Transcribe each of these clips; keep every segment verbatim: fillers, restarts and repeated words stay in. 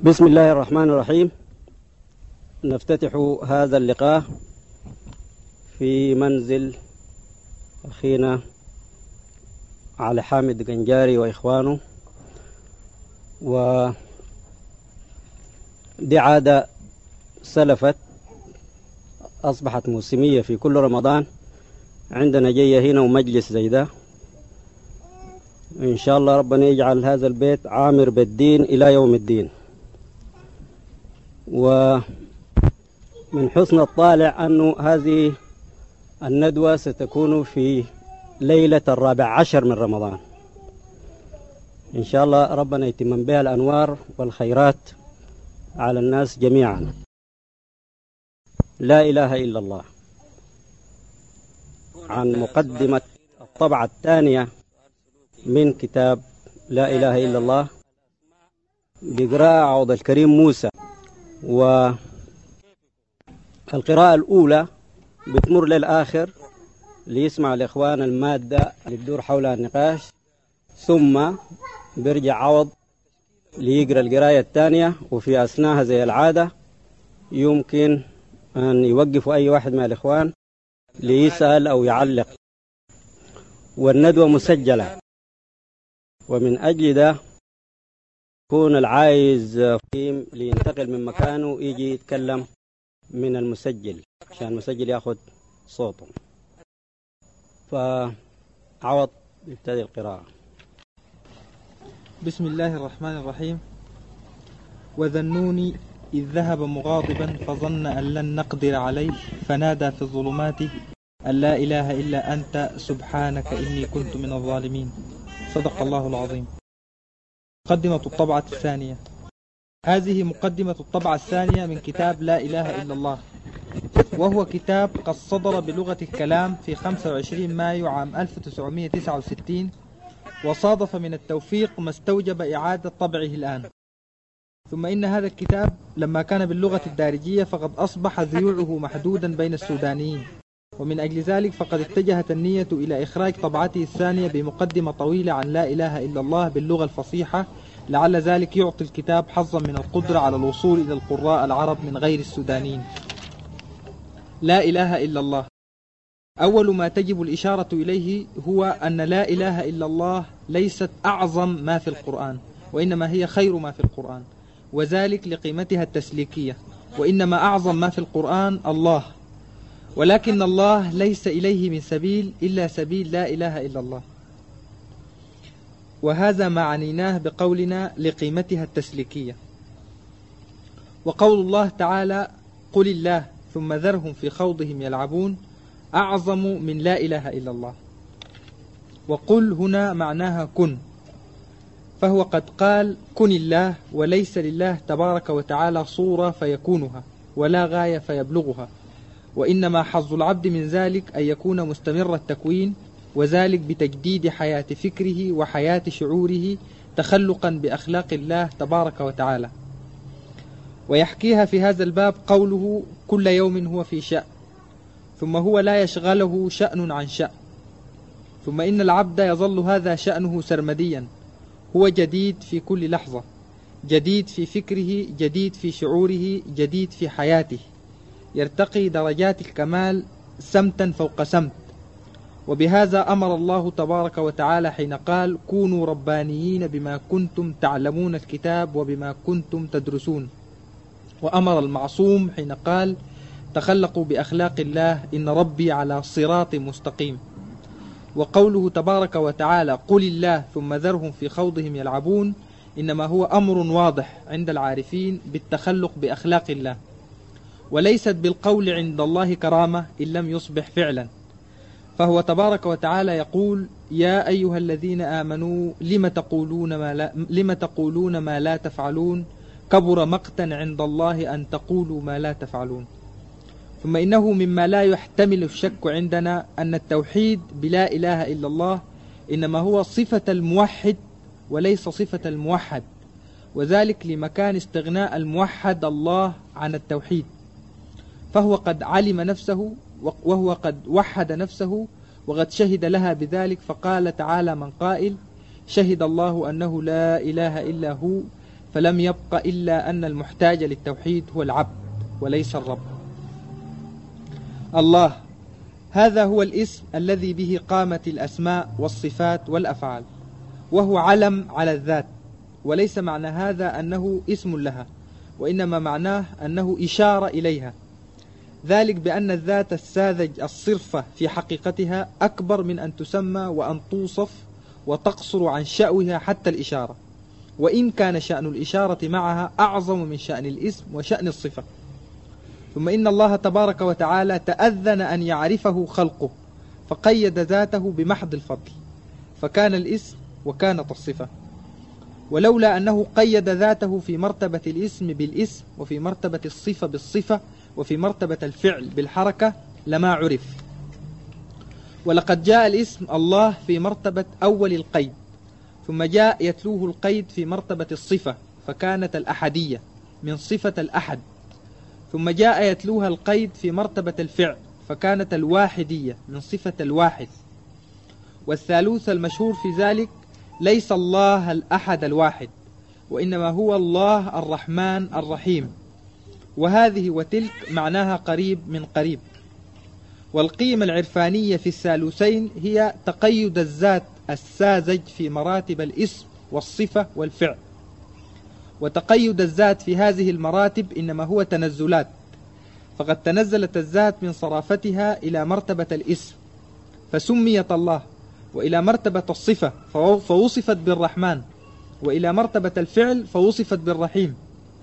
بسم الله الرحمن الرحيم. نفتتح هذا اللقاء في منزل أخينا علي حامد قنجاري وإخوانه، ودي عادة سلفت أصبحت موسمية في كل رمضان. عندنا جاية هنا ومجلس زي ده، إن شاء الله ربنا يجعل هذا البيت عامر بالدين إلى يوم الدين. ومن حسن الطالع أن هذه الندوة ستكون في ليلة الرابع عشر من رمضان، إن شاء الله ربنا يتمم بها الأنوار والخيرات على الناس جميعا. لا إله إلا الله، عن مقدمة الطبعة الثانية من كتاب لا إله إلا الله بقراءة عوض الكريم موسى. والقراءة الأولى بتمر للآخر ليسمع الإخوان المادة اللي بدور حولها النقاش، ثم بيرجع عوض ليقرأ القراءة الثانية، وفي أثناءها زي العادة يمكن أن يوقفوا أي واحد من الإخوان ليسأل أو يعلق. والندوة مسجلة، ومن أجل ده يكون العايز لينتقل من مكانه يجي يتكلم من المسجل عشان المسجل ياخذ صوته. فعوض يبتدي القراءة. بسم الله الرحمن الرحيم. وذنوني إذ ذهب مغاضبا فظن أن لن نقدر عليه فنادى في الظلمات أن لا إله إلا أنت سبحانك إني كنت من الظالمين. صدق الله العظيم. مقدمة الطبعة الثانية. هذه مقدمة الطبعة الثانية من كتاب لا إله إلا الله، وهو كتاب قد صدر بلغة الكلام في خمسة وعشرين مايو عام ألف وتسعمائة وتسعة وستين، وصادف من التوفيق ما استوجب إعادة طبعه الآن. ثم إن هذا الكتاب لما كان باللغة الدارجية فقد أصبح ذيوعه محدودا بين السودانيين، ومن أجل ذلك فقد اتجهت النية إلى إخراج طبعته الثانية بمقدمة طويلة عن لا إله إلا الله باللغة الفصيحة، لعل ذلك يعطي الكتاب حظا من القدرة على الوصول إلى القراء العرب من غير السودانيين. لا إله إلا الله. أول ما تجب الإشارة إليه هو أن لا إله إلا الله ليست أعظم ما في القرآن، وإنما هي خير ما في القرآن، وذلك لقيمتها التسليكية. وإنما أعظم ما في القرآن الله، ولكن الله ليس إليه من سبيل إلا سبيل لا إله إلا الله، وهذا ما عنيناه بقولنا لقيمتها التسليكية. وقول الله تعالى قل الله ثم ذرهم في خوضهم يلعبون أعظم من لا إله إلا الله. وقل هنا معناها كن، فهو قد قال كن الله، وليس لله تبارك وتعالى صورة فيكونها ولا غاية فيبلغها، وإنما حظ العبد من ذلك أن يكون مستمر التكوين، وذلك بتجديد حياة فكره وحياة شعوره تخلقا بأخلاق الله تبارك وتعالى. ويحكيها في هذا الباب قوله كل يوم هو في شأن، ثم هو لا يشغله شأن عن شأن، ثم إن العبد يظل هذا شأنه سرمديا، هو جديد في كل لحظة، جديد في فكره، جديد في شعوره، جديد في حياته، يرتقي درجات الكمال سمتا فوق سمت. وبهذا أمر الله تبارك وتعالى حين قال كونوا ربانيين بما كنتم تعلمون الكتاب وبما كنتم تدرسون، وأمر المعصوم حين قال تخلقوا بأخلاق الله إن ربي على صراط مستقيم. وقوله تبارك وتعالى قل الله ثم ذرهم في خوضهم يلعبون إنما هو أمر واضح عند العارفين بالتخلق بأخلاق الله، وليست بالقول عند الله كرامة إن لم يصبح فعلا. فهو تبارك وتعالى يقول يا أيها الذين آمنوا لم تقولون ما لا, لم تقولون ما لا تفعلون كبر مقتا عند الله أن تقولوا ما لا تفعلون. ثم إنه مما لا يحتمل الشك عندنا أن التوحيد بلا إله إلا الله إنما هو صفة الموحد وليس صفة الموحد، وذلك لمكان استغناء الموحد الله عن التوحيد، فهو قد علم نفسه وهو قد وحد نفسه وقد شهد لها بذلك، فقال تعالى من قائل شهد الله أنه لا إله إلا هو فلم يبق إلا أن المحتاج للتوحيد هو العبد وليس الرب. الله هذا هو الاسم الذي به قامت الأسماء والصفات والأفعال، وهو علم على الذات، وليس معنى هذا أنه اسم لها، وإنما معناه أنه إشارة إليها، ذلك بأن الذات الساذج الصرفة في حقيقتها أكبر من أن تسمى وأن توصف، وتقصر عن شأوها حتى الإشارة، وإن كان شأن الإشارة معها أعظم من شأن الاسم وشأن الصفة. ثم إن الله تبارك وتعالى تأذن أن يعرفه خلقه، فقيد ذاته بمحض الفضل، فكان الاسم وكانت الصفة. ولولا أنه قيد ذاته في مرتبة الاسم بالاسم، وفي مرتبة الصفة بالصفة، وفي مرتبة الفعل بالحركة، لما عرف. ولقد جاء الاسم الله في مرتبة أول القيد، ثم جاء يتلوه القيد في مرتبة الصفة، فكانت الأحدية من صفة الأحد، ثم جاء يتلوها القيد في مرتبة الفعل، فكانت الواحدية من صفة الواحد. والثالوث المشهور في ذلك ليس الله الأحد الواحد، وإنما هو الله الرحمن الرحيم، وهذه وتلك معناها قريب من قريب. والقيمة العرفانية في الثالوثين هي تقيد الذات الساذج في مراتب الاسم والصفة والفعل، وتقيد الذات في هذه المراتب إنما هو تنزلات، فقد تنزلت الذات من صرافتها إلى مرتبة الاسم فسميت الله، وإلى مرتبة الصفة فوصفت بالرحمن، وإلى مرتبة الفعل فوصفت بالرحيم.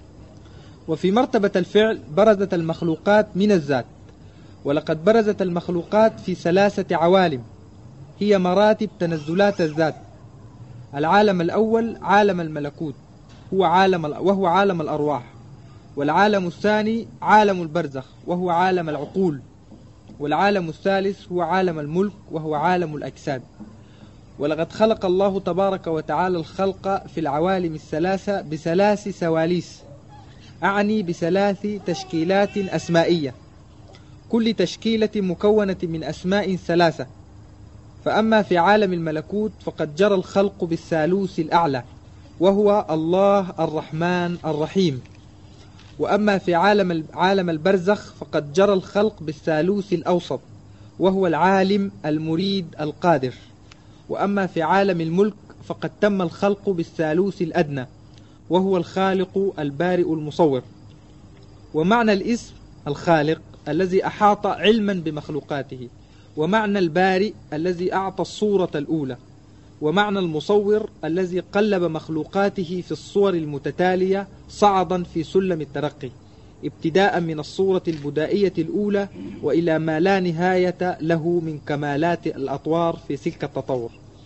وفي مرتبة الفعل برزت المخلوقات من الذات، ولقد برزت المخلوقات في ثلاثة عوالم هي مراتب تنزلات الذات. العالم الأول عالم الملكوت هو عالم وهو عالم الأرواح، والعالم الثاني عالم البرزخ وهو عالم العقول، والعالم الثالث هو عالم الملك وهو عالم الأجساد. ولقد خلق الله تبارك وتعالى الخلق في العوالم الثلاثة بثلاث سواليس، أعني بثلاث تشكيلات أسمائية، كل تشكيلة مكونة من أسماء ثلاثة. فأما في عالم الملكوت فقد جرى الخلق بالثالوث الأعلى وهو الله الرحمن الرحيم. وأما في عالم عالم البرزخ فقد جرى الخلق بالثالوث الأوسط وهو العالم المريد القادر. وأما في عالم الملك فقد تم الخلق بالثالوث الأدنى وهو الخالق البارئ المصور. ومعنى الاسم الخالق الذي أحاط علما بمخلوقاته، ومعنى البارئ الذي أعطى الصورة الأولى، ومعنى المصور الذي قلب مخلوقاته في الصور المتتالية صعدا في سلم الترقي، ابتداء من الصورة البدائية الأولى وإلى ما لا نهاية له من كمالات الأطوار في سلك التطور.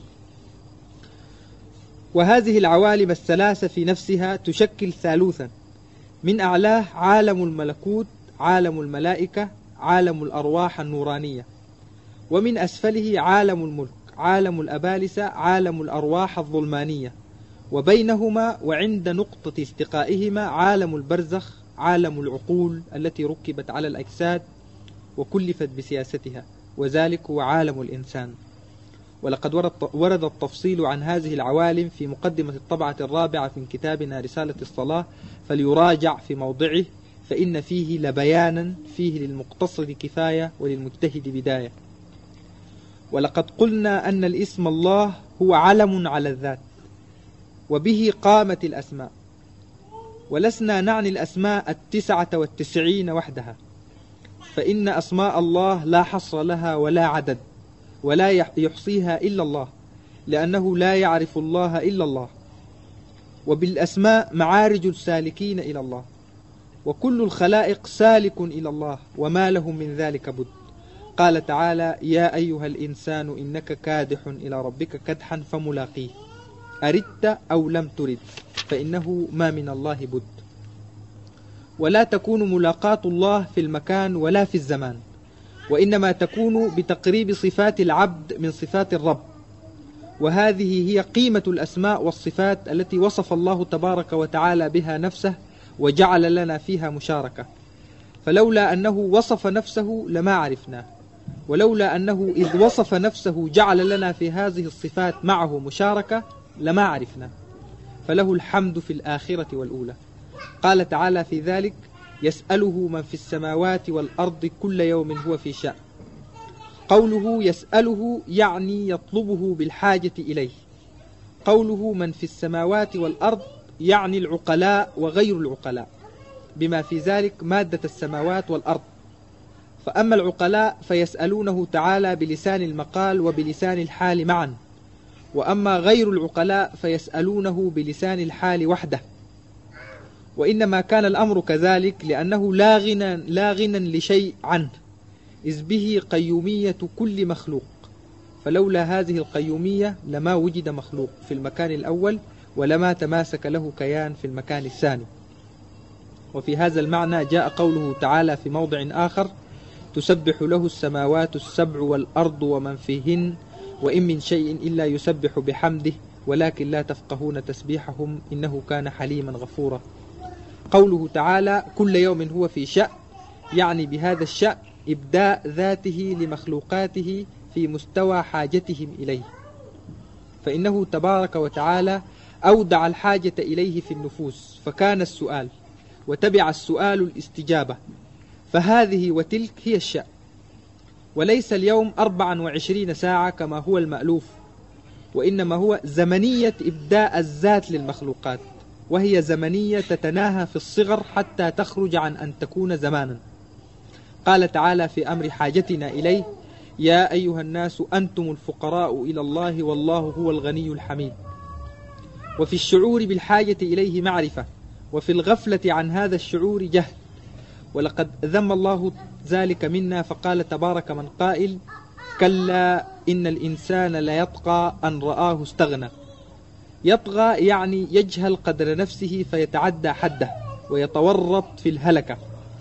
وهذه العوالم الثلاثة في نفسها تشكل ثالوثا، من أعلاه عالم الملكوت، عالم الملائكة، عالم الأرواح النورانية، ومن أسفله عالم الملك، عالم الأبالسة، عالم الأرواح الظلمانية، وبينهما وعند نقطة التقائهما عالم البرزخ، عالم العقول التي ركبت على الأجساد وكلفت بسياستها، وذلك هو عالم الإنسان. ولقد ورد التفصيل عن هذه العوالم في مقدمة الطبعة الرابعة من كتابنا رسالة الصلاة، فليراجع في موضعه، فإن فيه لبيانا فيه للمقتصد كفاية وللمجتهد بداية. ولقد قلنا أن الاسم الله هو علم على الذات، وبه قامت الأسماء، ولسنا نعني الأسماء التسعة والتسعين وحدها، فإن أسماء الله لا حصر لها ولا عدد، ولا يحصيها إلا الله، لأنه لا يعرف الله إلا الله. وبالأسماء معارج السالكين إلى الله، وكل الخلائق سالك إلى الله وما لهم من ذلك بد. قال تعالى: يا أيها الإنسان إنك كادح إلى ربك كدحا فملاقيه أردت أو لم ترد فإنه ما من الله بد. ولا تكون ملاقاة الله في المكان ولا في الزمان، وإنما تكون بتقريب صفات العبد من صفات الرب، وهذه هي قيمة الأسماء والصفات التي وصف الله تبارك وتعالى بها نفسه وجعل لنا فيها مشاركة. فلولا أنه وصف نفسه لما عرفناه، ولولا أنه إذ وصف نفسه جعل لنا في هذه الصفات معه مشاركة لما عرفنا. فله الحمد في الآخرة والأولى. قال تعالى في ذلك: يسأله من في السماوات والأرض كل يوم هو في شأن. قوله يسأله يعني يطلبه بالحاجة إليه. قوله من في السماوات والأرض يعني العقلاء وغير العقلاء، بما في ذلك مادة السماوات والأرض. فأما العقلاء فيسألونه تعالى بلسان المقال وبلسان الحال معا، وأما غير العقلاء فيسألونه بلسان الحال وحده. وإنما كان الأمر كذلك لأنه لا غنى, لا غنى لشيء عنه، إذ به قيومية كل مخلوق، فلولا هذه القيومية لما وجد مخلوق في المكان الأول ولما تماسك له كيان في المكان الثاني. وفي هذا المعنى جاء قوله تعالى في موضع آخر: تسبح له السماوات السبع والأرض ومن فيهن وإن من شيء إلا يسبح بحمده ولكن لا تفقهون تسبيحهم إنه كان حليما غفورا. قوله تعالى كل يوم هو في شأن، يعني بهذا الشأن إبداء ذاته لمخلوقاته في مستوى حاجتهم إليه، فإنه تبارك وتعالى أودع الحاجة إليه في النفوس فكان السؤال، وتبع السؤال الاستجابة، فهذه وتلك هي الشأن. وليس اليوم أربعا وعشرين ساعة كما هو المألوف، وإنما هو زمنية إبداء الذات للمخلوقات، وهي زمنية تتناهى في الصغر حتى تخرج عن أن تكون زمانا. قال تعالى في أمر حاجتنا إليه: يا أيها الناس أنتم الفقراء إلى الله والله هو الغني الحميد. وفي الشعور بالحاجة إليه معرفة، وفي الغفلة عن هذا الشعور جهل، ولقد ذم الله ذلك منا فقال تبارك من قائل: كلا إن الإنسان ليطغى أن رآه استغنى. يطغى يعني يجهل قدر نفسه فيتعدى حده ويتورط في الهلكة.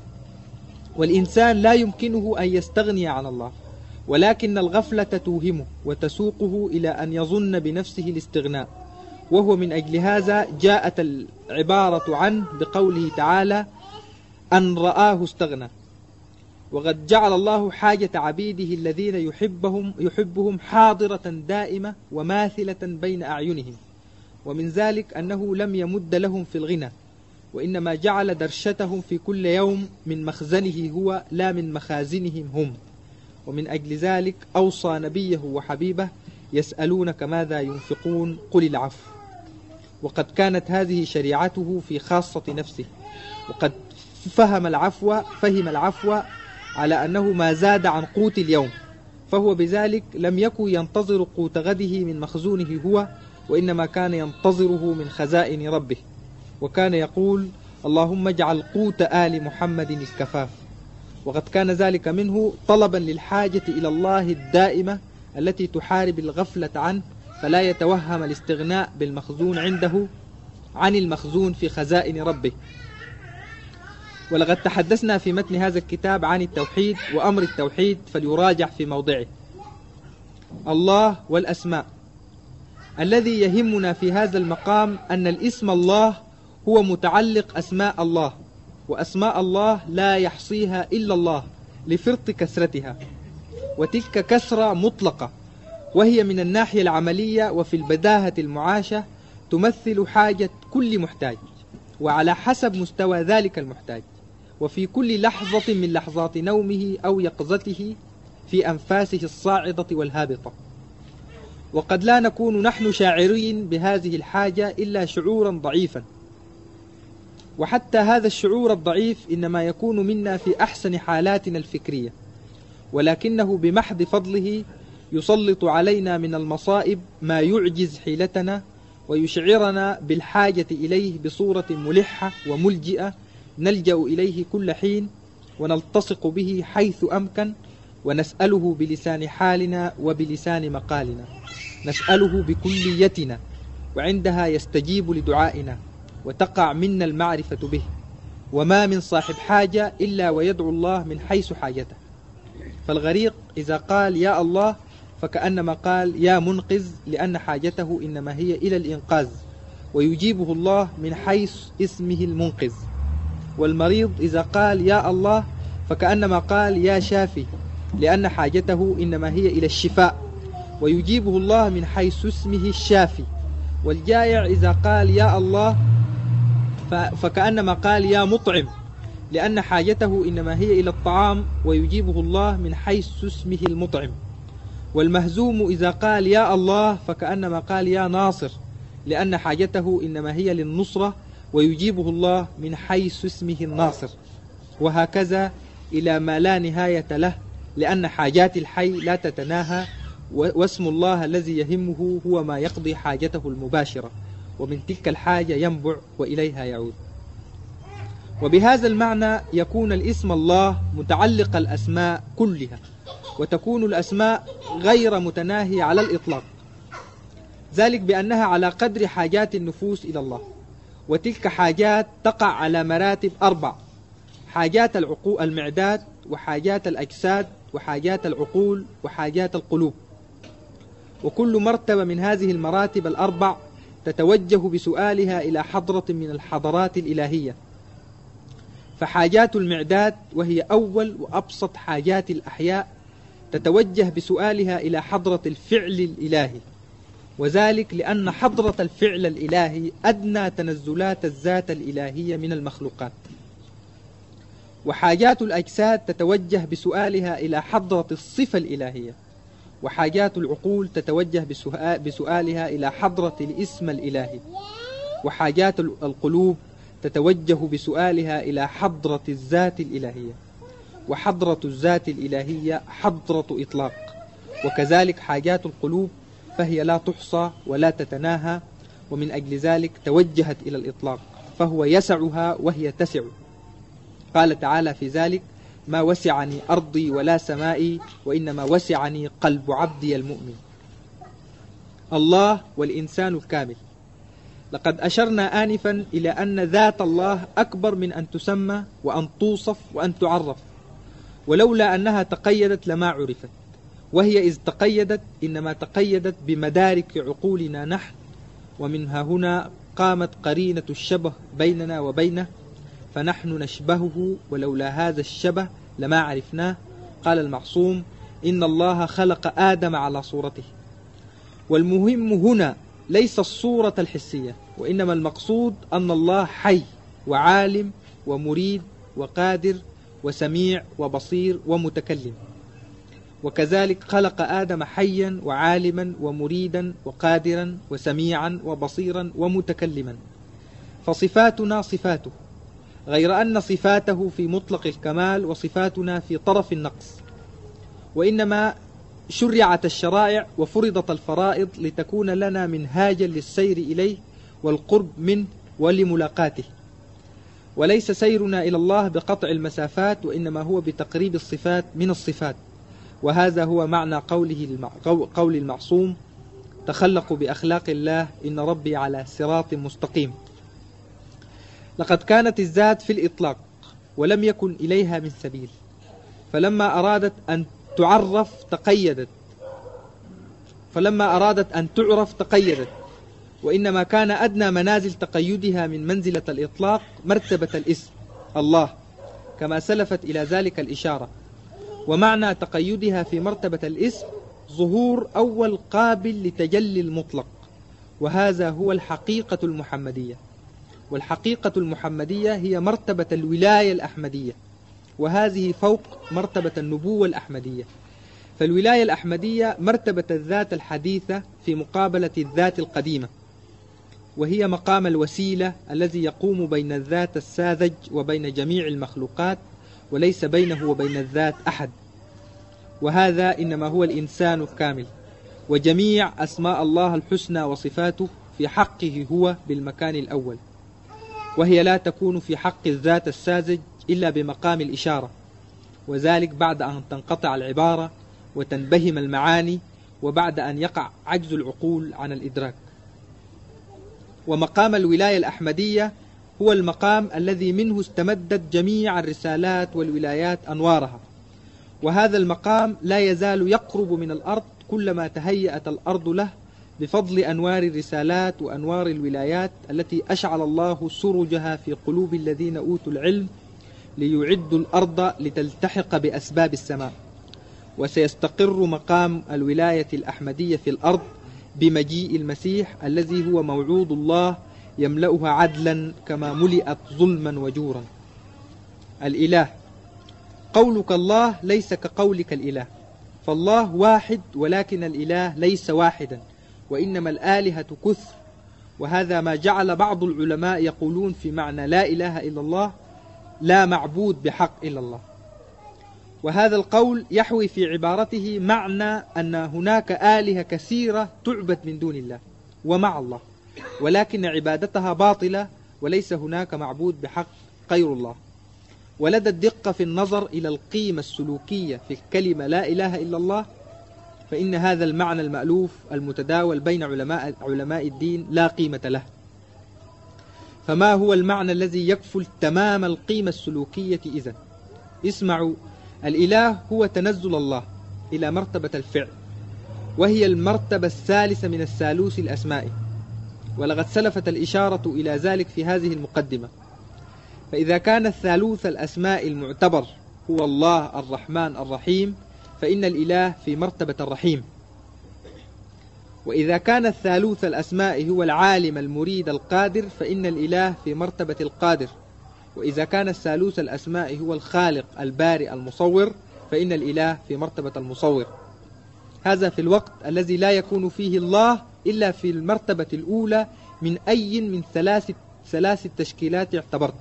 والإنسان لا يمكنه أن يستغني عن الله، ولكن الغفلة توهمه وتسوقه إلى أن يظن بنفسه الاستغناء، وهو من أجل هذا جاءت العبارة عنه بقوله تعالى: أن رآه استغنى. وقد جعل الله حاجة عبيده الذين يحبهم, يحبهم حاضرة دائمة وماثلة بين أعينهم، ومن ذلك أنه لم يمد لهم في الغنى، وإنما جعل درشتهم في كل يوم من مخزنه هو لا من مخازنهم هم. ومن أجل ذلك أوصى نبيه وحبيبه: يسألونك ماذا ينفقون قل العفو. وقد كانت هذه شريعته في خاصة نفسه، وقد فهم العفو فهم العفو على أنه ما زاد عن قوت اليوم، فهو بذلك لم يكن ينتظر قوت غده من مخزونه هو، وإنما كان ينتظره من خزائن ربه، وكان يقول: اللهم اجعل قوت آل محمد الكفاف. وقد كان ذلك منه طلبا للحاجة إلى الله الدائمة التي تحارب الغفلة عنه، فلا يتوهم الاستغناء بالمخزون عنده عن المخزون في خزائن ربه. ولقد تحدثنا في متن هذا الكتاب عن التوحيد وأمر التوحيد، فليراجع في موضعه. الله والأسماء. الذي يهمنا في هذا المقام أن الاسم الله هو متعلق أسماء الله، وأسماء الله لا يحصيها إلا الله لفرط كثرتها، وتلك كثرة مطلقة، وهي من الناحية العملية وفي البداهة المعاشة تمثل حاجة كل محتاج، وعلى حسب مستوى ذلك المحتاج، وفي كل لحظة من لحظات نومه أو يقظته، في أنفاسه الصاعدة والهابطة. وقد لا نكون نحن شاعرين بهذه الحاجة إلا شعورا ضعيفا، وحتى هذا الشعور الضعيف إنما يكون منا في أحسن حالاتنا الفكرية، ولكنه بمحض فضله يسلط علينا من المصائب ما يعجز حيلتنا ويشعرنا بالحاجة إليه بصورة ملحة وملجئة نلجأ إليه كل حين ونلتصق به حيث أمكن، ونسأله بلسان حالنا وبلسان مقالنا، نسأله بكليتنا، وعندها يستجيب لدعائنا وتقع منا المعرفة به. وما من صاحب حاجة إلا ويدعو الله من حيث حاجته. فالغريق إذا قال يا الله فكأنما قال يا منقذ، لأن حاجته إنما هي إلى الإنقاذ، ويجيبه الله من حيث اسمه المنقذ. والمريض إذا قال يا الله فكأنما قال يا شافي، لأن حاجته إنما هي إلى الشفاء، ويجيبه الله من حيث اسمه الشافي. والجائع إذا قال يا الله فكأنما قال يا مطعم، لأن حاجته إنما هي إلى الطعام ويجيبه الله من حيث اسمه المطعم. والمهزوم إذا قال يا الله فكأنما قال يا ناصر، لأن حاجته إنما هي للنصرة ويجيبه الله من حيث اسمه الناصر. وهكذا إلى ما لا نهاية له، لأن حاجات الحي لا تتناهى، واسم الله الذي يهمه هو ما يقضي حاجته المباشرة، ومن تلك الحاجة ينبع وإليها يعود. وبهذا المعنى يكون الاسم الله متعلق الأسماء كلها، وتكون الأسماء غير متناهية على الإطلاق، ذلك بأنها على قدر حاجات النفوس إلى الله. وتلك حاجات تقع على مراتب أربع: حاجات العقول المعدات، وحاجات الأجساد، وحاجات العقول، وحاجات القلوب. وكل مرتبة من هذه المراتب الأربع تتوجه بسؤالها إلى حضرة من الحضرات الإلهية. فحاجات المعدات، وهي أول وأبسط حاجات الأحياء، تتوجه بسؤالها إلى حضرة الفعل الإلهي، وذلك لأن حضرة الفعل الإلهي أدنى تنزلات الذات الإلهية من المخلوقات. وحاجات الأجساد تتوجه بسؤالها إلى حضرة الصفة الإلهية. وحاجات العقول تتوجه بسؤالها إلى حضرة الاسم الإلهي. وحاجات القلوب تتوجه بسؤالها إلى حضرة الذات الإلهية. وحضرة الذات الإلهية حضرة إطلاق. وكذلك حاجات القلوب فهي لا تحصى ولا تتناهى، ومن أجل ذلك توجهت إلى الإطلاق، فهو يسعها وهي تسع. قال تعالى في ذلك: ما وسعني أرضي ولا سمائي، وإنما وسعني قلب عبدي المؤمن. الله والإنسان الكامل. لقد أشرنا آنفا إلى أن ذات الله أكبر من أن تسمى وأن توصف وأن تعرف، ولولا أنها تقيدت لما عرفت. وهي إذ تقيدت إنما تقيدت بمدارك عقولنا نحن، ومنها هنا قامت قرينة الشبه بيننا وبينه، فنحن نشبهه، ولولا هذا الشبه لما عرفناه. قال المعصوم: إن الله خلق آدم على صورته. والمهم هنا ليس الصورة الحسية، وإنما المقصود أن الله حي وعالم ومريد وقادر وسميع وبصير ومتكلم. وكذلك خلق آدم حيا وعالما ومريدا وقادرا وسميعا وبصيرا ومتكلما. فصفاتنا صفاته، غير أن صفاته في مطلق الكمال وصفاتنا في طرف النقص. وإنما شرعت الشرائع وفرضت الفرائض لتكون لنا منهاجا للسير إليه والقرب منه ولملاقاته. وليس سيرنا إلى الله بقطع المسافات، وإنما هو بتقريب الصفات من الصفات. وهذا هو معنى قوله المع... قول المعصوم: تخلقوا بأخلاق الله إن ربي على صراط مستقيم. لقد كانت الذات في الإطلاق ولم يكن إليها من سبيل، فلما أرادت أن تعرف تقيدت فلما أرادت أن تعرف تقيدت وإنما كان أدنى منازل تقيدها من منزلة الإطلاق مرتبة الاسم الله، كما سلفت إلى ذلك الإشارة. ومعنى تقيدها في مرتبة الاسم ظهور أول قابل لتجلي المطلق، وهذا هو الحقيقة المحمدية. والحقيقة المحمدية هي مرتبة الولاية الأحمدية، وهذه فوق مرتبة النبوة الأحمدية. فالولاية الأحمدية مرتبة الذات الحديثة في مقابلة الذات القديمة، وهي مقام الوسيلة الذي يقوم بين الذات الساذج وبين جميع المخلوقات، وليس بينه وبين الذات أحد. وهذا إنما هو الإنسان الكامل. وجميع أسماء الله الحسنى وصفاته في حقه هو بالمكان الأول، وهي لا تكون في حق الذات الساذج إلا بمقام الإشارة، وذلك بعد أن تنقطع العبارة وتنبهم المعاني، وبعد أن يقع عجز العقول عن الإدراك. ومقام الولاية الأحمدية هو المقام الذي منه استمدت جميع الرسالات والولايات أنوارها، وهذا المقام لا يزال يقرب من الأرض كلما تهيأت الأرض له بفضل أنوار الرسالات وأنوار الولايات التي أشعل الله سرجها في قلوب الذين أوتوا العلم ليعدوا الأرض لتلتحق بأسباب السماء. وسيستقر مقام الولاية الأحمدية في الأرض بمجيء المسيح الذي هو موعود الله يملأها عدلا كما ملئت ظلما وجورا. الإله، قولك الله ليس كقولك الإله، فالله واحد ولكن الإله ليس واحدا، وإنما الآلهة كثر، وهذا ما جعل بعض العلماء يقولون في معنى لا إله إلا الله: لا معبود بحق إلا الله. وهذا القول يحوي في عبارته معنى أن هناك آلهة كثيرة تعبد من دون الله ومع الله، ولكن عبادتها باطلة وليس هناك معبود بحق غير الله. ولدى الدقة في النظر إلى القيمة السلوكية في الكلمة لا إله إلا الله، فإن هذا المعنى المألوف المتداول بين علماء علماء الدين لا قيمة له. فما هو المعنى الذي يكفل تمام القيمة السلوكية إذن؟ اسمعوا: الإله هو تنزل الله إلى مرتبة الفعل، وهي المرتبة الثالثة من الثالوث الأسمائي، ولقد سلفت الإشارة إلى ذلك في هذه المقدمة. فإذا كان الثالوث الأسماء المعتبر هو الله الرحمن الرحيم، فإن الإله في مرتبة الرحيم. وإذا كان الثالوث الأسماء هو العالم المريد القادر، فإن الإله في مرتبة القادر. وإذا كان الثالوث الأسماء هو الخالق البارئ المصور، فإن الإله في مرتبة المصور. هذا في الوقت الذي لا يكون فيه الله إلا في المرتبة الأولى من أي من ثلاث ثلاث تشكيلات اعتبرت.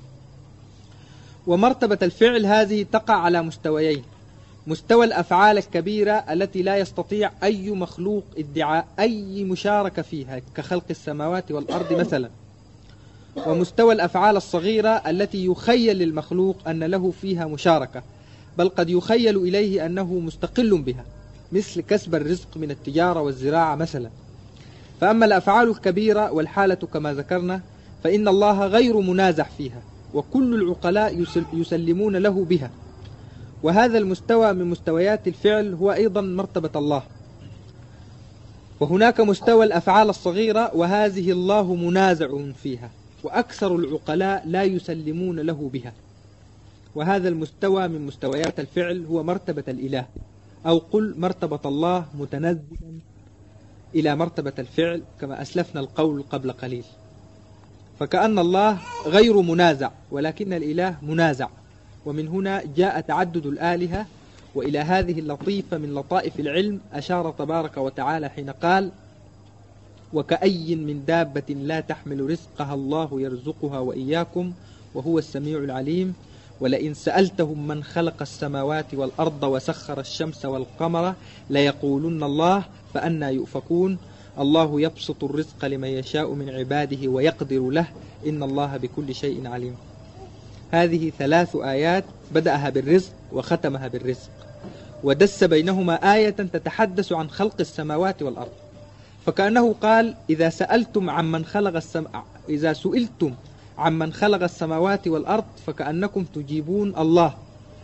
ومرتبة الفعل هذه تقع على مستويين: مستوى الأفعال الكبيرة التي لا يستطيع أي مخلوق ادعاء أي مشاركة فيها كخلق السماوات والأرض مثلا، ومستوى الأفعال الصغيرة التي يخيل للمخلوق أن له فيها مشاركة، بل قد يخيل إليه أنه مستقل بها، مثل كسب الرزق من التجارة والزراعة مثلا. فأما الأفعال الكبيرة والحالة كما ذكرنا، فإن الله غير منازع فيها، وكل العقلاء يسلمون له بها. وهذا المستوى من مستويات الفعل هو أيضا مرتبة الله. وهناك مستوى الأفعال الصغيرة، وهذه الله منازع فيها، وأكثر العقلاء لا يسلمون له بها. وهذا المستوى من مستويات الفعل هو مرتبة الإله، أو قل مرتبة الله متنزلا إلى مرتبة الفعل كما أسلفنا القول قبل قليل. فكأن الله غير منازع، ولكن الإله منازع. ومن هنا جاء تعدد الآلهة. وإلى هذه اللطيفة من لطائف العلم أشار تبارك وتعالى حين قال: وكأي من دابة لا تحمل رزقها الله يرزقها وإياكم وهو السميع العليم، ولئن سألتهم من خلق السماوات والأرض وسخر الشمس والقمر ليقولن الله فأنى يؤفكون الله يبسط الرزق لمن يشاء من عباده ويقدر له إن الله بكل شيء عليم. هذه ثلاث آيات بدأها بالرزق وختمها بالرزق، ودس بينهما آية تتحدث عن خلق السماوات والأرض. فكأنه قال: إذا سألتم عمن خلق السم... إذا سئلتم عمن خلق السماوات والأرض فكأنكم تجيبون الله.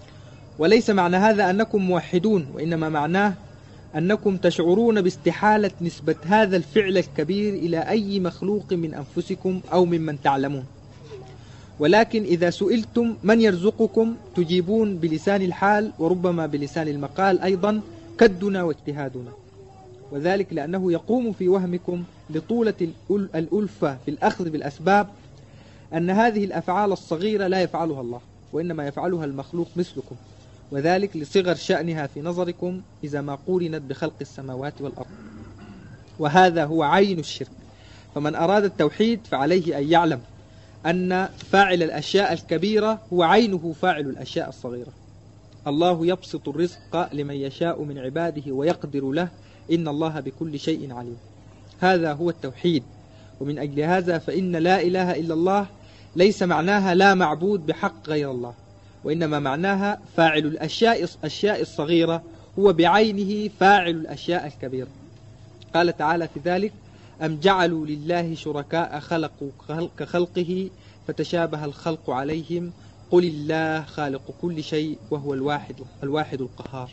وليس معنى هذا أنكم موحدون، وإنما معناه أنكم تشعرون باستحالة نسبة هذا الفعل الكبير إلى أي مخلوق من أنفسكم أو ممن تعلمون. ولكن إذا سئلتم من يرزقكم تجيبون بلسان الحال، وربما بلسان المقال أيضا، كدنا واجتهادنا. وذلك لأنه يقوم في وهمكم لطولة الألفة في الأخذ بالأسباب أن هذه الأفعال الصغيرة لا يفعلها الله، وإنما يفعلها المخلوق مثلكم، وذلك لصغر شأنها في نظركم إذا ما قورنت بخلق السماوات والأرض. وهذا هو عين الشرك. فمن أراد التوحيد فعليه أن يعلم أن فاعل الأشياء الكبيرة هو عينه فاعل الأشياء الصغيرة. الله يبسط الرزق لمن يشاء من عباده ويقدر له إن الله بكل شيء عليم. هذا هو التوحيد. ومن أجل هذا فإن لا إله إلا الله ليس معناها لا معبود بحق غير الله، وإنما معناها فاعل الأشياء الأشياء الصغيرة هو بعينه فاعل الأشياء الكبيرة. قال تعالى في ذلك: أم جعلوا لله شركاء خلقوا كخلقه فتشابه الخلق عليهم قل الله خالق كل شيء وهو الواحد الواحد القهار.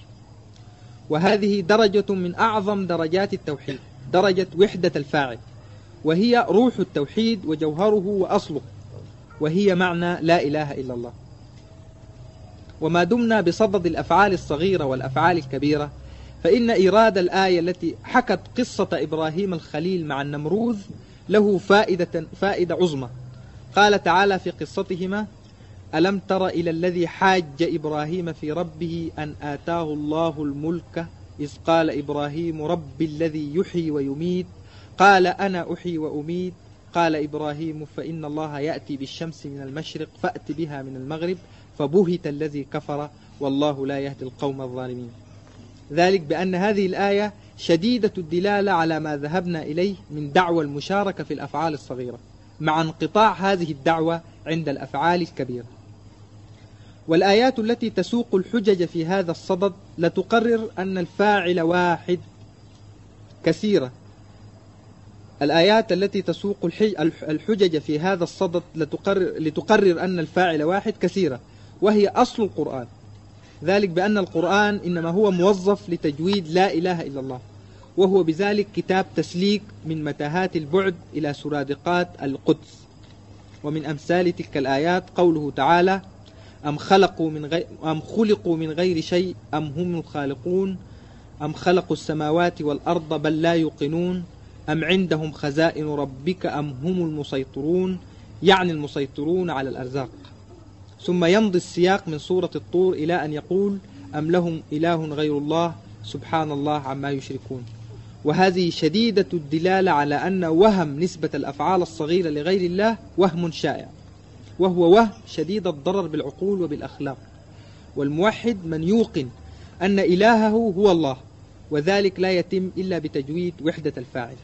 وهذه درجة من أعظم درجات التوحيد، درجة وحدة الفاعل، وهي روح التوحيد وجوهره وأصله، وهي معنى لا إله إلا الله. وما دمنا بصدد الأفعال الصغيرة والأفعال الكبيرة، فإن إيراد الآية التي حكت قصة إبراهيم الخليل مع النمروذ له فائدة, فائدة عظمى. قال تعالى في قصتهما: ألم تر إلى الذي حاج إبراهيم في ربه أن آتاه الله الملك إذ قال إبراهيم رب الذي يحيي ويميت قال أنا أحيي وأميت قال إبراهيم فإن الله يأتي بالشمس من المشرق فأت بها من المغرب فبهت الذي كفر والله لا يهدي القوم الظالمين. ذلك بأن هذه الآية شديدة الدلالة على ما ذهبنا إليه من دعوى المشاركة في الأفعال الصغيرة مع انقطاع هذه الدعوة عند الأفعال الكبيرة. والآيات التي تسوق الحجج في هذا الصدد لتقرر أن الفاعل واحد كثيرة. الآيات التي تسوق الحجج في هذا الصدد لتقرر, لتقرر أن الفاعل واحد كثيرة، وهي أصل القرآن. ذلك بأن القرآن إنما هو موظف لتجويد لا إله إلا الله، وهو بذلك كتاب تسليك من متاهات البعد إلى سرادقات القدس. ومن أمثال تلك الآيات قوله تعالى: أم خلقوا من غير أم خلقوا من غير شيء أم هم الخالقون أم خلقوا السماوات والأرض بل لا يوقنون أم عندهم خزائن ربك أم هم المسيطرون، يعني المسيطرون على الأرزاق. ثم يمضي السياق من سورة الطور إلى أن يقول: أم لهم إله غير الله سبحان الله عما يشركون. وهذه شديدة الدلالة على أن وهم نسبة الأفعال الصغيرة لغير الله وهم شائع، وهو وهم شديد الضرر بالعقول وبالأخلاق. والموحد من يوقن أن إلهه هو الله، وذلك لا يتم إلا بتجويد وحدة الفاعل.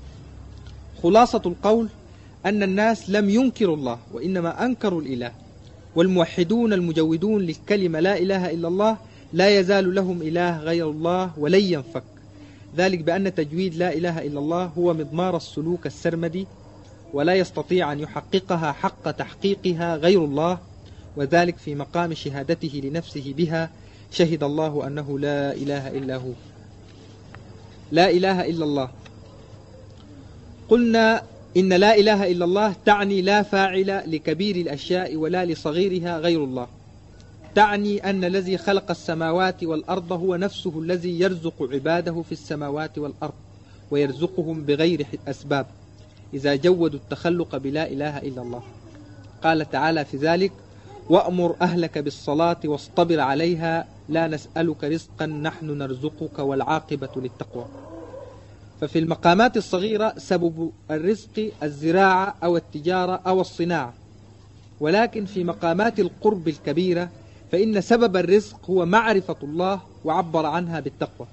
خلاصة القول أن الناس لم ينكروا الله وإنما أنكروا الإله، والموحدون المجودون للكلمة لا إله إلا الله لا يزال لهم إله غير الله ولن ينفك. ذلك بأن تجويد لا إله إلا الله هو مضمار السلوك السرمدي، ولا يستطيع أن يحققها حق تحقيقها غير الله، وذلك في مقام شهادته لنفسه بها: شهد الله أنه لا إله إلا هو. لا إله إلا الله. قلنا إن لا إله إلا الله تعني لا فاعل لكبير الأشياء ولا لصغيرها غير الله. تعني أن الذي خلق السماوات والأرض هو نفسه الذي يرزق عباده في السماوات والأرض، ويرزقهم بغير أسباب إذا جودوا التخلق بلا إله إلا الله. قال تعالى في ذلك: وأمر أهلك بالصلاة واصطبر عليها لا نسألك رزقا نحن نرزقك والعاقبة للتقوى. ففي المقامات الصغيرة سبب الرزق الزراعة أو التجارة أو الصناعة، ولكن في مقامات القرب الكبيرة فإن سبب الرزق هو معرفة الله، وعبر عنها بالتقوى.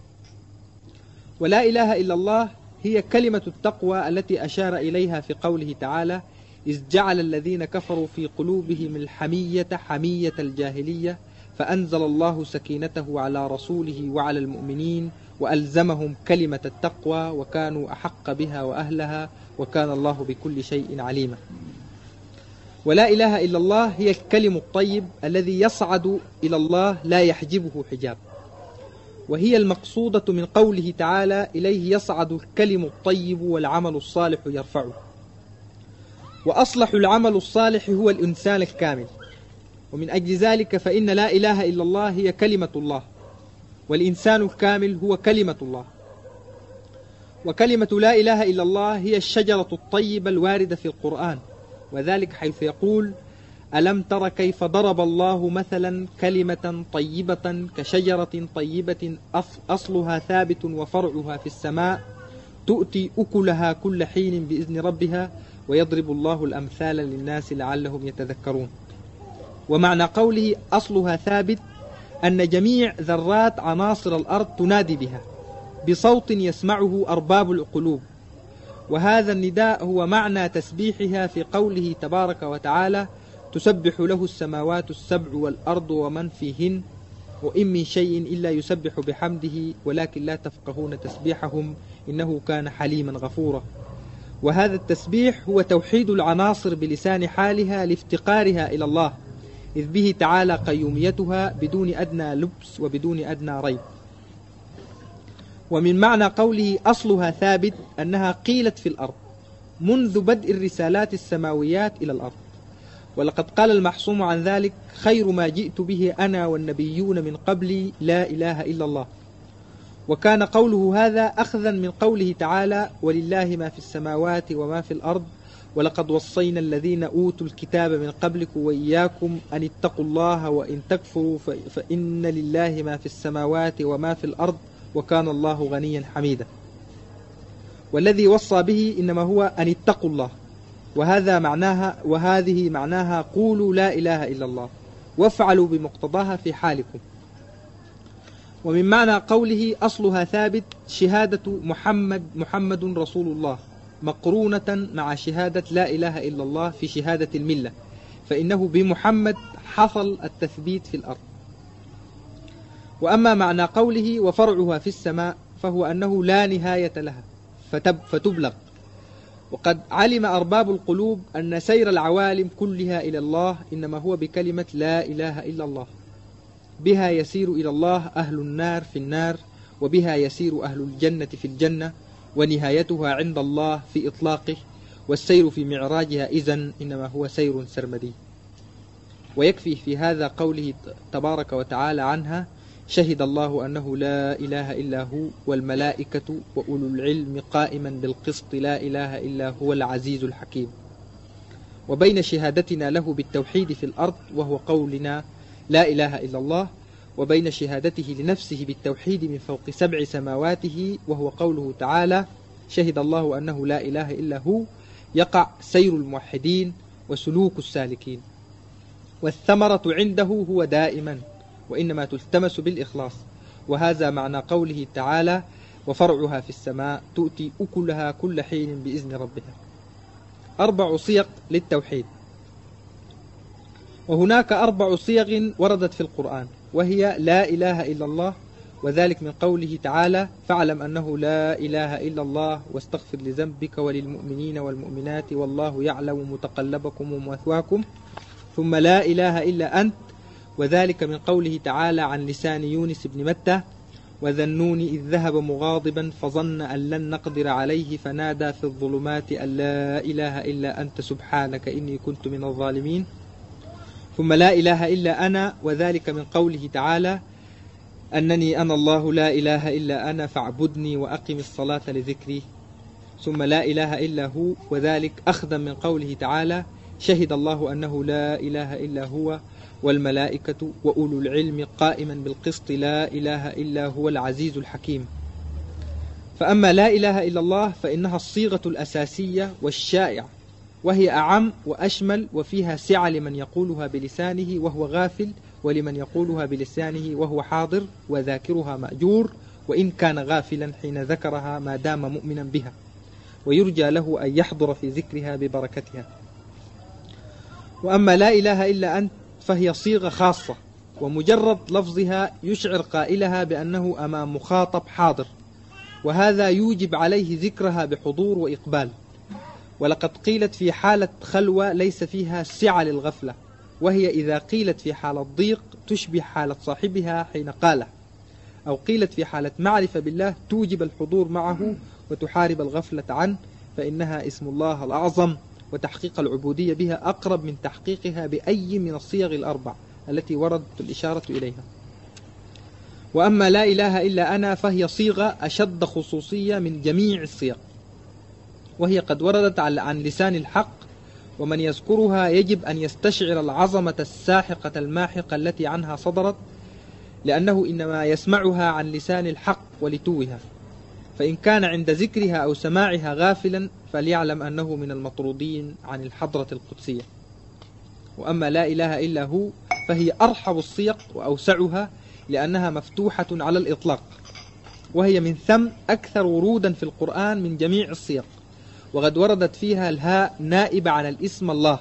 ولا إله إلا الله هي كلمة التقوى التي أشار إليها في قوله تعالى: إذ جعل الذين كفروا في قلوبهم الحمية حمية الجاهلية فأنزل الله سكينته على رسوله وعلى المؤمنين وألزمهم كلمة التقوى وكانوا أحق بها وأهلها وكان الله بكل شيء عليما. ولا إله إلا الله هي الكلم الطيب الذي يصعد إلى الله لا يحجبه حجاب، وهي المقصودة من قوله تعالى: إليه يصعد الكلم الطيب والعمل الصالح يرفعه. وأصلح العمل الصالح هو الإنسان الكامل، ومن أجل ذلك فإن لا إله إلا الله هي كلمة الله، والإنسان الكامل هو كلمة الله. وكلمة لا إله إلا الله هي الشجرة الطيبة الواردة في القرآن، وذلك حيث يقول: ألم تر كيف ضرب الله مثلا كلمة طيبة كشجرة طيبة أصلها ثابت وفرعها في السماء تؤتي أكلها كل حين بإذن ربها ويضرب الله الأمثال للناس لعلهم يتذكرون. ومعنى قوله أصلها ثابت أن جميع ذرات عناصر الأرض تنادي بها بصوت يسمعه أرباب القلوب، وهذا النداء هو معنى تسبيحها في قوله تبارك وتعالى: تسبح له السماوات السبع والأرض ومن فيهن وإن من شيء إلا يسبح بحمده ولكن لا تفقهون تسبيحهم إنه كان حليما غفورا. وهذا التسبيح هو توحيد العناصر بلسان حالها لافتقارها إلى الله، إذ به تعالى قيوميتها بدون أدنى لبس وبدون أدنى ريب. ومن معنى قوله أصلها ثابت أنها قيلت في الأرض منذ بدء الرسالات السماويات إلى الأرض. ولقد قال المحصوم عن ذلك: خير ما جئت به أنا والنبيون من قبلي لا إله إلا الله. وكان قوله هذا أخذا من قوله تعالى ولله ما في السماوات وما في الأرض ولقد وصينا الذين أوتوا الكتاب من قبلكم وإياكم أن اتقوا الله وإن تكفروا فإن لله ما في السماوات وما في الأرض وكان الله غنيا حميدا. والذي وصى به إنما هو أن اتقوا الله، وهذا معناها وهذه معناها قولوا لا إله إلا الله وافعلوا بمقتضاها في حالكم. ومن معنى قوله أصلها ثابت شهادة محمد محمد رسول الله مقرونة مع شهادة لا إله إلا الله في شهادة الملة، فإنه بمحمد حصل التثبيت في الأرض. وأما معنى قوله وفرعها في السماء فهو أنه لا نهاية لها فتب فتبلغ. وقد علم أرباب القلوب أن سير العوالم كلها إلى الله إنما هو بكلمة لا إله إلا الله، بها يسير إلى الله أهل النار في النار، وبها يسير أهل الجنة في الجنة، ونهايتها عند الله في إطلاقه، والسير في معراجها إذن إنما هو سير سرمدي. ويكفي في هذا قوله تبارك وتعالى عنها شهد الله أنه لا إله إلا هو والملائكة وأولو العلم قائما بالقسط لا إله إلا هو العزيز الحكيم. وبين شهادتنا له بالتوحيد في الأرض وهو قولنا لا إله إلا الله، وبين شهادته لنفسه بالتوحيد من فوق سبع سماواته وهو قوله تعالى شهد الله أنه لا إله إلا هو، يقع سير الموحدين وسلوك السالكين. والثمرة عنده هو دائما وإنما تلتمس بالإخلاص، وهذا معنى قوله تعالى وفرعها في السماء تؤتي أكلها كل حين بإذن ربها. أربع صيغ للتوحيد. وهناك أربع صيغ وردت في القرآن وهي لا إله إلا الله، وذلك من قوله تعالى فاعلم أنه لا إله إلا الله واستغفر لذنبك وللمؤمنين والمؤمنات والله يعلم متقلبكم ومثواكم. ثم لا إله إلا أنت، وذلك من قوله تعالى عن لسان يونس بن متى وذا النون إذ ذهب مغاضبا فظن أن لن نقدر عليه فنادى في الظلمات أن لا إله إلا أنت سبحانك إني كنت من الظالمين. ثم لا إله إلا أنا، وذلك من قوله تعالى أنني أنا الله لا إله إلا أنا فاعبدني وأقم الصلاة لذكري. ثم لا إله إلا هو، وذلك أخذا من قوله تعالى شهد الله أنه لا إله إلا هو والملائكة وأولو العلم قائما بالقسط لا إله إلا هو العزيز الحكيم. فأما لا إله إلا الله فإنها الصيغة الأساسية والشائعة، وهي أعم وأشمل وفيها سعة لمن يقولها بلسانه وهو غافل، ولمن يقولها بلسانه وهو حاضر، وذاكرها مأجور وإن كان غافلا حين ذكرها ما دام مؤمنا بها، ويرجى له أن يحضر في ذكرها ببركتها. وأما لا إله إلا أنت فهي صيغة خاصة، ومجرد لفظها يشعر قائلها بأنه أمام مخاطب حاضر، وهذا يوجب عليه ذكرها بحضور وإقبال. ولقد قيلت في حالة خلوة ليس فيها سعة للغفلة، وهي إذا قيلت في حالة ضيق تشبه حالة صاحبها حين قاله، أو قيلت في حالة معرفة بالله توجب الحضور معه وتحارب الغفلة عنه، فإنها اسم الله الأعظم، وتحقيق العبودية بها أقرب من تحقيقها بأي من الصيغ الأربع التي وردت الإشارة إليها. وأما لا إله إلا أنا فهي صيغة أشد خصوصية من جميع الصيغ، وهي قد وردت عن لسان الحق، ومن يذكرها يجب أن يستشعر العظمة الساحقة الماحقة التي عنها صدرت، لأنه إنما يسمعها عن لسان الحق ولتوها، فإن كان عند ذكرها أو سماعها غافلا فليعلم أنه من المطرودين عن الحضرة القدسية. وأما لا إله إلا هو فهي أرحب الصيغ وأوسعها، لأنها مفتوحة على الإطلاق، وهي من ثم أكثر ورودا في القرآن من جميع الصيغ، وقد وردت فيها الهاء نائبة عن الاسم الله،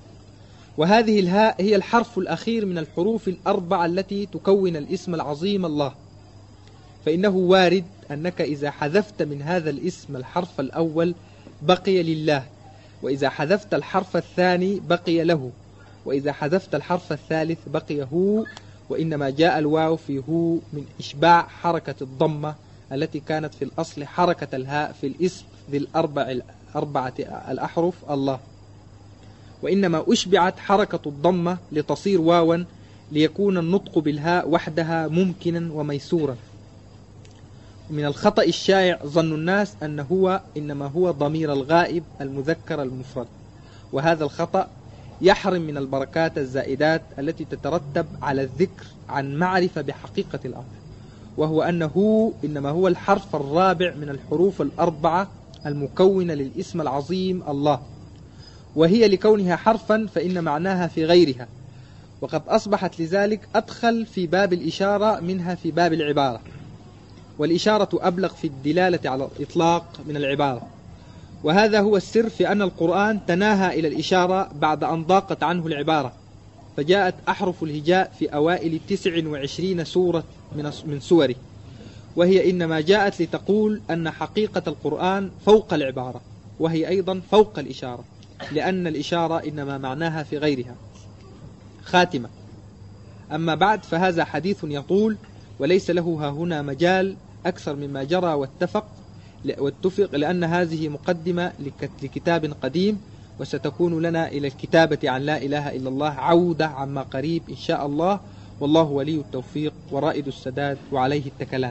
وهذه الهاء هي الحرف الأخير من الحروف الأربعة التي تكون الاسم العظيم الله. فإنه وارد أنك إذا حذفت من هذا الاسم الحرف الأول بقي لله، وإذا حذفت الحرف الثاني بقي له، وإذا حذفت الحرف الثالث بقي هو، وإنما جاء الواو في هو من إشباع حركة الضمة التي كانت في الأصل حركة الهاء في الاسم ذي الأربع الأربعة الأحرف الله، وإنما أشبعت حركة الضمة لتصير واوا ليكون النطق بالهاء وحدها ممكنا وميسورا. من الخطأ الشائع ظن الناس أنه هو إنما هو ضمير الغائب المذكر المفرد، وهذا الخطأ يحرم من البركات الزائدات التي تترتب على الذكر عن معرفة بحقيقة الأمر، وهو أنه إنما هو الحرف الرابع من الحروف الأربعة المكونة للاسم العظيم الله، وهي لكونها حرفا فإن معناها في غيرها، وقد أصبحت لذلك أدخل في باب الإشارة منها في باب العبارة، والإشارة أبلغ في الدلالة على الإطلاق من العبارة. وهذا هو السر في أن القرآن تناهى إلى الإشارة بعد أن ضاقت عنه العبارة، فجاءت أحرف الهجاء في أوائل تسع وعشرين سورة من سوره، وهي إنما جاءت لتقول أن حقيقة القرآن فوق العبارة، وهي أيضا فوق الإشارة، لأن الإشارة إنما معناها في غيرها. خاتمة. أما بعد، فهذا حديث يطول وليس له ها هنا مجال أكثر مما جرى واتفق واتفق لأن هذه مقدمة لكتاب قديم، وستكون لنا إلى الكتابة عن لا إله إلا الله عودة عما قريب إن شاء الله، والله ولي التوفيق ورائد السداد وعليه التكلان.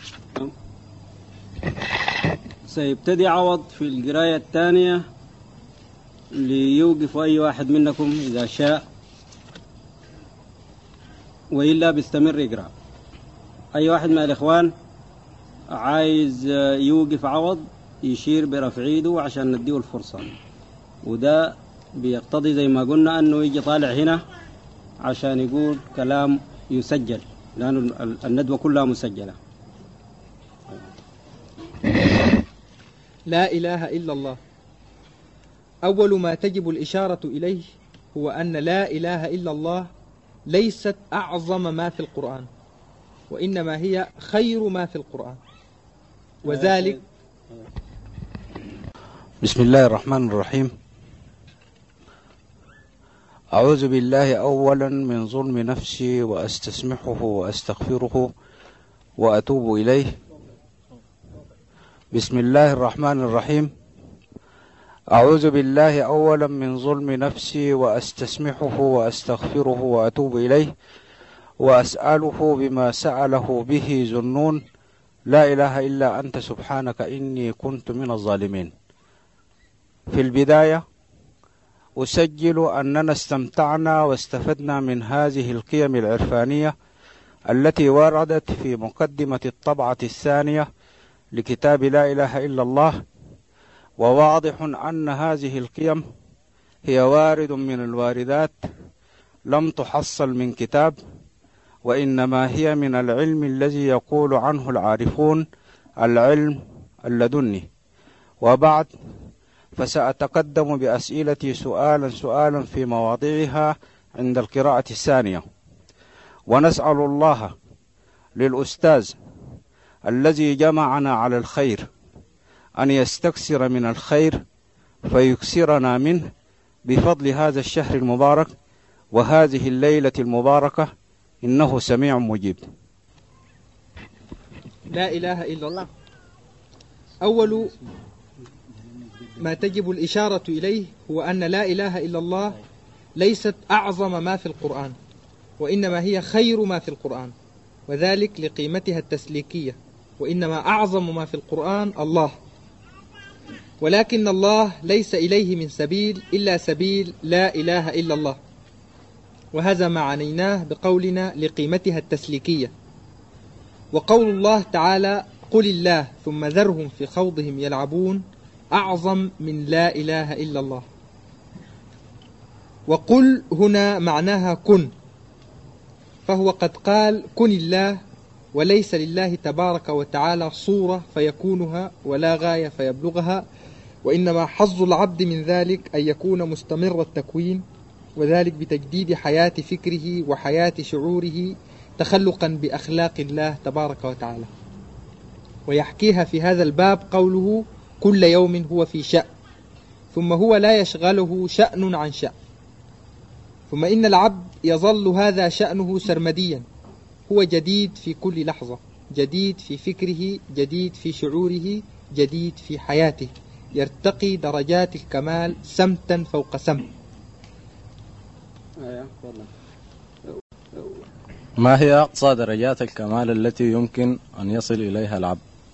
سيبتدي عوض في القراية الثانية ليوقف أي واحد منكم إذا شاء، وإلا بيستمر يقرأ. أي واحد من الإخوان عايز يوقف عوض يشير برفع ايده عشان نديه الفرصة، وده بيقتضي زي ما قلنا أنه يجي طالع هنا عشان يقول كلام يسجل، لأن الندوة كلها مسجلة. لا إله إلا الله. أول ما تجب الإشارة إليه هو أن لا إله إلا الله ليست أعظم ما في القرآن، وإنما هي خير ما في القرآن، وذلك بسم الله الرحمن الرحيم. أعوذ بالله أولا من ظلم نفسي وأستسمحه وأستغفره وأتوب إليه. بسم الله الرحمن الرحيم. أعوذ بالله أولا من ظلم نفسي وأستسمحه وأستغفره وأتوب إليه، وأسأله بما سأله به ذنون، لا إله إلا أنت سبحانك إني كنت من الظالمين. في البداية أسجل أننا استمتعنا واستفدنا من هذه القيم العرفانية التي وردت في مقدمة الطبعة الثانية لكتاب لا إله إلا الله، وواضح أن هذه القيم هي وارد من الواردات لم تحصل من كتاب، وإنما هي من العلم الذي يقول عنه العارفون العلم اللدني. وبعد، فسأتقدم بأسئلتي سؤالا سؤالا في مواضعها عند القراءة الثانية، ونسأل الله للأستاذ الذي جمعنا على الخير أن يستكثر من الخير فيكثرنا منه بفضل هذا الشهر المبارك وهذه الليلة المباركة، إنه سميع مجيب. لا إله إلا الله. أول ما تجب الإشارة إليه هو أن لا إله إلا الله ليست أعظم ما في القرآن، وإنما هي خير ما في القرآن، وذلك لقيمتها التسليكية، وإنما أعظم ما في القرآن الله، ولكن الله ليس إليه من سبيل إلا سبيل لا إله إلا الله، وهذا ما عنيناه بقولنا لقيمتها التسليكية. وقول الله تعالى قل الله ثم ذرهم في خوضهم يلعبون أعظم من لا إله إلا الله. وقل هنا معناها كن، فهو قد قال كن الله، وليس لله تبارك وتعالى صورة فيكونها ولا غاية فيبلغها، وإنما حظ العبد من ذلك أن يكون مستمر التكوين، وذلك بتجديد حياة فكره وحياة شعوره تخلقا بأخلاق الله تبارك وتعالى. ويحكيها في هذا الباب قوله كل يوم هو في شأن، ثم هو لا يشغله شأن عن شأن، ثم إن العبد يظل هذا شأنه سرمديا، هو جديد في كل لحظة، جديد في فكره، جديد في شعوره، جديد في حياته، يرتقي درجات الكمال سمتا فوق سمت. ما هي أقصى درجات الكمال التي يمكن أن يصل إليها العبد؟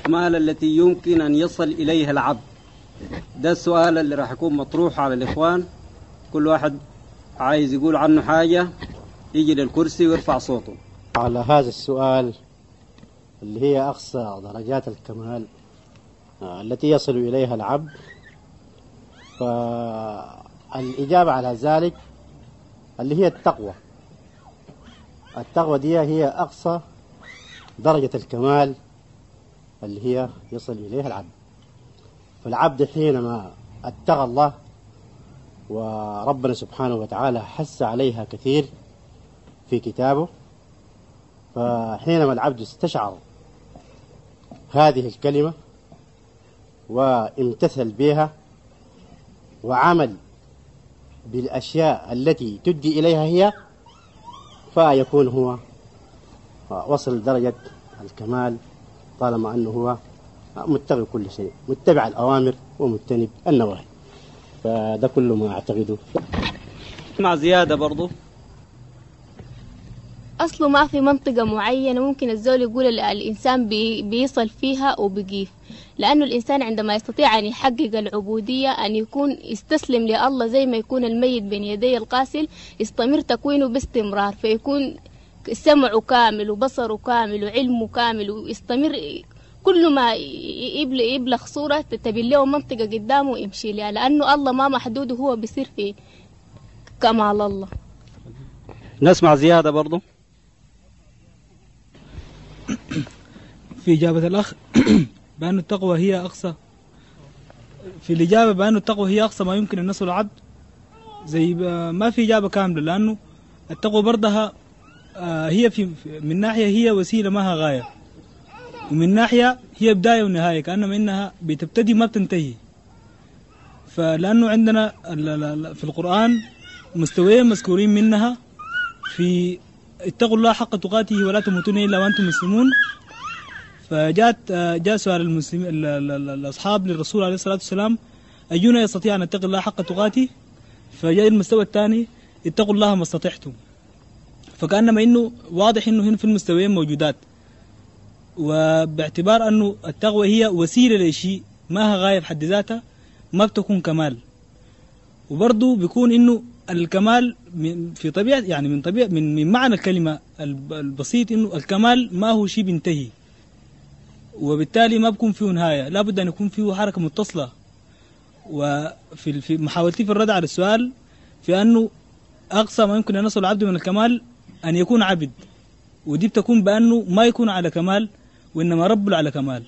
الأكمال التي يمكن أن يصل إليها العبد؟ ده السؤال اللي راح يكون مطروح على الإخوان. كل واحد عايز يقول عنه حاجة يجي للكرسي ويرفع صوته. على هذا السؤال اللي هي أقصى درجات الكمال التي يصل إليها العبد، فالإجابة على ذلك اللي هي التقوى. التقوى دي هي أقصى درجة الكمال اللي هي يصل إليها العبد. فالعبد حينما اتقى الله، وربنا سبحانه وتعالى حث عليها كثير في كتابه، فحينما العبد استشعر هذه الكلمة وامتثل بها وعمل بالأشياء التي تدي إليها هي، فيكون هو وصل درجة الكمال، طالما أنه هو متبع كل شيء، متبع الأوامر ومجتنب النواهي. فده كله ما أعتقده. مع زيادة برضو، أصله ما في منطقة معينة ممكن الزول يقول الإنسان بي بيصل فيها وبيقيف، لأنه الإنسان عندما يستطيع أن يحقق العبودية أن يكون يستسلم لله زي ما يكون الميت بين يدي الغاسل، يستمر تكوينه باستمرار، فيكون سمعه كامل وبصره كامل وعلمه كامل، ويستمر كل ما يبلغ صورة تتبين له منطقة قدامه ويمشي لها، لأنه الله ما محدود وهو بيصير في كمال الله. نسمع زيادة برضو. في إجابة الأخ بأن التقوى هي أقصى، في الإجابة بأن التقوى هي أقصى ما يمكن أن يصل العبد، زي ما في إجابة كاملة، لأنه التقوى برضها هي في من ناحية هي وسيلة معها غاية، ومن ناحية هي بداية ونهاية، كأنما إنها بتبتدي ما بتنتهي. فلأنه عندنا في القرآن مستويين مذكورين منها في اتقوا الله حق تقاته ولا تموتون إلا وأنتم مسلمون. فجاءت جاء سؤال المسلمين الأصحاب للرسول عليه الصلاة والسلام: أينا يستطيع أن يتقي الله حق تقاته؟ فجاء المستوى الثاني: اتقوا الله ما استطعتم. فكأنما إنه واضح إنه هنا في المستويين موجودات، وباعتبار أنه التقوى هي وسيلة لشيء ما هي غاية بحد ذاتها، ما بتكون كمال. وبرضه بيكون إنه الكمال في طبيعة، يعني من طبيعة من من معنى الكلمة البسيط، إنه الكمال ما هو شيء بينتهي، وبالتالي ما بيكون فيه نهاية، لابد أن يكون فيه حركة متصلة. وفي في محاولتي في الرد على السؤال في أنه أقصى ما يمكن أن يصل العبد من الكمال أن يكون عبد، ودي بتكون بأنه ما يكون على كمال وإنما رب على كمال.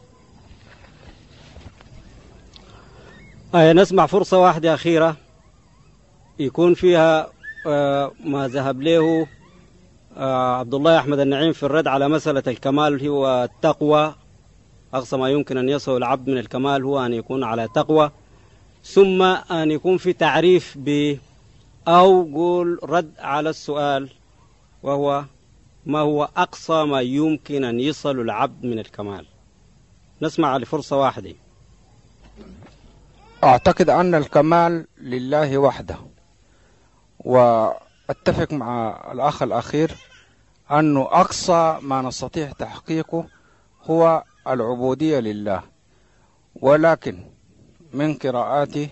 آه نسمع فرصة واحدة أخيرة يكون فيها آه ما ذهب له آه عبد الله أحمد النعيم في الرد على مسألة الكمال هو التقوى. أقصى ما يمكن أن يصل العبد من الكمال هو أن يكون على تقوى، ثم أن يكون في تعريف ب أو قول رد على السؤال، وهو ما هو أقصى ما يمكن أن يصل العبد من الكمال. نسمع لفرصة واحدة. أعتقد أن الكمال لله وحده، وأتفق مع الأخ الأخير أنه أقصى ما نستطيع تحقيقه هو العبودية لله. ولكن من قراءاتي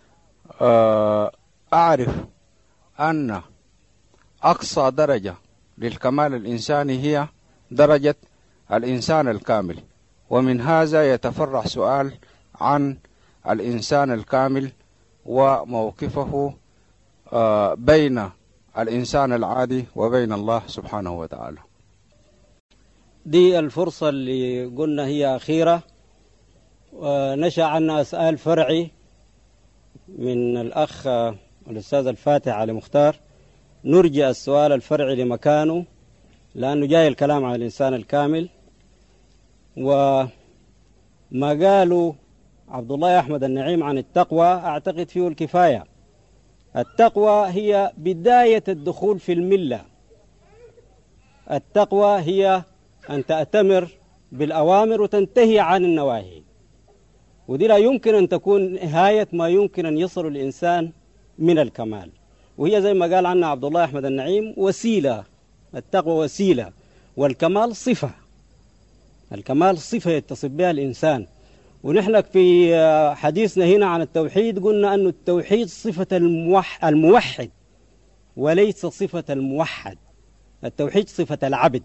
أعرف أن أقصى درجة للكمال الإنساني هي درجة الإنسان الكامل، ومن هذا يتفرع سؤال عن الإنسان الكامل وموقفه بين الإنسان العادي وبين الله سبحانه وتعالى. دي الفرصة اللي قلنا هي أخيرة، ونشأ عنا سؤال فرعي من الأخ الأستاذ الفاتح علي مختار. نرجع السؤال الفرعي لمكانه لأنه جاي الكلام عن الإنسان الكامل، وما قالوا عبد الله أحمد النعيم عن التقوى أعتقد فيه الكفاية. التقوى هي بداية الدخول في الملة. التقوى هي أن تأتمر بالأوامر وتنتهي عن النواهي، ودي لا يمكن أن تكون نهاية ما يمكن أن يصل الإنسان من الكمال، وهي زي ما قال عنها عبد الله أحمد النعيم وسيلة. التقوى وسيلة والكمال صفة. الكمال صفة يتصف بها الإنسان. ونحن في حديثنا هنا عن التوحيد قلنا أن التوحيد صفة الموحد وليس صفة الموحد. التوحيد صفة العبد.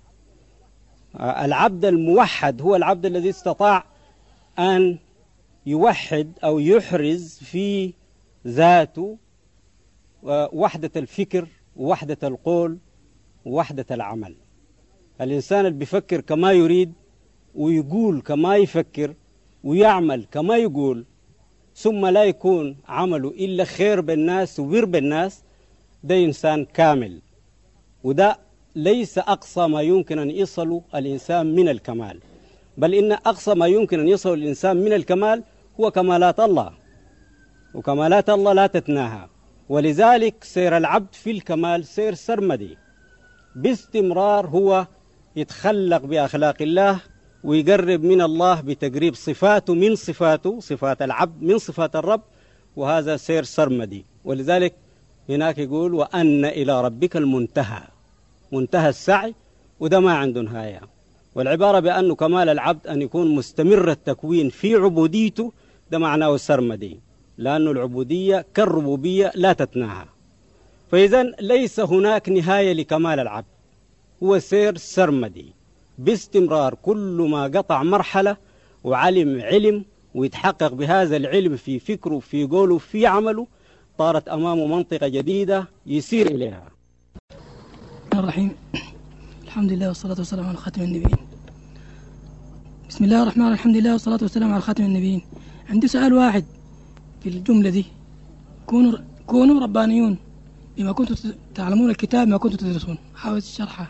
العبد الموحد هو العبد الذي استطاع أن يوحد أو يحرز في ذاته وحدة الفكر ووحدة القول ووحدة العمل. الإنسان اللي بيفكر كما يريد ويقول كما يفكر ويعمل كما يقول ثم لا يكون عمله إلا خير بالناس وبر بالناس، ده إنسان كامل. وده ليس أقصى ما يمكن أن يصل الإنسان من الكمال، بل إن أقصى ما يمكن أن يصل الإنسان من الكمال هو كمالات الله، وكمالات الله لا تتناهى. ولذلك سير العبد في الكمال سير سرمدي، باستمرار هو يتخلق بأخلاق الله ويقرب من الله بتقريب صفاته من صفاته، صفات العبد من صفات الرب، وهذا سير سرمدي. ولذلك هناك يقول وأن إلى ربك المنتهى، منتهى السعي، وده ما عنده نهاية. والعبارة بأنه كمال العبد أن يكون مستمر التكوين في عبوديته، ده معناه السرمدي، لأن العبودية كالربوبية لا تتناهى. فإذا ليس هناك نهاية لكمال العبد، هو سير سرمدي باستمرار. كل ما قطع مرحلة وعلم علم ويتحقق بهذا العلم في فكره في قوله في عمله، طارت أمامه منطقة جديدة يسير إليها. الرحيم. الحمد لله والصلاة والسلام على خاتم النبيين. بسم الله الرحمن الرحيم. الحمد لله والصلاة والسلام على خاتم النبيين. عندي سؤال واحد في الجملة دي، كونوا كونوا ربانيون بما كنتم تعلمون الكتاب ما كنتم تدرسون. حاول شرحها.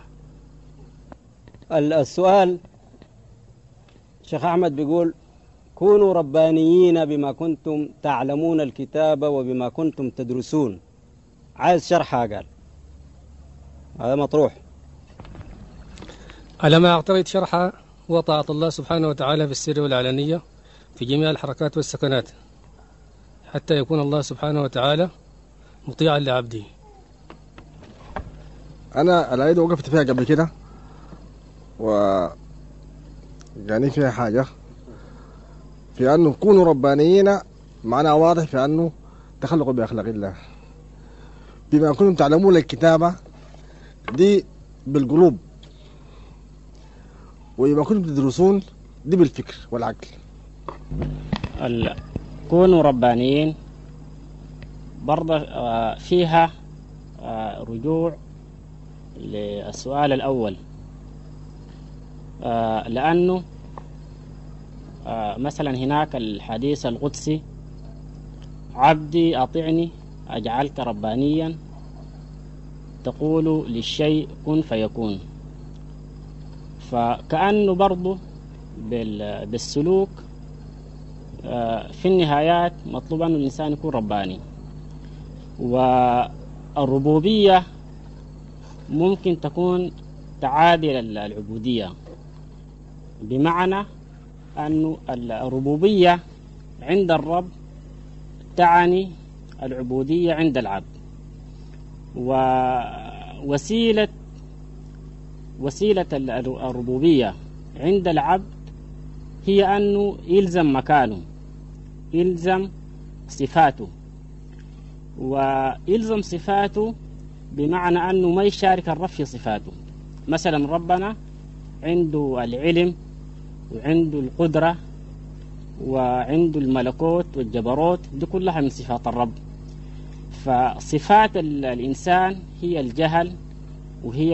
السؤال شيخ أحمد بيقول كونوا ربانيين بما كنتم تعلمون الكتاب وبما كنتم تدرسون. عايز شرحها، قال هذا مطروح. على ما أعتقد شرحها هو طاعة الله سبحانه وتعالى في السر والعلانية في جميع الحركات والسكنات، حتى يكون الله سبحانه وتعالى مطيعا لعبده. أنا الآية دي وقفت فيها قبل كده و يعني فيها حاجة في أنه كونوا ربانيين، معناها واضح في أنه تخلقوا بأخلاق الله. بما كنتم تعلمون الكتابة دي بالقلوب، وبما كنتم تدرسون دي بالفكر والعقل. كونوا ربانيين برضه فيها رجوع للسؤال الأول، لأنه مثلا هناك الحديث القدسي عبدي أطعني أجعلك ربانيا تقول للشيء كن فيكون. فكأنه برضه بالسلوك في النهايات مطلوب أن الإنسان يكون رباني. والربوبية ممكن تكون تعادل العبودية، بمعنى أن الربوبية عند الرب تعني العبودية عند العبد. ووسيلة وسيلة الربوبية عند العبد هي أنه يلزم مكانه، يلزم صفاته، ويلزم صفاته بمعنى أنه ما يشارك الرب في صفاته. مثلا ربنا عنده العلم وعنده القدرة وعنده الملكوت والجبروت، دي كلها من صفات الرب. فصفات الإنسان هي الجهل وهي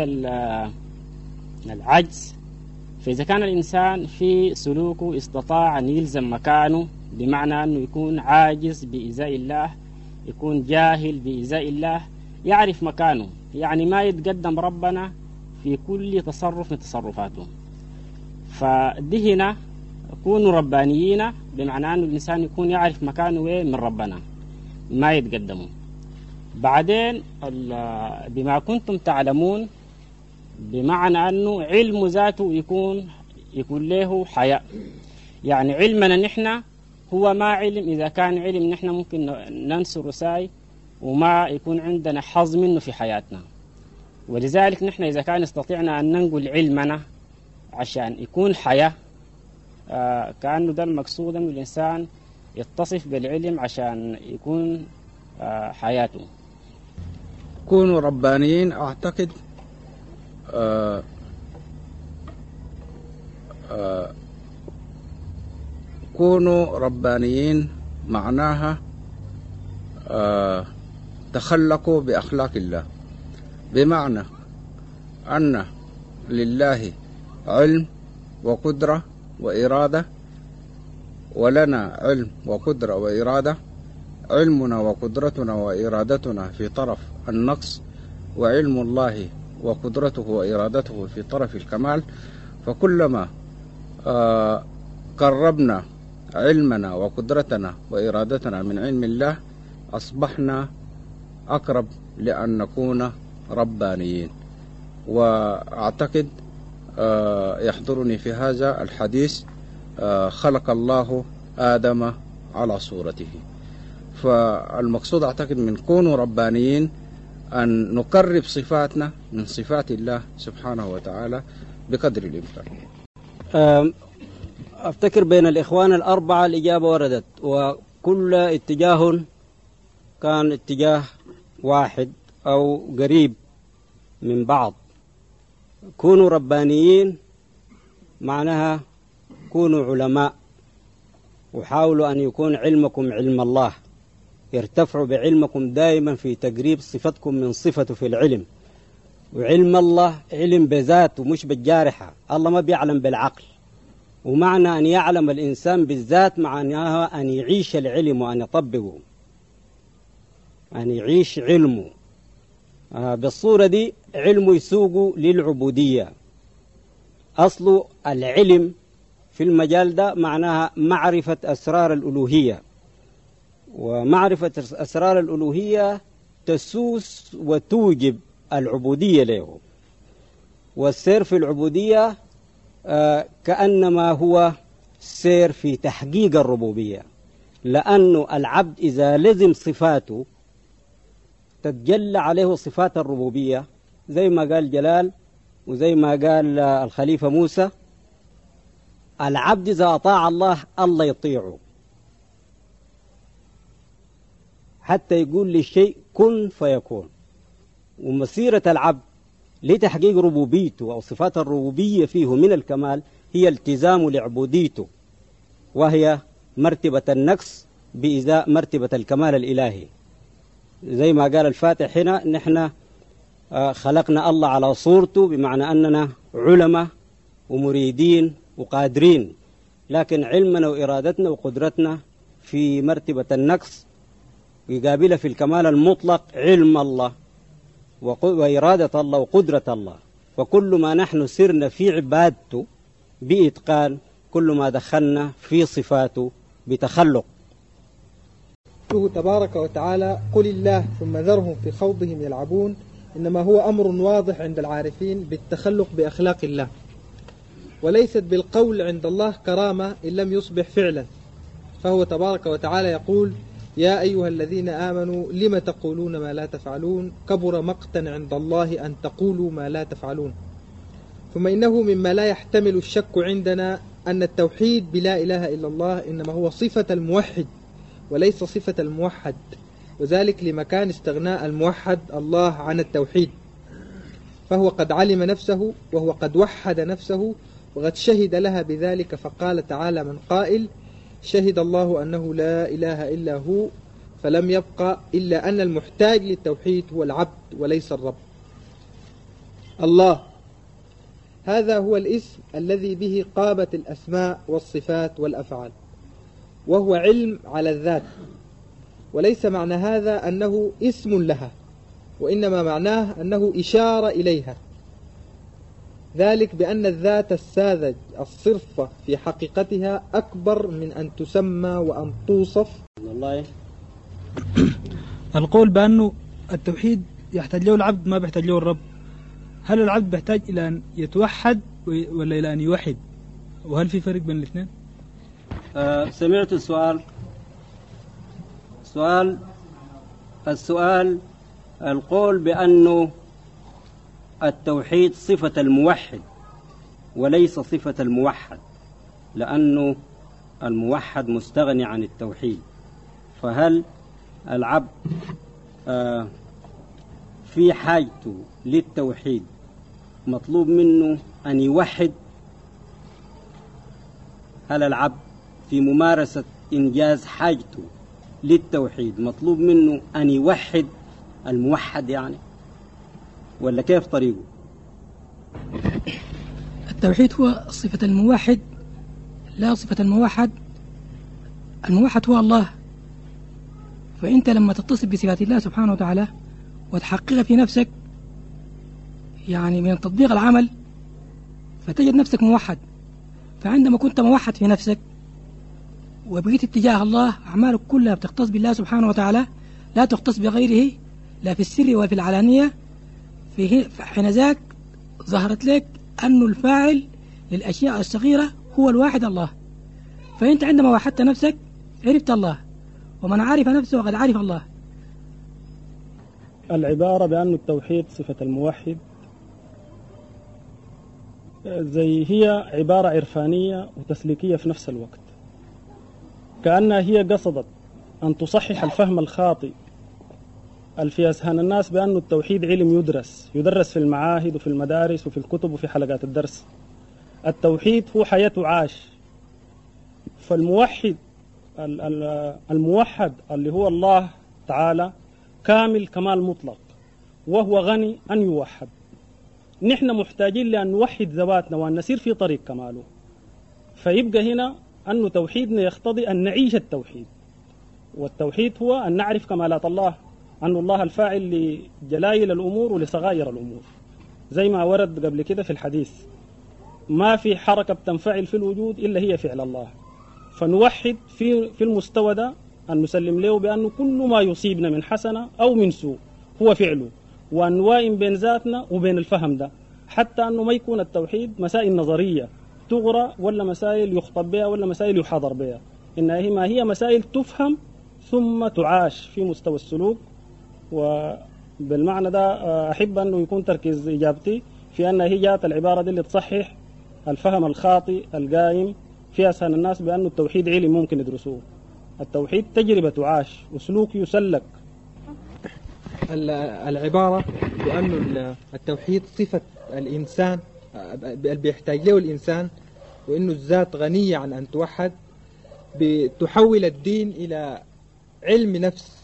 العجز. فإذا كان الإنسان في سلوكه استطاع أن يلزم مكانه، بمعنى أنه يكون عاجز بإزاء الله، يكون جاهل بإزاء الله، يعرف مكانه، يعني ما يتقدم ربنا في كل تصرف من تصرفاته. فدي هنا يكونوا ربانيين بمعنى أن الإنسان يكون يعرف مكانه وين من ربنا، ما يتقدمه. بعدين بما كنتم تعلمون بمعنى أنه علم ذاته يكون يكون له حياء. يعني علمنا نحن هو ما علم إذا كان علم نحن ممكن ننسر ساي وما يكون عندنا حظ منه في حياتنا. ولذلك نحن إذا كان استطعنا أن ننقل علمنا عشان يكون حياة. آه كأنه ده المقصود أن الإنسان يتصف بالعلم عشان يكون آه حياته. كونوا ربانيين. أعتقد آه آه كونوا ربانيين معناها آه تخلقوا بأخلاق الله، بمعنى أن لله علم وقدرة وإرادة، ولنا علم وقدرة وإرادة. علمنا وقدرتنا وإرادتنا في طرف النقص، وعلم الله وقدرته وإرادته في طرف الكمال. فكلما آه قربنا علمنا وقدرتنا وإرادتنا من علم الله أصبحنا أقرب لأن نكون ربانيين. وأعتقد آه يحضرني في هذا الحديث آه خلق الله آدم على صورته. فالمقصود أعتقد من كونوا ربانيين أن نقرب صفاتنا من صفات الله سبحانه وتعالى بقدر الإمكان. أفتكر بين الإخوان الأربعة الإجابة وردت، وكل اتجاه كان اتجاه واحد أو قريب من بعض. كونوا ربانيين معناها كونوا علماء، وحاولوا أن يكون علمكم علم الله، ارتفعوا بعلمكم دائما في تقريب صفتكم من صفته في العلم. وعلم الله علم بذاته مش بالجارحة، الله ما بيعلم بالعقل. ومعنى أن يعلم الإنسان بالذات معناها أن يعيش العلم وأن يطبقه، أن يعيش علمه. آه بالصورة دي علمه يسوق للعبودية. أصل العلم في المجال ده معناها معرفة أسرار الألوهية، ومعرفة أسرار الألوهية تسوس وتوجب العبودية له. والسير في العبودية آه كأنما هو سير في تحقيق الربوبية، لأنه العبد إذا لزم صفاته تتجلى عليه صفات الربوبية، زي ما قال جلال وزي ما قال الخليفة موسى: العبد إذا أطاع الله الله يطيعه، حتى يقول للشيء كن فيكون. ومسيرة العبد لتحقيق ربوبيته أو صفات الربوبية فيه من الكمال هي التزام لعبوديته، وهي مرتبة النقص بإزاء مرتبة الكمال الإلهي. زي ما قال الفاتح هنا: نحن خلقنا الله على صورته، بمعنى أننا علماء ومريدين وقادرين، لكن علمنا وإرادتنا وقدرتنا في مرتبة النقص، ويقابل في الكمال المطلق علم الله وإرادة الله وقدرة الله. وكل ما نحن سرنا في عبادته بإتقان، كل ما دخلنا في صفاته بتخلق. تبارك وتعالى: قل الله ثم ذرهم في خوضهم يلعبون، إنما هو أمر واضح عند العارفين بالتخلق بأخلاق الله، وليست بالقول عند الله كرامة إن لم يصبح فعلا. فهو تبارك وتعالى يقول: يا أيها الذين آمنوا لم تقولون ما لا تفعلون، كبر مقتا عند الله أن تقولوا ما لا تفعلون. ثم إنه مما لا يحتمل الشك عندنا أن التوحيد بلا إله إلا الله إنما هو صفة الموحد وليس صفة الموحد، وذلك لمكان استغناء الموحد الله عن التوحيد، فهو قد علم نفسه وهو قد وحد نفسه وقد شهد لها بذلك. فقال تعالى: من قائل: شهد الله أنه لا إله إلا هو، فلم يبقى إلا أن المحتاج للتوحيد هو العبد وليس الرب. الله هذا هو الاسم الذي به قامت الأسماء والصفات والأفعال، وهو علم على الذات، وليس معنى هذا أنه اسم لها، وإنما معناه أنه إشارة إليها، ذلك بأن الذات الساذج الصرفة في حقيقتها أكبر من أن تسمى وأن توصف. والله القول بأنه التوحيد يحتاج له العبد ما بيحتاج له الرب، هل العبد بيحتاج إلى أن يتوحد ولا إلى أن يوحد؟ وهل في فرق بين الاثنين؟ أه سمعت السؤال. سؤال السؤال القول بأنه التوحيد صفة الموحد وليس صفة الموحد، لأنه الموحد مستغني عن التوحيد. فهل العبد آه في حاجته للتوحيد مطلوب منه أن يوحد؟ هل العبد في ممارسة إنجاز حاجته للتوحيد مطلوب منه أن يوحد الموحد يعني، ولا كيف طريقه؟ التوحيد هو صفة الموحد، لا صفة الموحد. الموحد هو الله، فأنت لما تتصف بصفات الله سبحانه وتعالى وتحققها في نفسك يعني من تطبيق العمل، فتجد نفسك موحد. فعندما كنت موحد في نفسك وبقيت اتجاه الله، أعمالك كلها بتختص بالله سبحانه وتعالى، لا تختص بغيره، لا في السر وفي العلانية. في حين ذاك ظهرت لك أن الفاعل للأشياء الصغيرة هو الواحد الله. فأنت عندما وحدت نفسك عرفت الله، ومن عرف نفسه وقد عرف الله. العبارة بأن التوحيد صفة الموحد زي هي عبارة عرفانية وتسليكية في نفس الوقت، كأنها هي قصدت أن تصحح الفهم الخاطئ في أذهان الناس بأن التوحيد علم يدرس يدرس في المعاهد وفي المدارس وفي الكتب وفي حلقات الدرس. التوحيد هو حياة عاش. فالموحد الموحد اللي هو الله تعالى كامل كمال مطلق، وهو غني أن يوحد. نحن محتاجين لأن نوحد ذواتنا وأن نسير في طريق كماله. فيبقى هنا أن توحيدنا يقتضي أن نعيش التوحيد، والتوحيد هو أن نعرف كمالات الله، أن الله الفاعل لجلائل الأمور ولصغائر الأمور، زي ما ورد قبل كده في الحديث: ما في حركة بتنفعل في الوجود إلا هي فعل الله. فنوحد في في المستوى ده أن نسلم له بأنه كل ما يصيبنا من حسنة أو من سوء هو فعله، وأن نوائم بين ذاتنا وبين الفهم ده، حتى أنه ما يكون التوحيد مسائل نظرية تغرى، ولا مسائل يخطب بها، ولا مسائل يحاضر بها، إنها ما هي مسائل تفهم ثم تعاش في مستوى السلوك. وبالمعنى ده أحب أنه يكون تركيز إجابتي في أنها هي جاءت العبارة دي اللي تصحح الفهم الخاطئ القائم في أذهان الناس بأن التوحيد علم ممكن يدرسوه. التوحيد تجربة تعاش وسلوك يسلك. العبارة بأن التوحيد صفة الإنسان بيحتاج له الإنسان، وأنه الذات غنية عن أن توحد، بتحول الدين إلى علم نفس،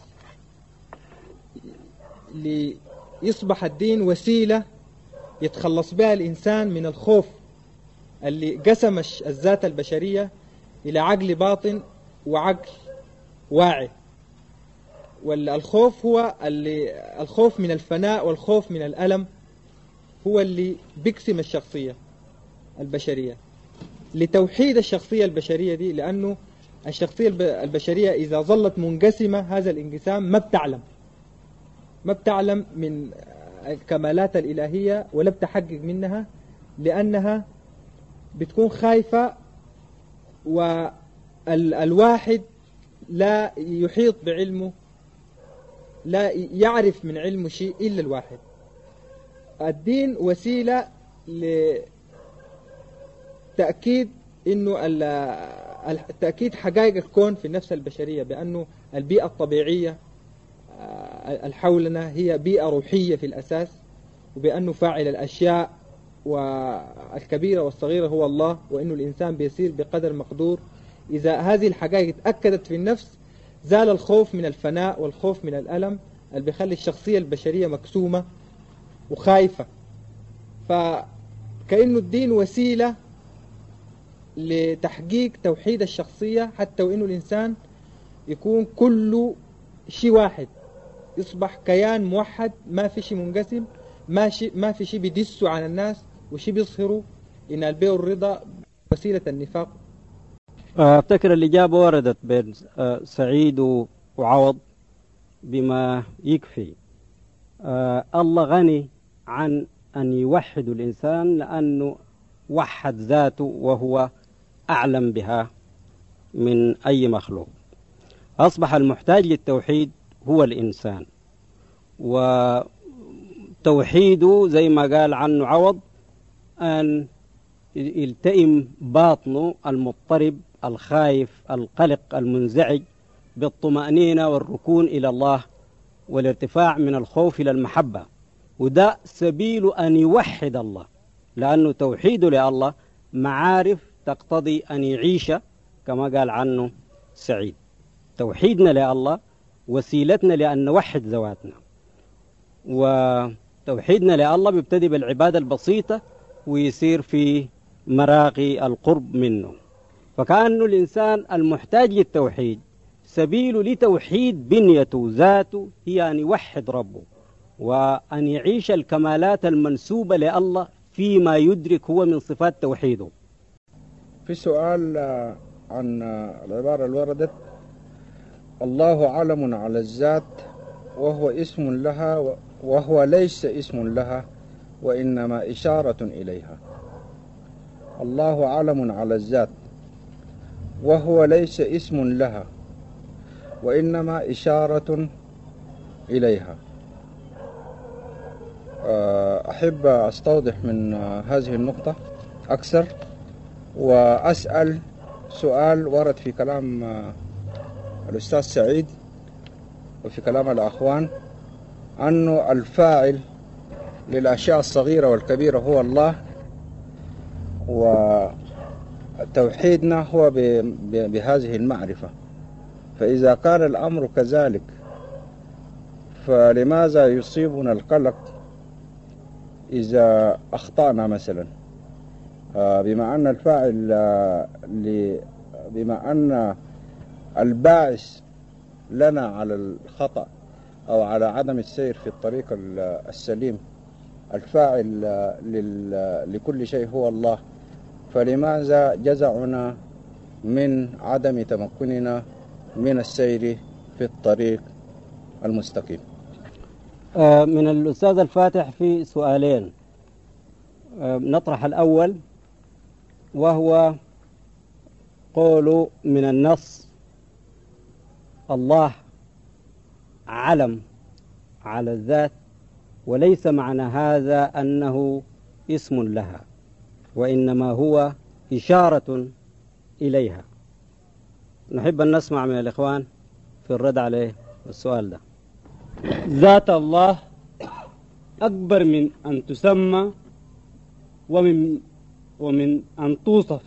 ليصبح الدين وسيلة يتخلص بها الإنسان من الخوف اللي قسم الذات البشرية إلى عقل باطن وعقل واعي. والخوف هو اللي الخوف من الفناء والخوف من الألم هو اللي بيقسم الشخصية البشرية. لتوحيد الشخصية البشرية دي، لأنه الشخصية البشرية إذا ظلت منقسمة هذا الانقسام ما بتعلم ما بتعلم من الكمالات الإلهية ولا بتحقق منها، لأنها بتكون خايفة، والواحد لا يحيط بعلمه، لا يعرف من علمه شيء إلا الواحد. الدين وسيلة لتأكيد إنه تأكيد حقائق الكون في النفس البشرية، بأنه البيئة الطبيعية الحولنا هي بيئة روحية في الأساس، وبأنه فاعل الأشياء والكبيرة والصغيرة هو الله، وأنه الإنسان بيسير بقدر مقدور. إذا هذه الحقائق تأكدت في النفس زال الخوف من الفناء والخوف من الألم اللي بيخلي الشخصية البشرية مكسومة وخايفة. فكأنه الدين وسيلة لتحقيق توحيد الشخصية، حتى وأنه الإنسان يكون كله شيء واحد، يصبح كيان موحد، ما في شيء منقسم، ما شيء ما في شيء بيدسوا على الناس وشيء بيظهروا إن البيع والرضا وسيلة النفاق. أفتكر الإجابة وردت بين سعيد وعوض بما يكفي. الله غني عن أن يوحد الإنسان لأنه وحد ذاته وهو أعلم بها من أي مخلوق. أصبح المحتاج للتوحيد هو الإنسان، وتوحيده زي ما قال عنه عوض أن يلتئم باطنه المضطرب الخايف القلق المنزعج بالطمأنينة والركون إلى الله والارتفاع من الخوف إلى المحبة، وده سبيل أن يوحد الله، لأنه توحيده لله معارف تقتضي أن يعيش كما قال عنه سعيد. توحيدنا لله وسيلتنا لأن نوحد ذواتنا، وتوحيدنا لله بيبتدي بالعبادة البسيطة ويصير في مراقي القرب منه. فكأنه الإنسان المحتاج للتوحيد سبيل لتوحيد بنيته ذاته هي أن يوحد ربه وأن يعيش الكمالات المنسوبة لله فيما يدرك هو من صفات توحيده. في سؤال عن العبارة اللي وردت: الله علم على الذات وهو اسم لها وهو ليس اسم لها وإنما إشارة إليها. الله علم على الذات وهو ليس اسم لها وإنما إشارة إليها. أحب أستوضح من هذه النقطة أكثر وأسأل سؤال ورد في كلام الأستاذ سعيد وفي كلام الأخوان أنه الفاعل للأشياء الصغيرة والكبيرة هو الله، وتوحيدنا هو بهذه المعرفة. فإذا كان الأمر كذلك فلماذا يصيبنا القلق إذا أخطأنا مثلا؟ بما أن الفاعل بما أن الباعث لنا على الخطأ أو على عدم السير في الطريق السليم الفاعل لكل شيء هو الله، فلماذا جزعنا من عدم تمكننا من السير في الطريق المستقيم؟ من الأستاذ الفاتح في سؤالين. نطرح الأول وهو قول من النص: الله علم على الذات وليس معنى هذا أنه اسم لها وإنما هو إشارة إليها. نحب أن نسمع من الإخوان في الرد عليه السؤال ده. ذات الله أكبر من أن تسمى ومن ومن أن توصف،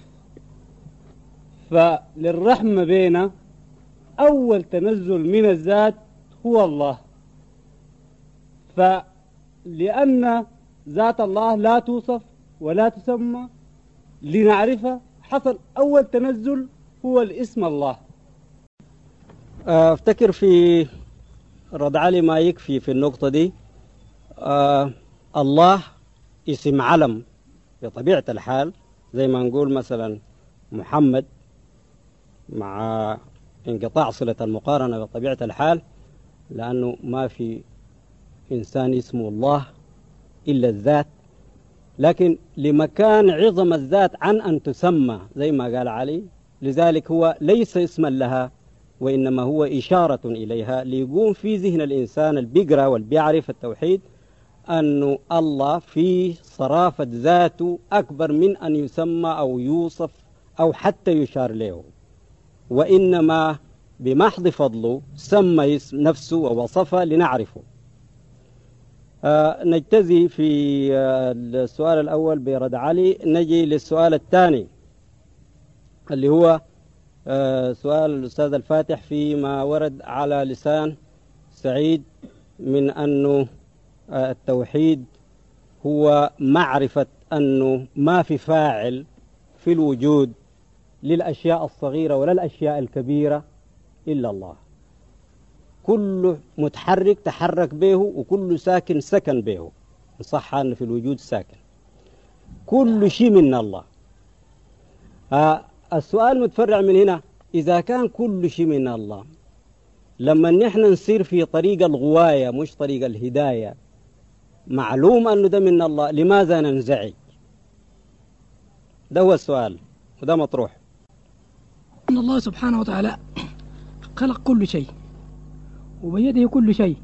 فللرحمة بين أول تنزل من الذات هو الله، فلأن ذات الله لا توصف ولا تسمى لنعرفها حصل أول تنزل هو الاسم الله. أفتكر في رد علي ما يكفي في النقطة دي. آه الله اسم علم بطبيعة الحال، زي ما نقول مثلا محمد مع انقطاع صلة المقارنة بطبيعة الحال، لأنه ما في إنسان اسمه الله إلا الذات، لكن لمكان عظم الذات عن أن تسمى زي ما قال علي، لذلك هو ليس اسما لها وإنما هو إشارة إليها، ليقوم في ذهن الإنسان البقرة والبيعرف التوحيد أن الله في صرافة ذاته أكبر من أن يسمى أو يوصف أو حتى يشار له، وإنما بمحض فضله سمى نفسه ووصفه لنعرفه. آه نجتزي في آه السؤال الأول برد علي. نجي للسؤال الثاني اللي هو آه سؤال الأستاذ الفاتح فيما ورد على لسان سعيد من أنه آه التوحيد هو معرفة أنه ما في فاعل في الوجود للأشياء الصغيرة ولا الأشياء الكبيرة إلا الله. كل متحرك تحرك به وكل ساكن سكن به، صح أن في الوجود ساكن، كل شيء من الله. آه السؤال متفرع من هنا: إذا كان كل شيء من الله، لما نحن نسير في طريق الغواية مش طريق الهداية، معلوم أنه ده من الله، لماذا ننزعج؟ ده هو السؤال وده مطروح. أن الله سبحانه وتعالى خلق كل شيء وبيده كل شيء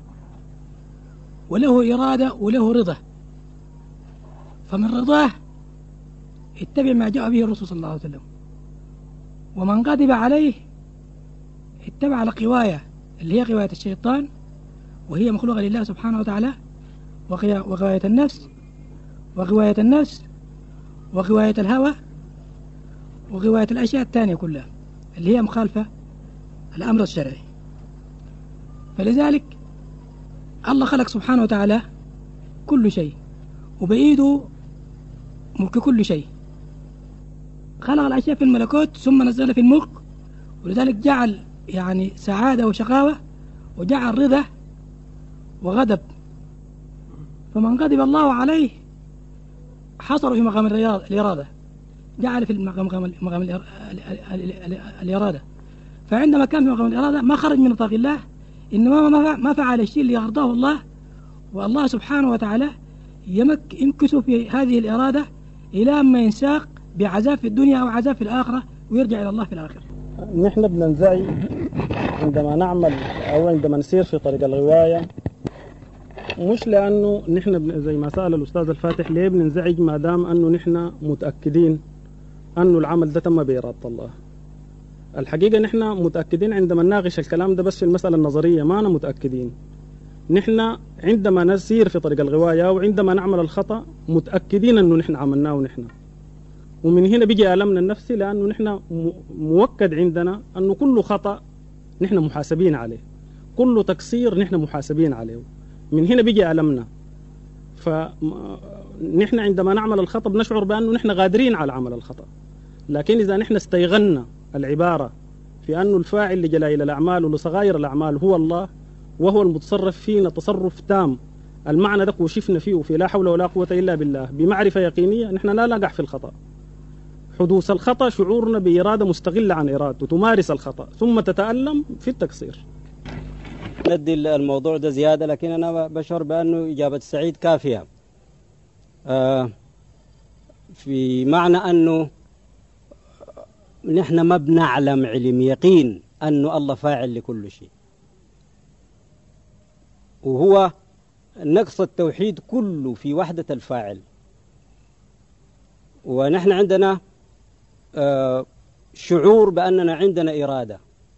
وله إرادة وله رضا، فمن رضاه اتبع ما جاء به الرسول صلى الله عليه وسلم، ومن غضب عليه اتبع على قواية اللي هي قواية الشيطان، وهي مخلوقة لله سبحانه وتعالى، وقواية النفس وقواية النفس وقواية الهوى وقواية الأشياء الثانية كلها اللي هي مخالفة الأمر الشرعي. فلذلك الله خلق سبحانه وتعالى كل شيء، وبإيده ملك كل شيء، خلق الأشياء في الملكوت ثم نزل في الملك، ولذلك جعل يعني سعادة وشقاوة، وجعل رضا وغضب. فمن غضب الله عليه حصر في مقام الإرادة، جعل في مقام مقام الإرادة. فعندما كان في مقام الإرادة ما خرج من نطاق الله، إنما ما فعل الشيء اللي يرضاه الله، والله سبحانه وتعالى يمكث في هذه الإرادة إلى ما ينساق بعذاب في الدنيا أو عذاب في الآخرة، ويرجع إلى الله في الآخرة. نحن بننزعج عندما نعمل أو عندما نسير في طريق الغواية، مش لأنه نحن زي ما سأل الأستاذ الفاتح ليه بننزعج، ما دام أنه نحن متأكدين أنه العمل ده تم بإرادة الله. الحقيقة نحن متأكدين عندما نناقش الكلام ده، بس في المسألة النظرية ما أنا متأكدين. نحن عندما نسير في طريق الغواية وعندما نعمل الخطأ متأكدين أنه نحن عملناه نحن، ومن هنا بيجي ألمنا النفسي، لأنه نحن موكد عندنا أنه كل خطأ نحن محاسبين عليه، كل تقصير نحن محاسبين عليه، من هنا بيجي ألمنا. فنحن عندما نعمل الخطأ بنشعر بأنه نحن قادرين على عمل الخطأ، لكن إذا نحن استيغلنا العبارة في أنه الفاعل لجلائل الأعمال ولصغائر الأعمال هو الله، وهو المتصرف فينا تصرف تام، المعنى ده وشفنا فيه في لا حول ولا قوة إلا بالله بمعرفة يقينية، نحن لا نقع في الخطأ. حدوث الخطأ شعورنا بإرادة مستقلة عن إرادته تمارس الخطأ ثم تتألم في التقصير. ندي الموضوع ده زيادة، لكن أنا بشعر بأنه إجابة سعيد كافية، آه في معنى أنه نحن ما بنعلم علم يقين أنه الله فاعل لكل شيء، وهو نقص التوحيد كله في وحدة الفاعل. ونحن عندنا آه شعور بأننا عندنا إرادة،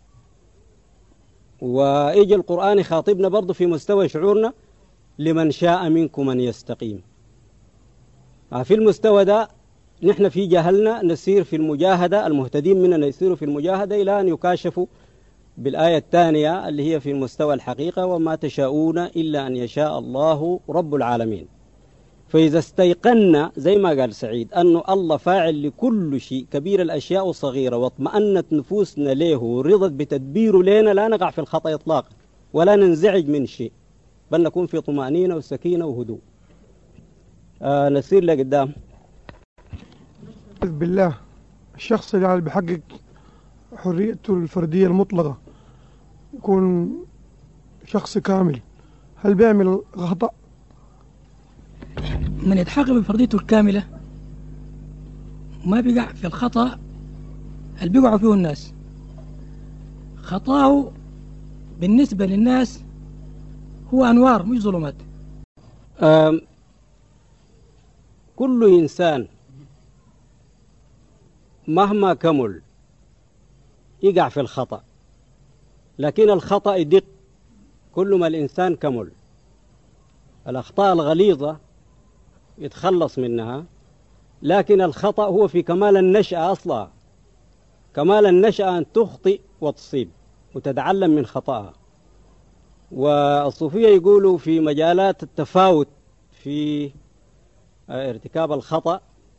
ويجي القرآن يخاطبنا برضو في مستوى شعورنا لمن شاء منكم أن يستقيم. في المستوى ده نحن في جهلنا نسير في المجاهدة، المهتدين مننا يسيروا في المجاهدة إلى أن يكاشفوا بالآية الثانية اللي هي في المستوى الحقيقة، وما تشاءون إلا أن يشاء الله رب العالمين. فإذا استيقنا زي ما قال سعيد أنه الله فاعل لكل شيء، كبير الأشياء وصغيرة، واطمأنت نفوسنا له ورضت بتدبيره لنا، لا نقع في الخطأ إطلاقا ولا ننزعج من شيء، بل نكون في طمأنينة وسكينة وهدوء. آه نسير لقدام. بالله الشخص اللي بيحقق حريته الفردية المطلقة يكون شخص كامل، هل بيعمل خطأ؟ من يتحقق بفرديته الكاملة ما بيقع في الخطأ اللي بيقعوا فيه الناس. خطاه بالنسبة للناس هو أنوار مش ظلمات. كل إنسان مهما كمل يقع في الخطأ، لكن الخطأ يدق كل ما الإنسان كمل. الأخطاء الغليظة يتخلص منها، لكن الخطأ هو في كمال النشأة أصلا. كمال النشأة أن تخطئ وتصيب وتتعلم من خطأها. والصوفية يقولوا في مجالات التفاوت في ارتكاب الخطأ،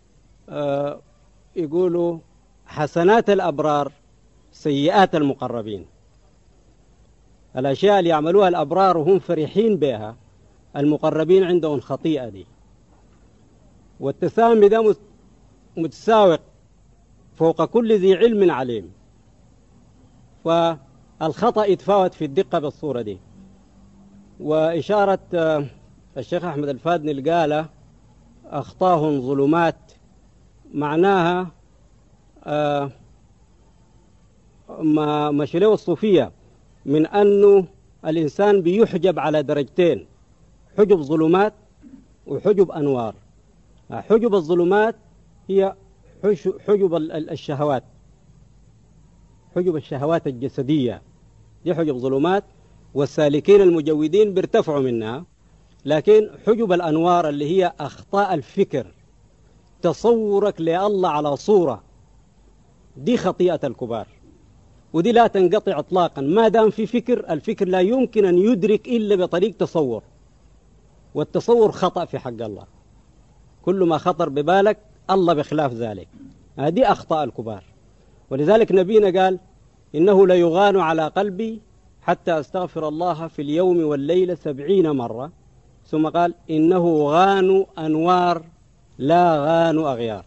يقولوا حسنات الأبرار سيئات المقربين. الأشياء اللي يعملوها الأبرار وهم فرحين بها، المقربين عندهم خطيئة دي. والتسامي ده متساوق فوق كل ذي علم عليم، فالخطأ يتفاوت في الدقة بالصورة دي. وإشارة الشيخ أحمد الفادني اللي قال أخطاهم ظلمات، معناها ما مشلوا الصوفية من أنه الإنسان بيحجب على درجتين، حجب ظلمات وحجب أنوار. حجب الظلمات هي حجب الشهوات، حجب الشهوات الجسدية دي حجب ظلمات، والسالكين المجودين بيرتفعوا منها. لكن حجب الأنوار اللي هي أخطاء الفكر، تصورك لله على صورة، دي خطيئة الكبار، ودي لا تنقطع إطلاقا. ما دام في فكر، الفكر لا يمكن أن يدرك إلا بطريق تصور، والتصور خطأ في حق الله. كل ما خطر ببالك الله بخلاف ذلك، هذه أخطاء الكبار. ولذلك نبينا قال إنه ليغان على قلبي حتى أستغفر الله في اليوم والليلة سبعين مرة، ثم قال إنه غان أنوار لا غان أغيار.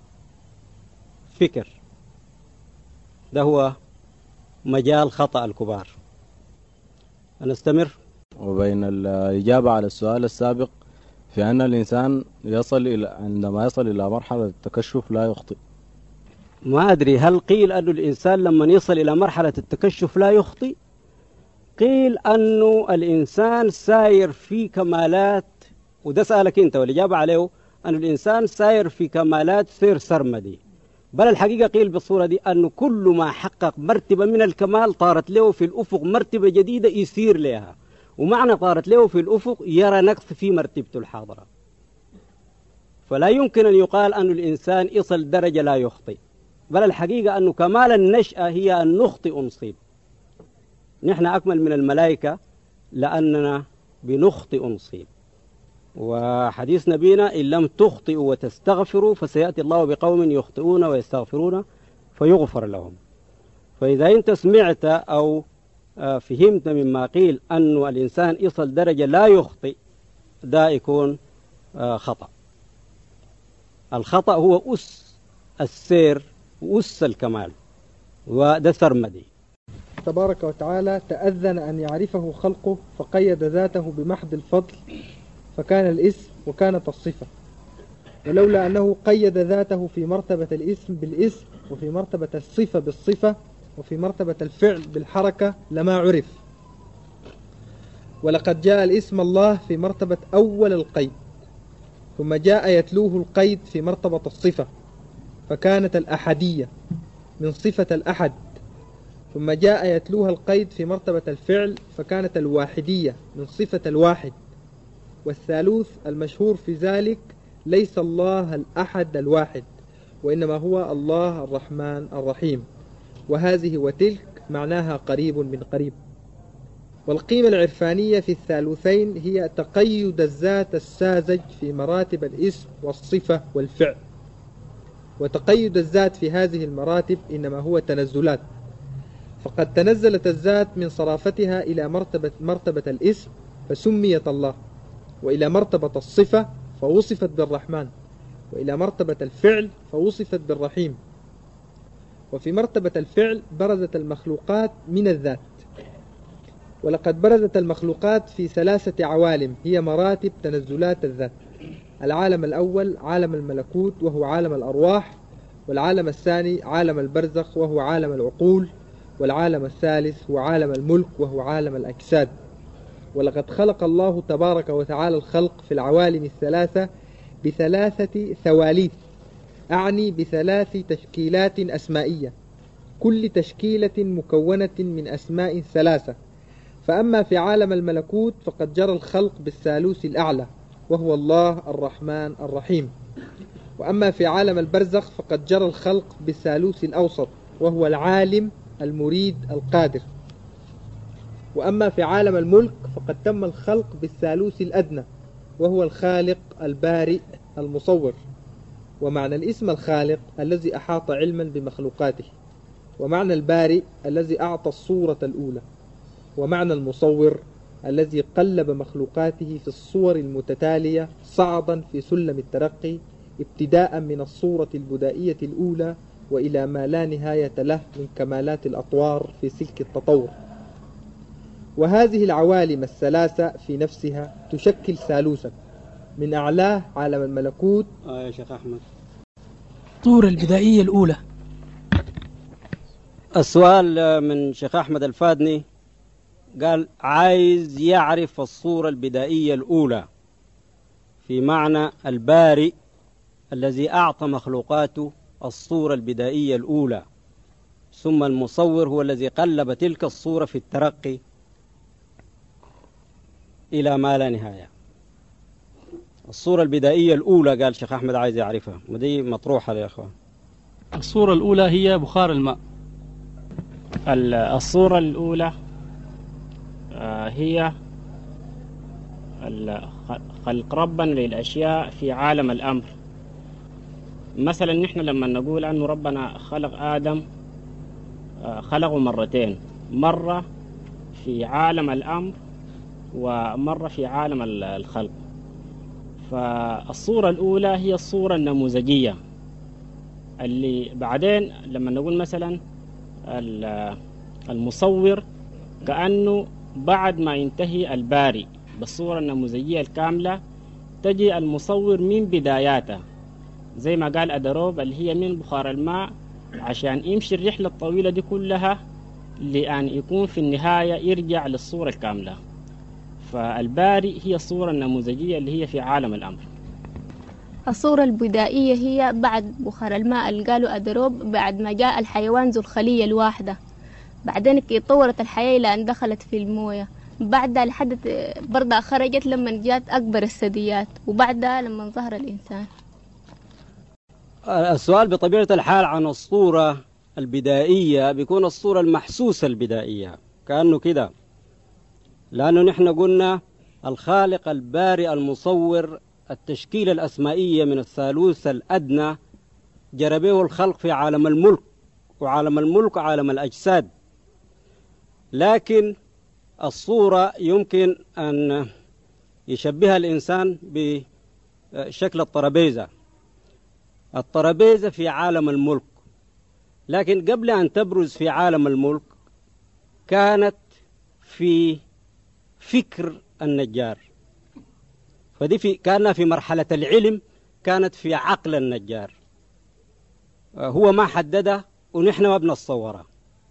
فكر ده هو مجال خطأ الكبار. نستمر. وبين الإجابة على السؤال السابق في أن الإنسان يصل إلى عندما يصل إلى مرحلة التكشف لا يخطئ. ما أدري هل قيل أن الإنسان لما يصل إلى مرحلة التكشف لا يخطئ؟ قيل أنه الإنسان ساير في كمالات، وده سألك أنت والإجابة عليه أن الإنسان ساير في كمالات سير سرمدي. بل الحقيقة قيل بالصورة دي أنه كل ما حقق مرتبة من الكمال طارت له في الأفق مرتبة جديدة يسير لها، ومعنى طارت له في الأفق يرى نقص في مرتبته الحاضرة. فلا يمكن أن يقال أن الإنسان يصل درجة لا يخطئ، بل الحقيقة أنه كمال النشأة هي أن نخطئ نصيب. نحن أكمل من الملائكة لأننا بنخطئ نصيب. وحديث نبينا إن لم تخطئوا وتستغفروا فسيأتي الله بقوم يخطئون ويستغفرون فيغفر لهم. فإذا أنت سمعت أو فهمت مما قيل أن الإنسان يصل درجة لا يخطئ، ده يكون خطأ. الخطأ هو أس السير وأس الكمال، وده سرمدي. تبارك وتعالى تأذن أن يعرفه خلقه فقيد ذاته بمحض الفضل فكان الاسم وكانت الصفة، ولولا أنه قيد ذاته في مرتبة الاسم بالاسم وفي مرتبة الصفة بالصفة وفي مرتبة الفعل بالحركة لما عرف. ولقد جاء الاسم الله في مرتبة أول القيد، ثم جاء يتلوه القيد في مرتبة الصفة فكانت الأحدية من صفة الأحد، ثم جاء يتلوها القيد في مرتبة الفعل فكانت الواحدية من صفة الواحد. والثالوث المشهور في ذلك ليس الله الأحد الواحد، وإنما هو الله الرحمن الرحيم، وهذه وتلك معناها قريب من قريب. والقيمة العرفانية في الثالوثين هي تقيد الذات الساذج في مراتب الاسم والصفة والفعل. وتقيد الذات في هذه المراتب إنما هو تنزلات، فقد تنزلت الذات من صرافتها إلى مرتبة, مرتبة الاسم فسميت الله، وإلى مرتبة الصفة فوصفت بالرحمن، وإلى مرتبة الفعل فوصفت بالرحيم. وفي مرتبة الفعل برزت المخلوقات من الذات. ولقد برزت المخلوقات في ثلاثة عوالم هي مراتب تنزلات الذات. العالم الأول عالم الملكوت وهو عالم الأرواح، والعالم الثاني عالم البرزخ وهو عالم العقول، والعالم الثالث هو عالم الملك وهو عالم الأجساد. ولقد خلق الله تبارك وتعالى الخلق في العوالم الثلاثة بثلاثة ثواليث، أعني بثلاث تشكيلات أسمائية، كل تشكيلة مكونة من أسماء ثلاثة. فأما في عالم الملكوت فقد جرى الخلق بالثالوث الأعلى وهو الله الرحمن الرحيم. وأما في عالم البرزخ فقد جرى الخلق بالثالوث الأوسط وهو العالم المريد القادر. وأما في عالم الملك فقد تم الخلق بالثالوث الأدنى وهو الخالق البارئ المصور. ومعنى الاسم الخالق الذي أحاط علما بمخلوقاته، ومعنى البارئ الذي أعطى الصورة الأولى، ومعنى المصور الذي قلب مخلوقاته في الصور المتتالية صعدا في سلم الترقي ابتداء من الصورة البدائية الأولى وإلى ما لا نهاية له من كمالات الأطوار في سلك التطور. وهذه العوالم الثلاثة في نفسها تشكل ثالوثا، من أعلاه عالم الملكوت. آه يا شيخ أحمد، الصورة البدائية الأولى. السؤال من شيخ أحمد الفادني قال عايز يعرف الصورة البدائية الأولى في معنى البارئ الذي أعطى مخلوقاته الصورة البدائية الأولى، ثم المصور هو الذي قلب تلك الصورة في الترقي إلى ما لا نهاية. الصورة البدائية الأولى قال شيخ أحمد عايز يعرفها، ودي مطروحة يا أخوان. الصورة الأولى هي بخار الماء. الصورة الأولى هي خلق ربنا للأشياء في عالم الأمر. مثلا نحن لما نقول أن ربنا خلق آدم خلقه مرتين، مرة في عالم الأمر ومرة في عالم الخلق. فالصورة الأولى هي الصورة النموذجية، اللي بعدين لما نقول مثلا المصور كأنه بعد ما ينتهي الباري بالصورة النموذجية الكاملة تجي المصور من بداياته، زي ما قال أدروب اللي هي من بخار الماء، عشان يمشي الرحلة الطويلة دي كلها لأن يكون في النهاية يرجع للصورة الكاملة. فالباري هي الصورة النموذجية اللي هي في عالم الأمر. الصورة البدائية هي بعد بخار الماء اللي قالوا أدروب، بعد ما جاء الحيوان ذو الخلية الواحدة، بعدين اتطورت الحياة إلى أن دخلت في الموية، بعدها لحد برضه خرجت لما جات أكبر الثدييات، وبعدها لما ظهر الإنسان. السؤال بطبيعة الحال عن الصورة البدائية بيكون الصورة المحسوسة البدائية كأنه كده، لأنه نحن قلنا الخالق البارئ المصور التشكيلة الأسمائية من الثالوث الأدنى جرى به الخلق في عالم الملك، وعالم الملك عالم الأجساد. لكن الصورة يمكن أن يشبهها الإنسان بشكل الطرابيزة. الطرابيزة في عالم الملك، لكن قبل أن تبرز في عالم الملك كانت في فكر النجار، فدي في كانها في مرحلة العلم، كانت في عقل النجار، هو ما حددها ونحن ما بنتصورها.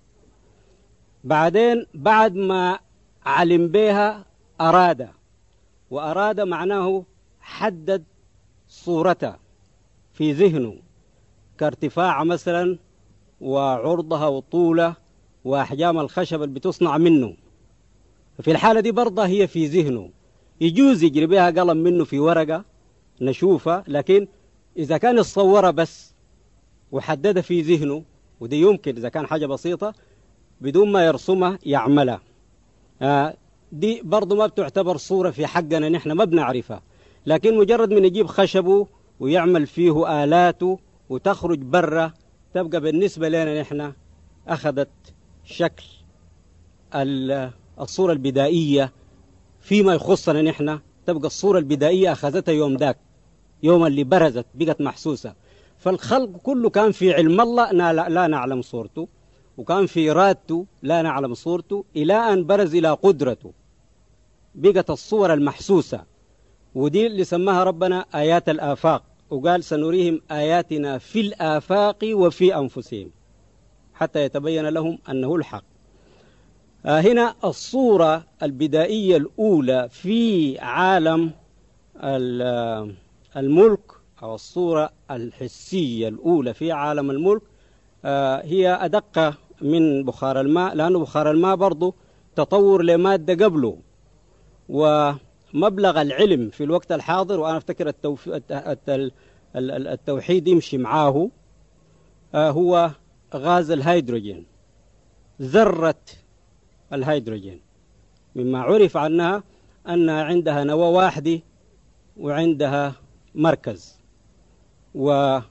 بعدين بعد ما علم بها أراد، وأراد معناه حدد صورتها في ذهنه كارتفاع مثلا وعرضها وطولها وأحجام الخشب اللي بتصنع منه. في الحالة دي برضه هي في ذهنه، يجوز يجري بها قلم منه في ورقة نشوفها، لكن إذا كان الصورة بس وحددها في ذهنه، ودي يمكن إذا كان حاجة بسيطة بدون ما يرسمها يعملها، آه دي برضه ما بتعتبر صورة في حقنا، نحن ما بنعرفها. لكن مجرد من يجيب خشبه ويعمل فيه آلاته وتخرج برا، تبقى بالنسبة لنا نحن أخذت شكل الصورة البدائية. فيما يخصنا نحن تبقى الصورة البدائية أخذتها يوم ذاك، يوم اللي برزت بقت محسوسة. فالخلق كله كان في علم الله لا نعلم صورته، وكان في إرادته لا نعلم صورته، إلى أن برز إلى قدرته بقت الصورة المحسوسة. ودي اللي سماها ربنا آيات الآفاق، وقال سنريهم آياتنا في الآفاق وفي أنفسهم حتى يتبين لهم أنه الحق. آه هنا الصورة البدائية الأولى في عالم الملك، أو الصورة الحسية الأولى في عالم الملك، آه هي أدق من بخار الماء، لأنه بخار الماء برضو تطور لمادة قبله، ومبلغ العلم في الوقت الحاضر، وأنا أفتكر التوف... التوحيد يمشي معاه، آه هو غاز الهيدروجين، ذرة الهيدروجين، مما عرف عنها أنها عندها نواة واحدة وعندها مركز. وطبيعة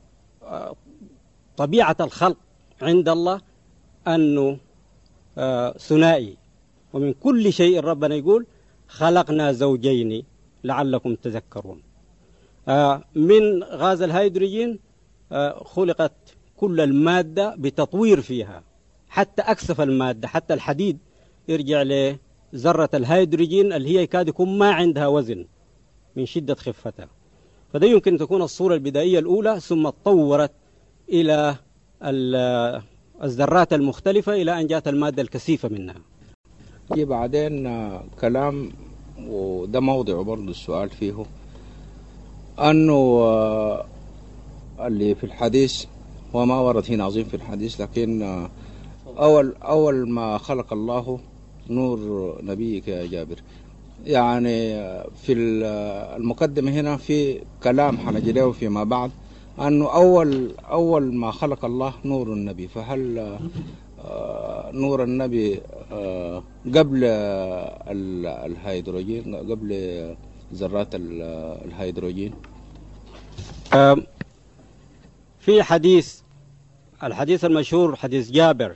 الخلق عند الله أنه ثنائي، ومن كل شيء ربنا يقول خلقنا زوجين لعلكم تذكرون. من غاز الهيدروجين خلقت كل المادة بتطوير فيها، حتى أكثف المادة، حتى الحديد يرجع لذرة الهيدروجين اللي هي يكاد يكون ما عندها وزن من شدة خفتها. فده يمكن تكون الصورة البدائية الأولى، ثم تطورت إلى الذرات المختلفة إلى أن جاءت المادة الكثيفة منها. يجي بعدين كلام، وده موضع برضو السؤال فيه، أنه اللي في الحديث وما ورد هنا عظيم في الحديث، لكن أول أول ما خلق الله نور نبيك يا جابر. يعني في المقدمة هنا في كلام حنجي له فيما بعد أنه أول أول ما خلق الله نور النبي، فهل نور النبي قبل الهيدروجين، قبل ذرات الهيدروجين؟ في حديث الحديث المشهور حديث جابر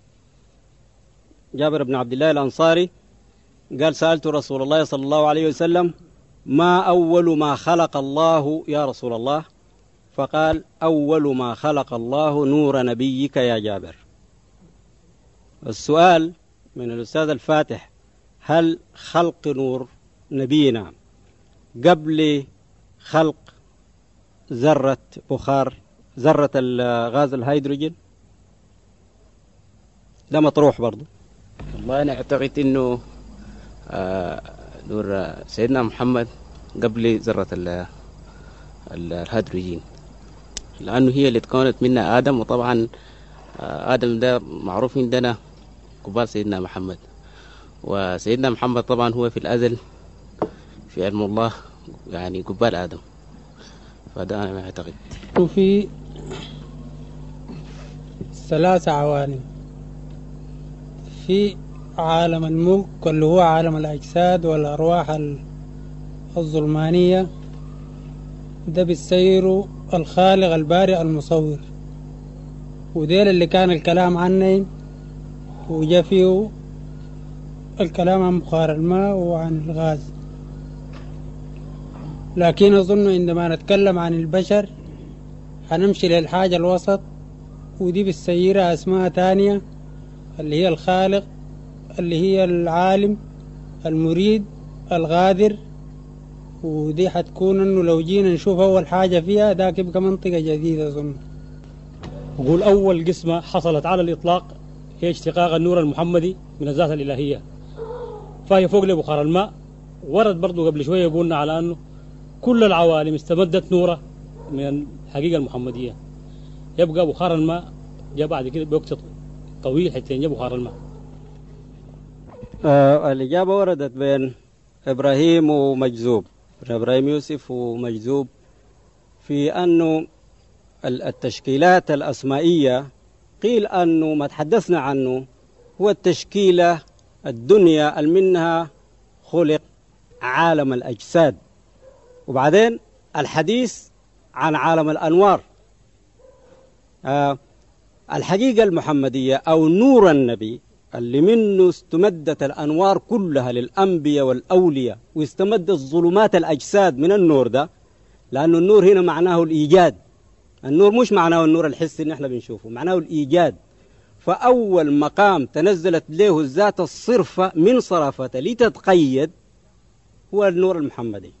جابر بن عبد الله الأنصاري قال: سألت رسول الله صلى الله عليه وسلم: ما أول ما خلق الله يا رسول الله؟ فقال: أول ما خلق الله نور نبيك يا جابر. السؤال من الأستاذ الفاتح: هل خلق نور نبينا قبل خلق ذرة بخار ذرة الغاز الهيدروجين؟ ده مطروح برضو. والله أنا أعتقد أنه آه نور سيدنا محمد قبل ذرة الهيدروجين، لأنه هي اللي تكونت منها آدم، وطبعا آه آدم ده معروف عندنا قبال سيدنا محمد، وسيدنا محمد طبعا هو في الأزل في علم الله يعني قبال آدم، فده أنا ما أعتقد. وفي ثلاثة عوالم: في عالم الملك اللي هو عالم الأجساد والأرواح الظلمانية، ده بالسير الخالق البارئ المصور، وديل اللي كان الكلام عنه وجا فيه الكلام عن بخار الماء وعن الغاز. لكن أظن عندما نتكلم عن البشر هنمشي للحاجة الوسط، ودي بالسيرة أسماء تانية اللي هي الخالق، اللي هي العالم، المريد، الغادر، ودي حتكون انه لو جينا نشوف اول حاجة فيها ده يبقى منطقة جديدة. اظن أقول أول قسمة حصلت على الإطلاق هي اشتقاق النور المحمدي من الذات الإلهية، فهي فوق لبخار الماء. ورد برضو قبل شوية قلنا على أنه كل العوالم استمدت نوره من الحقيقة المحمدية، يبقى بخار الماء جاء بعد كده بوقت طويل حتى ينجي بخار الماء. آه الإجابة وردت بين إبراهيم ومجذوب، إبراهيم يوسف ومجذوب، في أنه التشكيلات الأسمائية قيل أنه ما تحدثنا عنه هو التشكيلة الدنيا المنها خلق عالم الأجساد، وبعدين الحديث عن عالم الأنوار. آه الحقيقة المحمدية أو نور النبي اللي منه استمدت الأنوار كلها للأنبياء والأولياء، واستمدت ظلمات الأجساد من النور ده، لأنه النور هنا معناه الإيجاد. النور مش معناه النور الحسي اللي احنا بنشوفه، معناه الإيجاد. فأول مقام تنزلت له الذات الصرفة من صرافته لتتقيد هو النور المحمدي.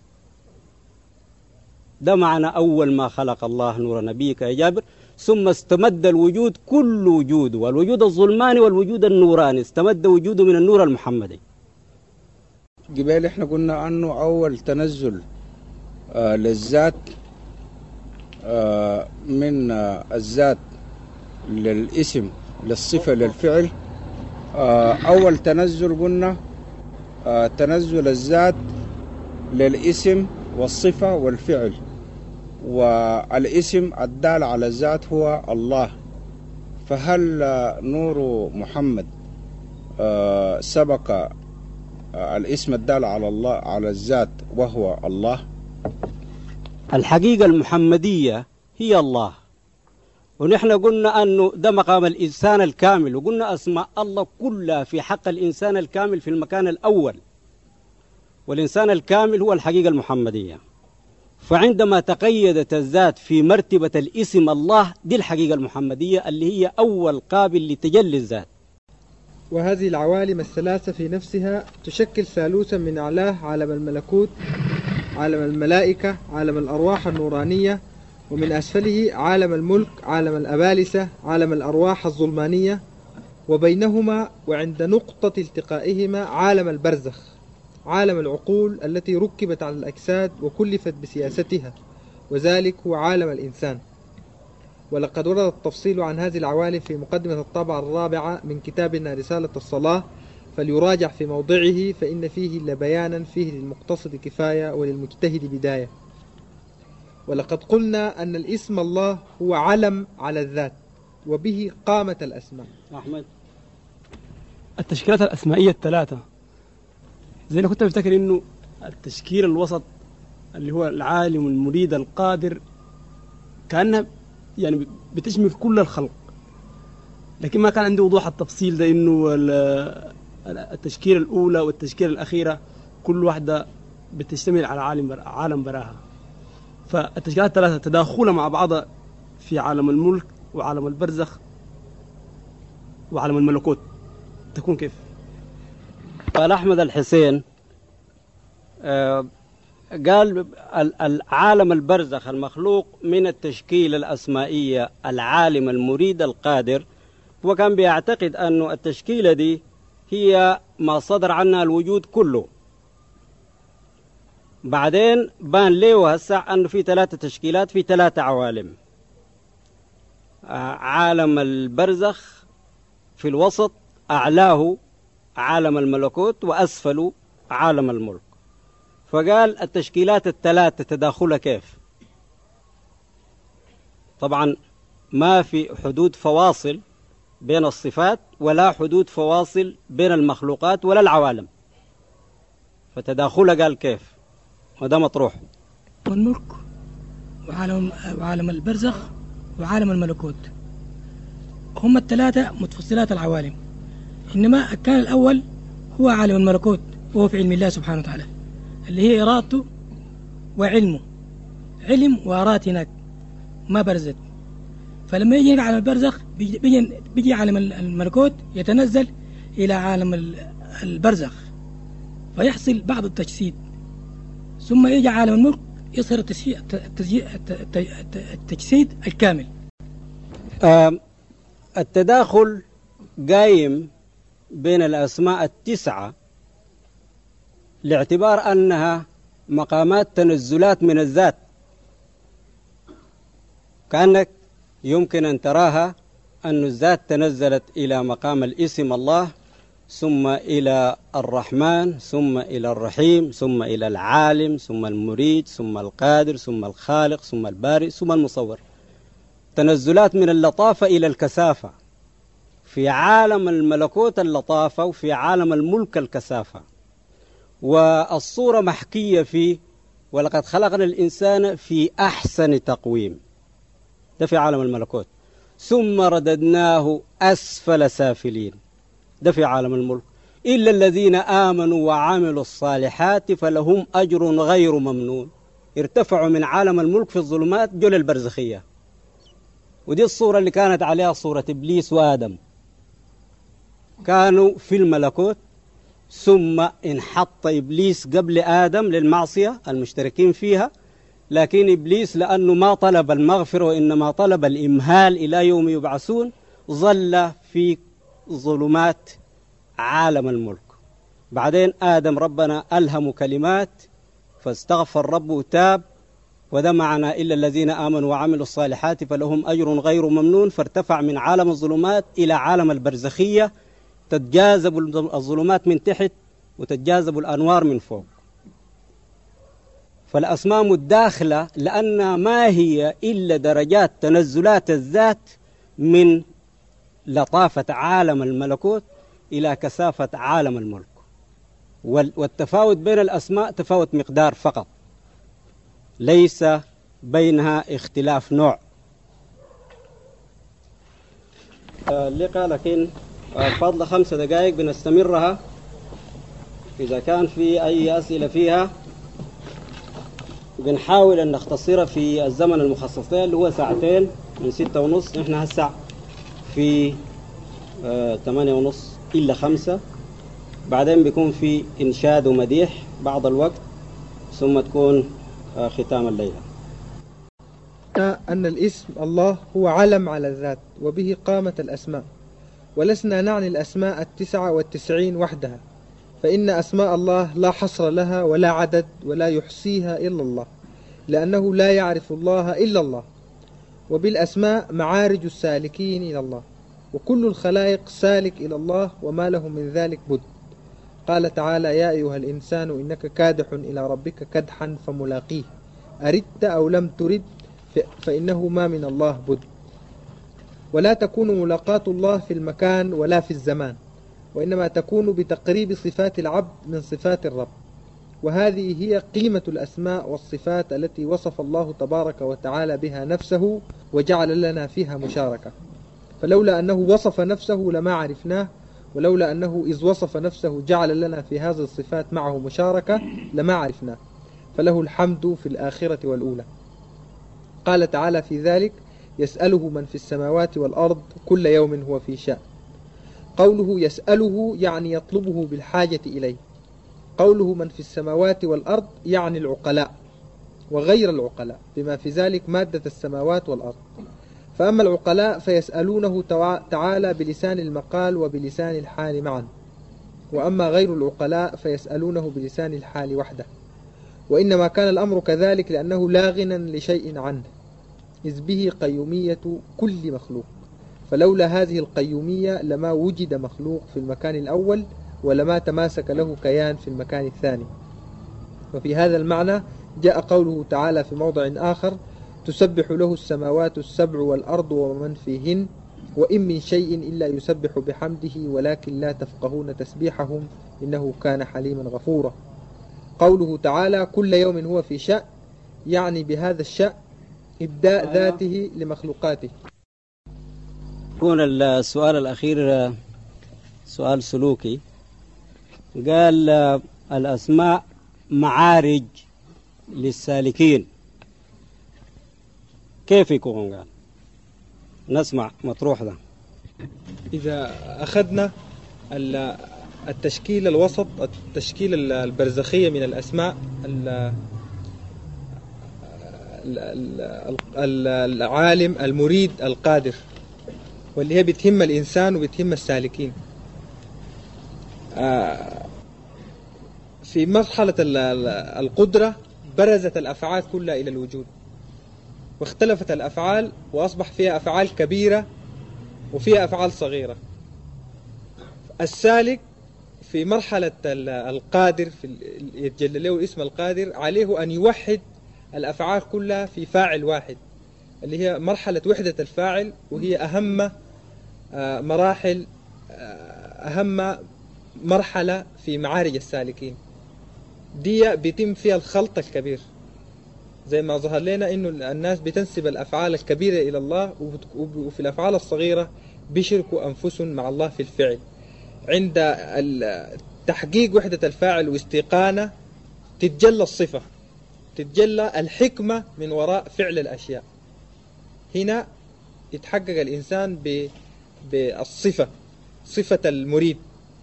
ده معنى أول ما خلق الله نور نبيك يا جابر، ثم استمد الوجود كل وجود، والوجود الظلماني والوجود النوراني استمد وجوده من النور المحمدي. قبل احنا قلنا أنه أول تنزل آه للذات آه من آه الذات للاسم للصفة للفعل، آه أول تنزل قلنا آه تنزل الذات للاسم والصفة والفعل، والاسم الدال على الذات هو الله. فهل نور محمد سبق الاسم الدال على الله على الذات وهو الله؟ الحقيقة المحمدية هي الله، ونحن قلنا أنه ده مقام الإنسان الكامل، وقلنا أسماء الله كلها في حق الإنسان الكامل في المكان الأول، والإنسان الكامل هو الحقيقة المحمدية. فعندما تقيدت الذات في مرتبة الاسم الله، دي الحقيقة المحمدية اللي هي أول قابل لتجلي الذات. وهذه العوالم الثلاثة في نفسها تشكل ثالوثا من أعلاه: عالم الملكوت، عالم الملائكة، عالم الأرواح النورانية، ومن أسفله عالم الملك، عالم الأبالسة، عالم الأرواح الظلمانية، وبينهما وعند نقطة التقائهما عالم البرزخ، عالم العقول التي ركبت على الأجساد وكلفت بسياستها، وذلك هو عالم الإنسان. ولقد ورد التفصيل عن هذه العوالم في مقدمة الطبعة الرابعة من كتابنا رسالة الصلاة، فليراجع في موضعه، فإن فيه لبيانا فيه للمقتصد كفاية وللمجتهد بداية. ولقد قلنا أن الاسم الله هو علم على الذات، وبه قامت الأسماء. أحمد، التشكيلات الأسمائية الثلاثة زي ما كنت بفتكر إنه التشكيل الوسط اللي هو العالم المريد القادر كأنها يعني بتشمل كل الخلق، لكن ما كان عندي وضوح التفصيل ده إنه التشكيلة الأولى والتشكيلة الأخيرة كل واحدة بتشتمل على عالم عالم براها. فالتشكيلات الثلاثة تداخلها مع بعضها في عالم الملك وعالم البرزخ وعالم الملكوت تكون كيف؟ قال أحمد الحسين آه قال العالم البرزخ المخلوق من التشكيل الأسمائية العالم المريد القادر، وكان بيعتقد أن التشكيلة دي هي ما صدر عنها الوجود كله. بعدين بان له هسع أنه في ثلاثة تشكيلات في ثلاثة عوالم، عالم البرزخ في الوسط أعلاه عالم الملكوت وأسفله عالم الملك. فقال التشكيلات الثلاثة تداخلها كيف؟ طبعا ما في حدود فواصل بين الصفات ولا حدود فواصل بين المخلوقات ولا العوالم، فتداخلها قال كيف؟ وده مطروح. والملك وعالم, وعالم البرزخ وعالم الملكوت هم الثلاثة متفصلات العوالم، إنما كان الأول هو عالم الملكوت وهو في علم الله سبحانه وتعالى اللي هي إرادته وعلمه، علم وإرادة هناك ما برزت. فلما يجي عالم البرزخ بيجي, بيجي عالم الملكوت يتنزل إلى عالم البرزخ فيحصل بعض التجسيد، ثم يجي عالم الملك يصير التجسيد الكامل. آه التداخل قايم بين الأسماء التسعة لاعتبار أنها مقامات تنزلات من الذات، كأنك يمكن أن تراها أن الذات تنزلت إلى مقام الاسم الله، ثم إلى الرحمن، ثم إلى الرحيم، ثم إلى العالم، ثم المريد، ثم القادر، ثم الخالق، ثم البارئ، ثم المصور. تنزلات من اللطافة إلى الكثافة. في عالم الملكوت اللطافة وفي عالم الملك الكثافة. والصورة محكية فيه ولقد خلقنا الإنسان في أحسن تقويم، ده في عالم الملكوت، ثم رددناه أسفل سافلين، ده في عالم الملك. إلا الذين آمنوا وعملوا الصالحات فلهم أجر غير ممنون، ارتفعوا من عالم الملك في الظلمات جل البرزخية. ودي الصورة اللي كانت عليها صورة إبليس وآدم، كانوا في الملكوت ثم انحط إبليس قبل آدم للمعصية المشتركين فيها، لكن إبليس لأنه ما طلب المغفرة وإنما طلب الإمهال إلى يوم يبعثون ظل في ظلمات عالم الملك. بعدين آدم ربنا ألهم كلمات فاستغفر ربه وتاب، وده معنى إلا الذين آمنوا وعملوا الصالحات فلهم أجر غير ممنون، فارتفع من عالم الظلمات إلى عالم البرزخية، تتجاذب الظلمات من تحت وتتجاذب الأنوار من فوق. فالأسماء متداخلة لأنها ما هي إلا درجات تنزلات الذات من لطافة عالم الملكوت إلى كثافة عالم الملك. والتفاوت بين الأسماء تفاوت مقدار فقط، ليس بينها اختلاف نوع. اللقاء لكن فضل خمس دقائق بنستمرها، إذا كان في أي أسئلة فيها بنحاول أن نختصرها في الزمن المخصص اللي هو ساعتين من ستة ونص. نحن هسع في آه ثمانية ونص إلا خمسة، بعدين بيكون في إنشاد ومديح بعض الوقت، ثم تكون آه ختام الليلة. أن الاسم الله هو علم على الذات وبه قامت الأسماء، ولسنا نعني الأسماء التسعة والتسعين وحدها، فإن أسماء الله لا حصر لها ولا عدد ولا يحصيها إلا الله، لأنه لا يعرف الله إلا الله. وبالأسماء معارج السالكين إلى الله، وكل الخلائق سالك إلى الله وما له من ذلك بد. قال تعالى: يا أيها الإنسان إنك كادح إلى ربك كدحا فملاقيه أردت أو لم ترد فإنه ما من الله بد. ولا تكون ملاقاة الله في المكان ولا في الزمان، وإنما تكون بتقريب صفات العبد من صفات الرب، وهذه هي قيمة الأسماء والصفات التي وصف الله تبارك وتعالى بها نفسه وجعل لنا فيها مشاركة. فلولا أنه وصف نفسه لما عرفناه، ولولا أنه إذ وصف نفسه جعل لنا في هذه الصفات معه مشاركة لما عرفناه، فله الحمد في الآخرة والأولى. قال تعالى في ذلك: يسأله من في السماوات والأرض كل يوم هو في شأن. قوله يسأله يعني يطلبه بالحاجة إليه. قوله من في السماوات والأرض يعني العقلاء وغير العقلاء، بما في ذلك مادة السماوات والأرض. فأما العقلاء فيسألونه تعالى بلسان المقال وبلسان الحال معا، وأما غير العقلاء فيسألونه بلسان الحال وحده. وإنما كان الأمر كذلك لأنه لا غنى لشيء عنه، إذ به قيومية كل مخلوق، فلولا هذه القيومية لما وجد مخلوق في المكان الأول ولما تماسك له كيان في المكان الثاني. وفي هذا المعنى جاء قوله تعالى في موضع آخر: تسبح له السماوات السبع والأرض ومن فيهن وإن من شيء إلا يسبح بحمده ولكن لا تفقهون تسبيحهم إنه كان حليما غفورا. قوله تعالى كل يوم هو في شأن يعني بهذا الشأن إبداء ذاته لمخلوقاته. يكون السؤال الأخير سؤال سلوكي. قال الأسماء معارج للسالكين، كيف يكون؟ قال نسمع مطروح ده. إذا أخذنا التشكيل الوسط، التشكيل البرزخية من الأسماء، العالم المريد القادر، واللي هي بتهم الإنسان وبتهم السالكين. في مرحلة القدرة برزت الأفعال كلها إلى الوجود، واختلفت الأفعال وأصبح فيها أفعال كبيرة وفيها أفعال صغيرة. السالك في مرحلة القادر، في يتجلى له اسم القادر، عليه أن يوحد الأفعال كلها في فاعل واحد، اللي هي مرحلة وحدة الفاعل، وهي أهم مراحل أهم مرحلة في معارج السالكين. دي بيتم فيها الخلط الكبير، زي ما ظهر لنا إنه الناس بتنسب الأفعال الكبيرة إلى الله، وفي الأفعال الصغيرة بيشركوا أنفسهم مع الله في الفعل. عند تحقيق وحدة الفاعل واستيقانة تتجلى الصفة، تتجلى الحكمة من وراء فعل الأشياء. هنا يتحقق الإنسان بالصفة، صفة المريد.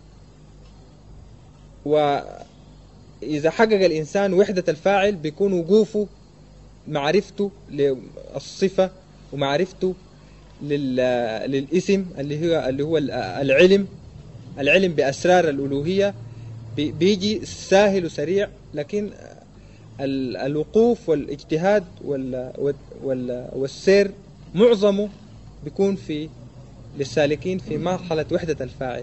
وإذا حقق الإنسان وحدة الفاعل بيكون وقوفه معرفته للصفة ومعرفته للاسم اللي هو اللي هو العلم العلم بأسرار الألوهية بيجي سهل وسريع. لكن الوقوف والاجتهاد والسير معظمه بيكون في للسالكين في مرحلة وحدة الفاعل.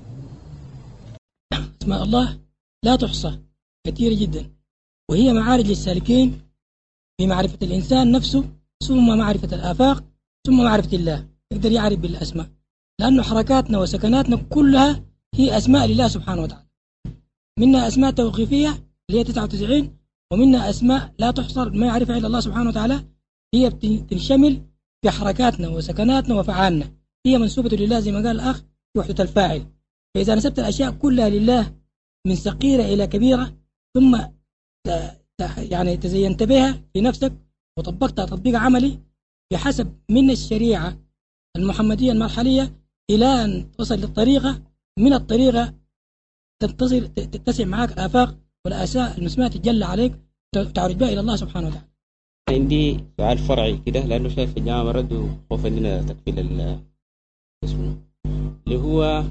أسماء الله لا تحصى، كثيرة جدا، وهي معارج للسالكين في معرفة الإنسان نفسه، ثم معرفة الآفاق، ثم معرفة الله. يقدر يعرف بالأسماء، لأنه حركاتنا وسكناتنا كلها هي أسماء لله سبحانه وتعالى. منها أسماء توقيفية اللي هي تسعة وتسعين، ومنها أسماء لا تحصر ما يعرفها إلا الله سبحانه وتعالى، هي بتنشمل في حركاتنا وسكناتنا وفعالنا، هي منسوبة لله زي ما قال الأخ في وحدة الفاعل. فإذا نسبت الأشياء كلها لله من صغيرة إلى كبيرة، ثم يعني تزينت بها في نفسك وطبقتها تطبيق عملي بحسب من الشريعة المحمدية المرحلية، إلى أن تصل للطريقة، من الطريقة تتصل تتسع معك الآفاق والآساء المسماة تتجلى عليك وتعرج بها إلى الله سبحانه وتعالى. عندي سؤال فرعي كده، لأنه شايف الجامعة مرد خوفا لنا تكفيل اسمه، اللي هو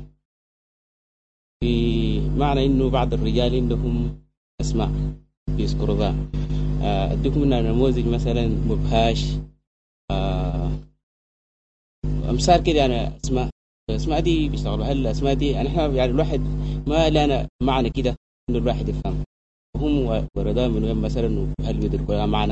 في معنى إنه بعض الرجال عندهم أسماء بيذكروا بها. أديكم من نموذج مثلا مبهاش، آه أمثال كده يعني أسماء الأسماء دي بيشتغلوا. هل الأسماء دي يعني إحنا يعني الواحد ما لنا معنى كده إنه الواحد يفهم هم ورداء من وين مثلا، وهل بيدركوا لها معنى؟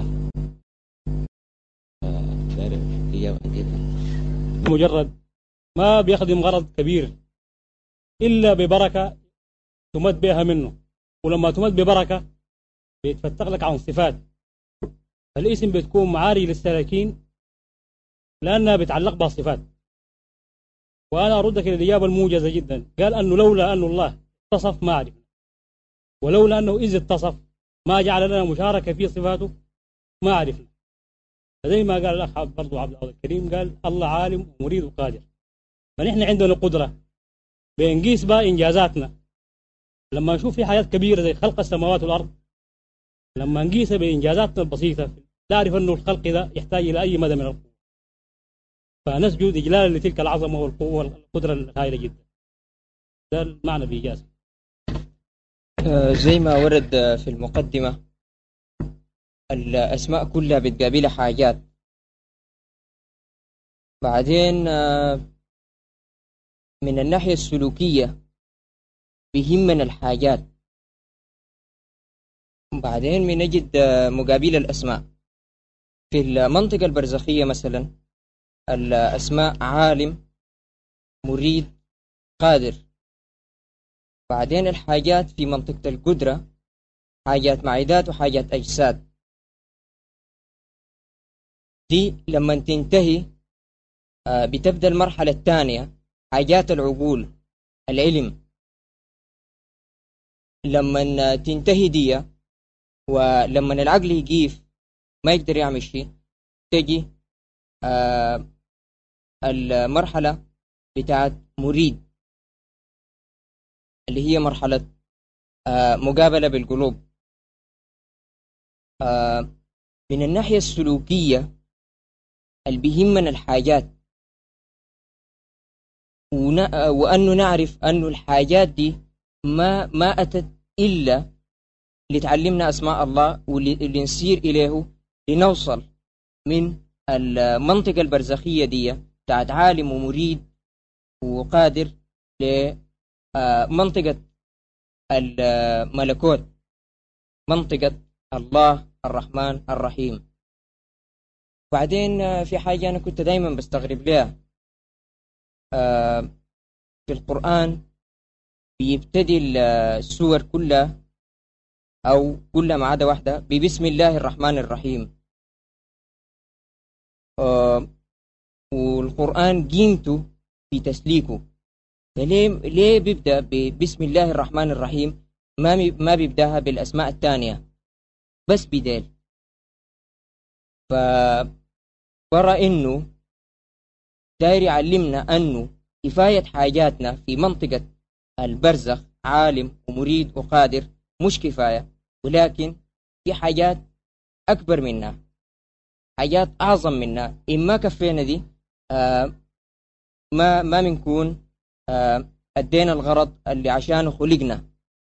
تعرف إجابة كده مجرد ما بيخدم غرض كبير إلا ببركة تمد بها منه، ولما تمد ببركة بيتفتح لك عن صفات. الاسم بتكون معاري للسالكين لأنها بتعلق بها صفات. وأنا أردك إلى الإجابة الموجزة جدا. قال أنه لولا أن الله اتصف ما عرفنا، ولولا أنه إذ اتصف ما جعل لنا مشاركة في صفاته ما عرفنا. زي ما قال الأخ برضو عبد الله الكريم، قال الله عالم ومريد وقادر. فنحن عندنا قدرة بنقيس بها إنجازاتنا. لما نشوف في حاجات كبيرة زي خلق السماوات والأرض، لما نقيسها بإنجازاتنا البسيطة نعرف أنه الخلق ده يحتاج إلى أي مدى من القوة، فنسجد إجلالا لتلك العظمة والقوة والقدرة الهائلة جدا. ده المعنى بإيجاز. زي ما ورد في المقدمة، الأسماء كلها بتقابلها حاجات. بعدين من الناحية السلوكية بيهمنا الحاجات. بعدين بنجد مقابل الأسماء في المنطقة البرزخية مثلا، الأسماء عالم، مريد، قادر. بعدين الحاجات في منطقة القدرة حاجات معدات وحاجات أجساد. دي لما تنتهي بتبدأ المرحلة الثانية حاجات العقول، العلم. لما تنتهي دي ولما العقل يقيف ما يقدر يعمل شيء، تجي آه المرحلة بتاعت مريد اللي هي مرحلة آه مقابلة بالقلوب. آه من الناحية السلوكية اللي بيهمنا الحاجات، وأنه نعرف أنه الحاجات دي ما ما أتت إلا لتعلمنا أسماء الله واللي نسير إليه لنوصل من المنطقة البرزخية دي بتاعت عالم ومريد وقادر لمنطقة الملكوت، منطقة الله الرحمن الرحيم. بعدين في حاجة أنا كنت دايما بستغرب لها، في القرآن بيبتدي السور كلها أو كلها ما عدا واحدة ببسم الله الرحمن الرحيم. والقرآن قيمته في تسليكه، ليه ليه بيبدأ ببسم الله الرحمن الرحيم؟ ما ما بيبدأها بالأسماء الثانية بس بدال. فبرى إنه داير يعلمنا أنه كفاية حاجاتنا في منطقة البرزخ عالم ومريد وقادر مش كفاية، ولكن في حاجات أكبر منها، حاجات أعظم منها. إن ما كفينا دي آه ما ما بنكون آه أدينا الغرض اللي عشانه خلقنا.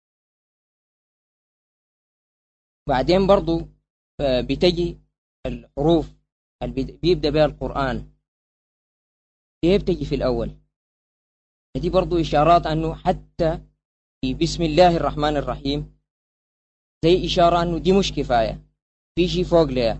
بعدين برضو آه بتجي الحروف اللي بيبدأ بها القرآن، دي بتجي في الأول. دي برضو إشارات أنه حتى في بسم الله الرحمن الرحيم زي إشارة أنه دي مش كفاية، في شيء فوق لها.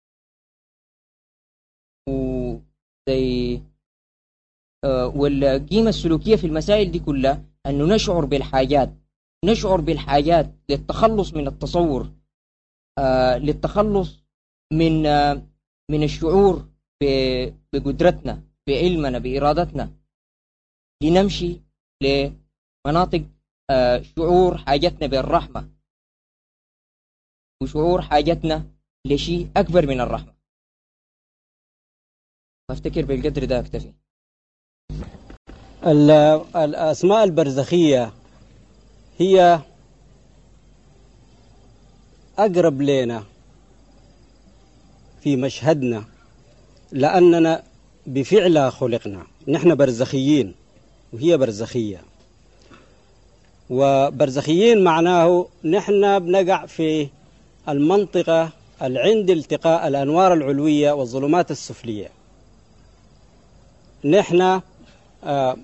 وزي آه والقيمة السلوكية في المسائل دي كلها أنه نشعر بالحاجات، نشعر بالحاجات للتخلص من التصور، آه للتخلص من آه من الشعور بقدرتنا، بعلمنا، بإرادتنا، لنمشي لمناطق آه شعور حاجتنا بالرحمة وشعور حاجتنا لشيء أكبر من الرحمة. أفتكر بالقدر ده أكتفي. الأسماء البرزخية هي أقرب لنا في مشهدنا، لأننا بفعلها خلقنا. نحن برزخيين وهي برزخية، وبرزخيين معناه نحن بنقع في المنطقة اللي عند التقاء الأنوار العلوية والظلمات السفلية. نحن آه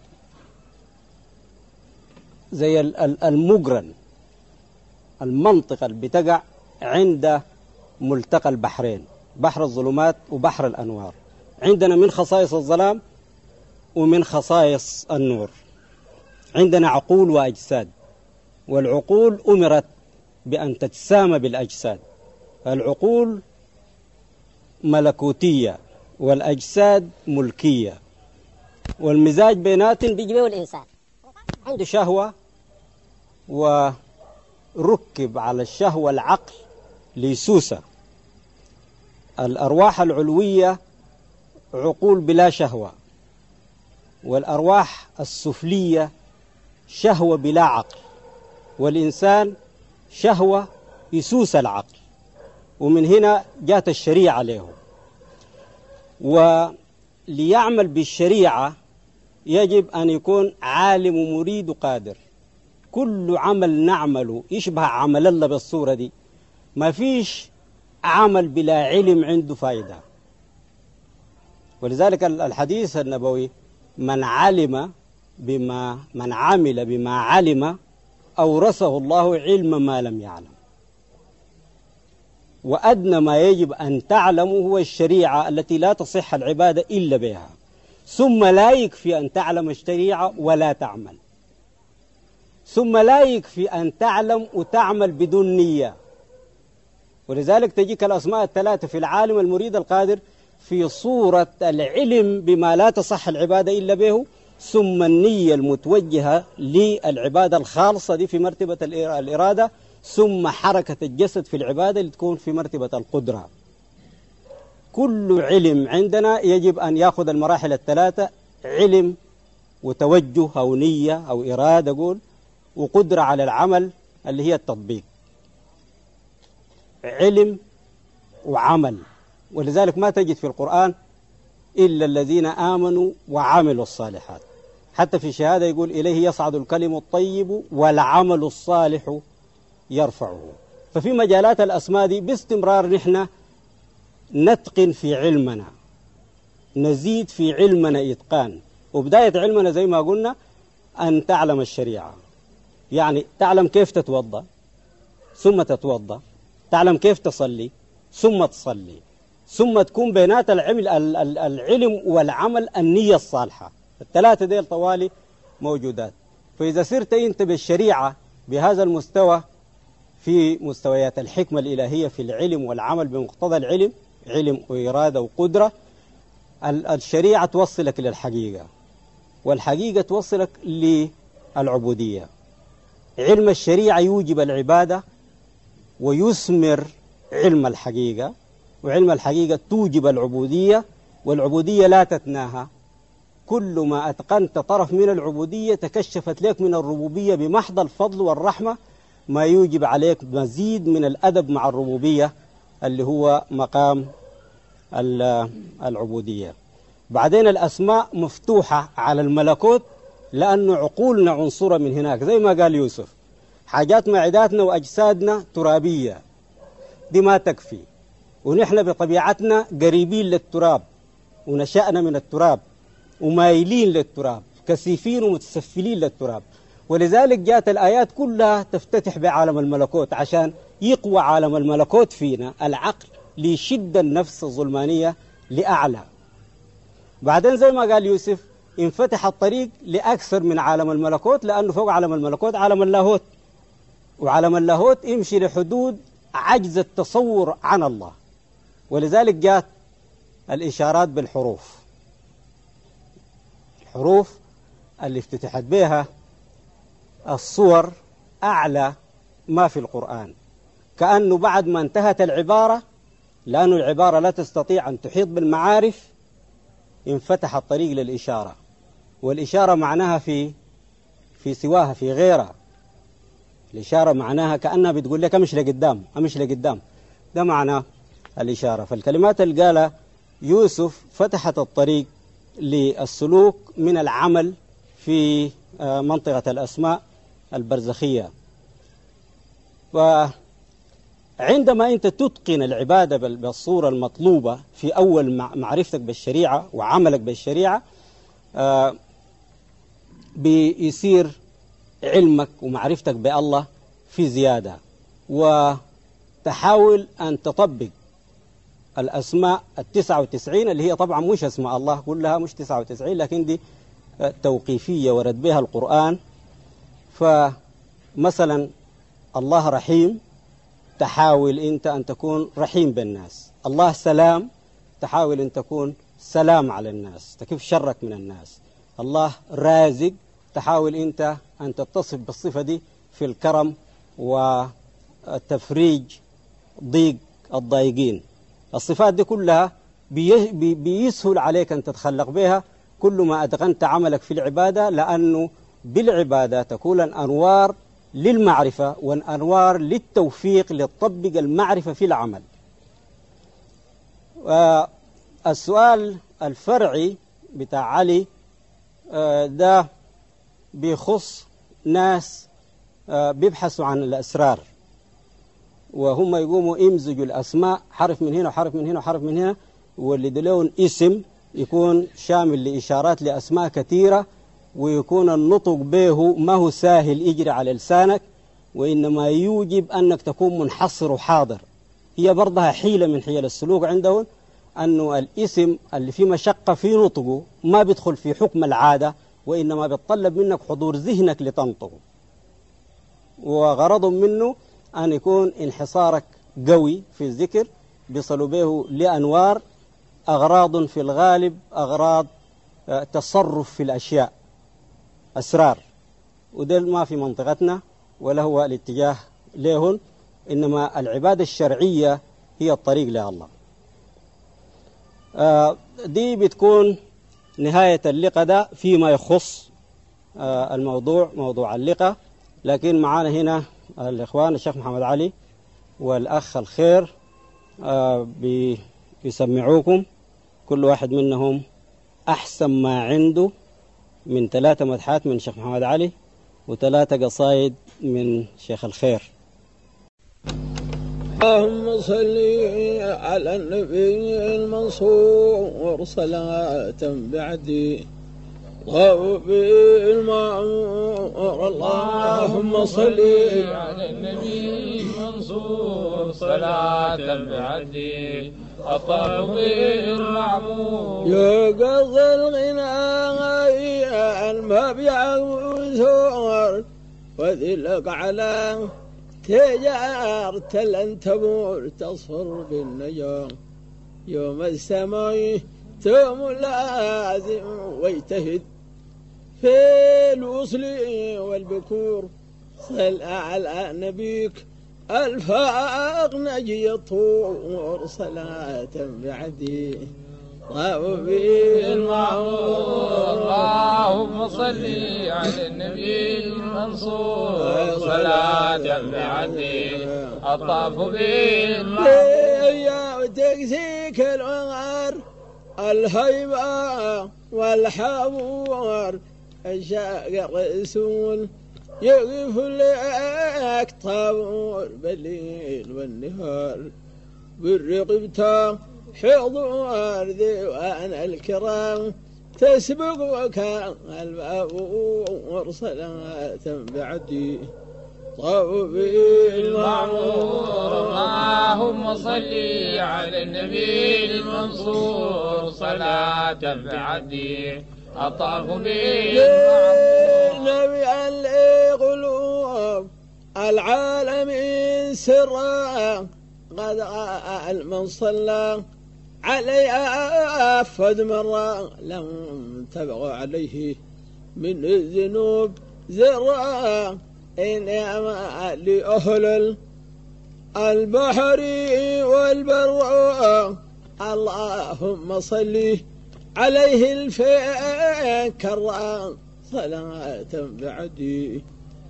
زي المقرن، المنطقة اللي بتقع عند ملتقى البحرين، بحر الظلمات وبحر الأنوار. عندنا من خصائص الظلام ومن خصائص النور. عندنا عقول وأجساد، والعقول أمرت بأن تتسامى بالأجساد. العقول ملكوتية والأجساد ملكية، والمزاج بيناتهم بيجي بيه الإنسان عنده شهوة، وركب على الشهوة العقل ليسوسة. الأرواح العلوية عقول بلا شهوة، والأرواح السفلية شهوة بلا عقل، والإنسان شهوة يسوس العقل. ومن هنا جاءت الشريعة له. وليعمل بالشريعة يجب أن يكون عالم ومريد وقادر. كل عمل نعمله يشبه عمل الله بالصورة دي. ما فيش عمل بلا علم عنده فائدة. ولذلك الحديث النبوي من علم بما من عمل بما علم أورثه الله علم ما لم يعلم. وأدنى ما يجب أن تعلمه هو الشريعة التي لا تصح العبادة إلا بها. ثم لا يكفي أن تعلم الشريعة ولا تعمل. ثم لا يكفي أن تعلم وتعمل بدون نية. ولذلك تجيك الأسماء الثلاثة في العالم المريد القادر في صورة العلم بما لا تصح العبادة إلا به، ثم النية المتوجهة للعبادة الخالصة دي في مرتبة الإرادة، ثم حركة الجسد في العبادة اللي تكون في مرتبة القدرة. كل علم عندنا يجب أن يأخذ المراحل الثلاثة: علم وتوجه أو نية أو إرادة أقول، وقدرة على العمل اللي هي التطبيق. علم وعمل. ولذلك ما تجد في القرآن إلا الذين آمنوا وعملوا الصالحات. حتى في الشهادة يقول إليه يصعد الكلم الطيب والعمل الصالح يرفعه. ففي مجالات الأسماء دي باستمرار نحن نتقن في علمنا، نزيد في علمنا إتقان. وبداية علمنا زي ما قلنا أن تعلم الشريعة، يعني تعلم كيف تتوضأ ثم تتوضأ، تعلم كيف تصلي ثم تصلي، ثم تكون بينات العلم العلم والعمل النية الصالحة. الثلاثة ديل طوالي موجودات. فإذا سرت أنت بالشريعة بهذا المستوى في مستويات الحكمة الإلهية في العلم والعمل بمقتضى العلم، علم وإرادة وقدرة، الشريعة توصلك للحقيقة، والحقيقة توصلك للعبودية. علم الشريعة يوجب العبادة ويثمر علم الحقيقة، وعلم الحقيقة توجب العبودية، والعبودية لا تتناهى. كل ما أتقنت طرف من العبودية تكشفت لك من الربوبية بمحض الفضل والرحمة ما يوجب عليك مزيد من الأدب مع الربوبية اللي هو مقام العبودية. بعدين الأسماء مفتوحة على الملكوت لأن عقولنا عنصرة من هناك، زي ما قال يوسف حاجات معداتنا وأجسادنا ترابية، دي ما تكفي. ونحن بطبيعتنا قريبين للتراب ونشأنا من التراب ومايلين للتراب، كثيفين ومتسفلين للتراب. ولذلك جاءت الآيات كلها تفتتح بعالم الملكوت عشان يقوى عالم الملكوت فينا العقل ليشد النفس الظلمانية لأعلى. بعدين زي ما قال يوسف انفتح الطريق لأكثر من عالم الملكوت، لأنه فوق عالم الملكوت عالم اللاهوت، وعالم اللاهوت يمشي لحدود عجز التصور عن الله. ولذلك جاءت الإشارات بالحروف، الحروف اللي افتتحت بها الصور أعلى ما في القرآن، كأنه بعد ما انتهت العبارة، لأن العبارة لا تستطيع أن تحيط بالمعارف، انفتح الطريق للإشارة. والإشارة معناها في في سواها في غيرها. الإشارة معناها كأنها بتقول لك أمشي لقدام أمشي لقدام، ده معنى الإشارة. فالكلمات اللي قالها يوسف فتحت الطريق للسلوك من العمل في منطقة الأسماء البرزخية. وعندما أنت تتقن العبادة بالصورة المطلوبة في أول معرفتك بالشريعة وعملك بالشريعة، آه بيصير علمك ومعرفتك بالله في زيادة، وتحاول أن تطبق الأسماء التسعة وتسعين اللي هي طبعا مش أسماء الله كلها، مش تسعة وتسعين، لكن دي توقيفية ورد بها القرآن. فمثلا الله رحيم، تحاول أنت أن تكون رحيم بالناس. الله سلام، تحاول أن تكون سلام على الناس، تكف شرك من الناس. الله رازق، تحاول أنت أن تتصف بالصفة دي في الكرم وتفريج ضيق الضايقين. الصفات دي كلها بيسهل عليك أن تتخلق بها كل ما أتقنت عملك في العبادة، لأنه بالعبادة تكون الأنوار للمعرفة والأنوار للتوفيق لتطبق المعرفة في العمل. السؤال الفرعي بتاع علي ده بيخص ناس بيبحثوا عن الأسرار، وهم يقوموا يمزجوا الأسماء، حرف من هنا وحرف من هنا وحرف من هنا، واللي لون اسم يكون شامل لإشارات لأسماء كثيرة، ويكون النطق به ما هو سهل يجري على لسانك، وإنما يوجب أنك تكون منحصر وحاضر. هي برضها حيلة من حيل السلوك عندهم، أنه الاسم اللي فيه مشقة في نطقه ما بيدخل في حكم العادة، وإنما بيتطلب منك حضور ذهنك لتنطقه، وغرض منه أن يكون انحصارك قوي في الذكر، بيصلوا به لأنوار، أغراض في الغالب أغراض تصرف في الأشياء، أسرار، وده ما في منطقتنا ولا هو الاتجاه لهن، إنما العبادة الشرعية هي الطريق لله. دي بتكون نهاية اللقاء ده فيما يخص الموضوع، موضوع اللقاء. لكن معانا هنا الإخوان الشيخ محمد علي والأخ الخير بيسمعوكم كل واحد منهم أحسن ما عنده من ثلاثة مدحات من الشيخ محمد علي وثلاثة قصايد من شيخ الخير. اللهم صل على النبي المنصور صلاة بعدي وفي المعمور. اللهم صل على النبي المنصور صلاة بعدي الطرف المعمور. يا قض الغناء المبيع وزور وذلك على تجارت لن تمور تصفر بالنجاة يوم السماء ثم لازم ويجتهد في الوصل والبكور. صل على نبيك الفاق نجي الطور صلاة بعدي وفي المعمور. اللهم صل على النبي المنصور صلاة بعدي الطاف بالمعمور. يا تكسيك العمر الهيبة والحبور الشاق الرسول يقف لك طابور بالليل والنهار بالرقبة حضور ذيوان الكرام تسبق وكان البابور صلاة بعدي طوبي المعمور. اللهم صل على النبي المنصور صلاة بعدي الطاف بالمعمور. نبي القلوب العالمين سرا قد قال من صلى علي أفد مرة لم تبغى عليه من الذنوب زرا. إنما لأهل البحر والبر اللهم صل عليه الفكر صلاة بعدي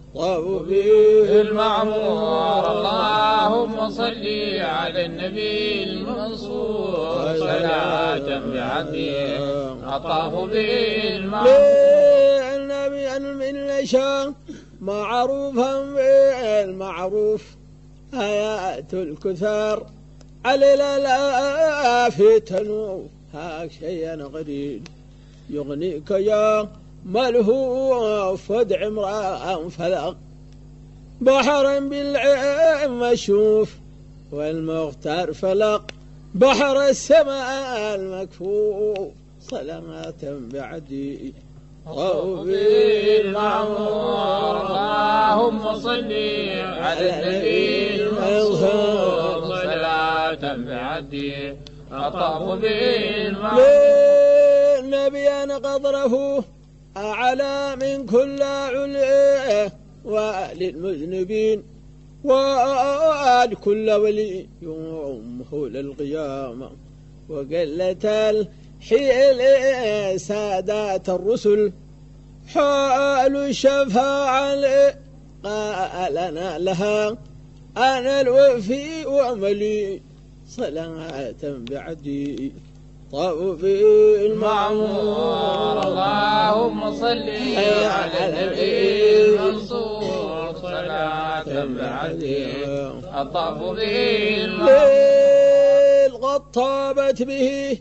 طوبي المعمور. اللهم صل على النبي المنصور صلاة بعدي أطاف بالمعمور. النبي من شاء معروفا بالمعروف آيات الكثار على لا في تنو هاك شيئا قليل يغنيك يا ملهوف ودع امرأ فلق بحرا بالعين مشوف والمختار فلق بحر السماء المكفوف صلاة بعدي ربي المعمور اللهم صل على النبي المنصور صلاة بعدي أطاف بالمعمور النبي أنا قدره أعلى من كل عليه وللمذنبين وآل كل ولي يومه للقيامة وقلة الحيل سادات الرسل حال الشفاعة قال أنا لها أنا الوفي وملي صلاة بعدي طوف المعمور اللهم صل على النبي المنصور صلاة بعدي الطاف به المعمور قد طابت به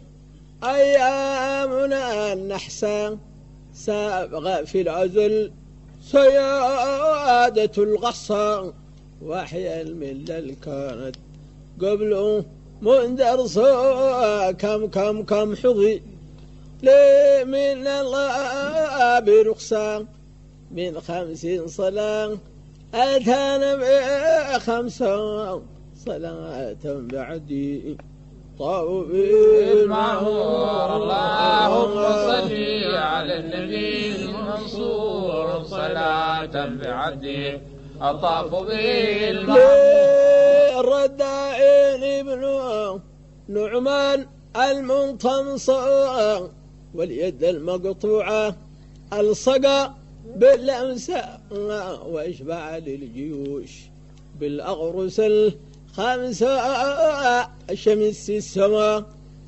أيامنا النحسان سابغ في العزل سيادة الغصان وحيا الملة كانت قبله منذر صوى كم كم كم حظي لي من الله برخصان من خمسين صلاة أتانا بخمسة صلاة بعدي طوب المعمور اللهم صل على النبي المنصور صلاة بعدي أطاف به المعمور الرداعين ابن نعمان المنطمصة واليد المقطوعة الصقى باللمسة وإشباع للجيوش بالأغرس الخمسة شمس السماء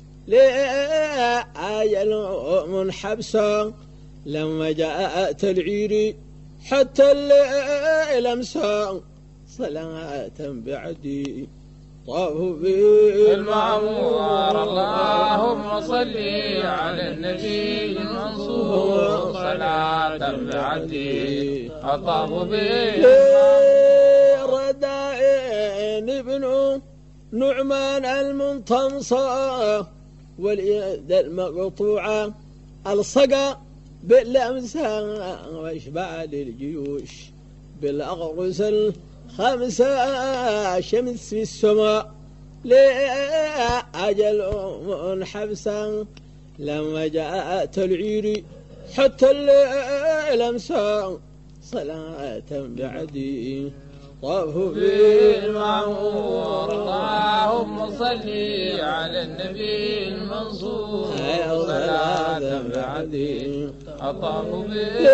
لآية منحبسة لما جاءت العير حتى الليل أمسى صلاة بعدي طاف به المعمور اللهم صل على النبي المنصور صلاة بعدي أطاف به ردائن ابن نعمان المنطمصة واليد المقطوعة الصقى باللمسة وإشباع للجيوش بالأغرس خمسة شمس في السماء لأجل منحبسا لما جاءت العير حتى الليل أمسى صلاة بعدي طاف به المعمور اللهم صل على النبي المنصور صلاة بعدي أطاف به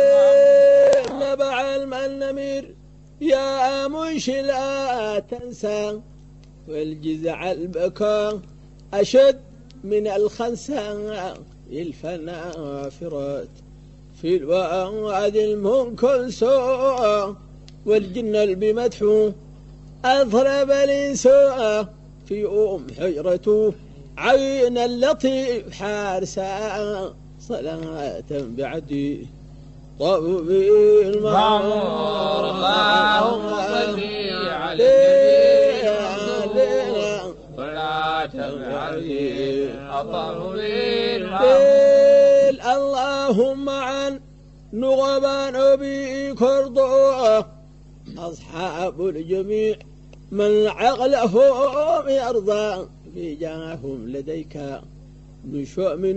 نبع النمير يا منشي لا تنسى والجزع البكاء أشد من الخنساء الفنافرات في الوعد المنكسوء والجن بمدحه أضرب الإنساء في أم حجرته عين اللطيف حارسا صلاة بعدي طاف به المعمور اللهم صل على النبي المنصور صلاة بعدي أطاف به المعمور اللهم عن نغبان بي كرضوه أصحاب الجميع من عقلهم يرضى بجاههم لديك نشوء من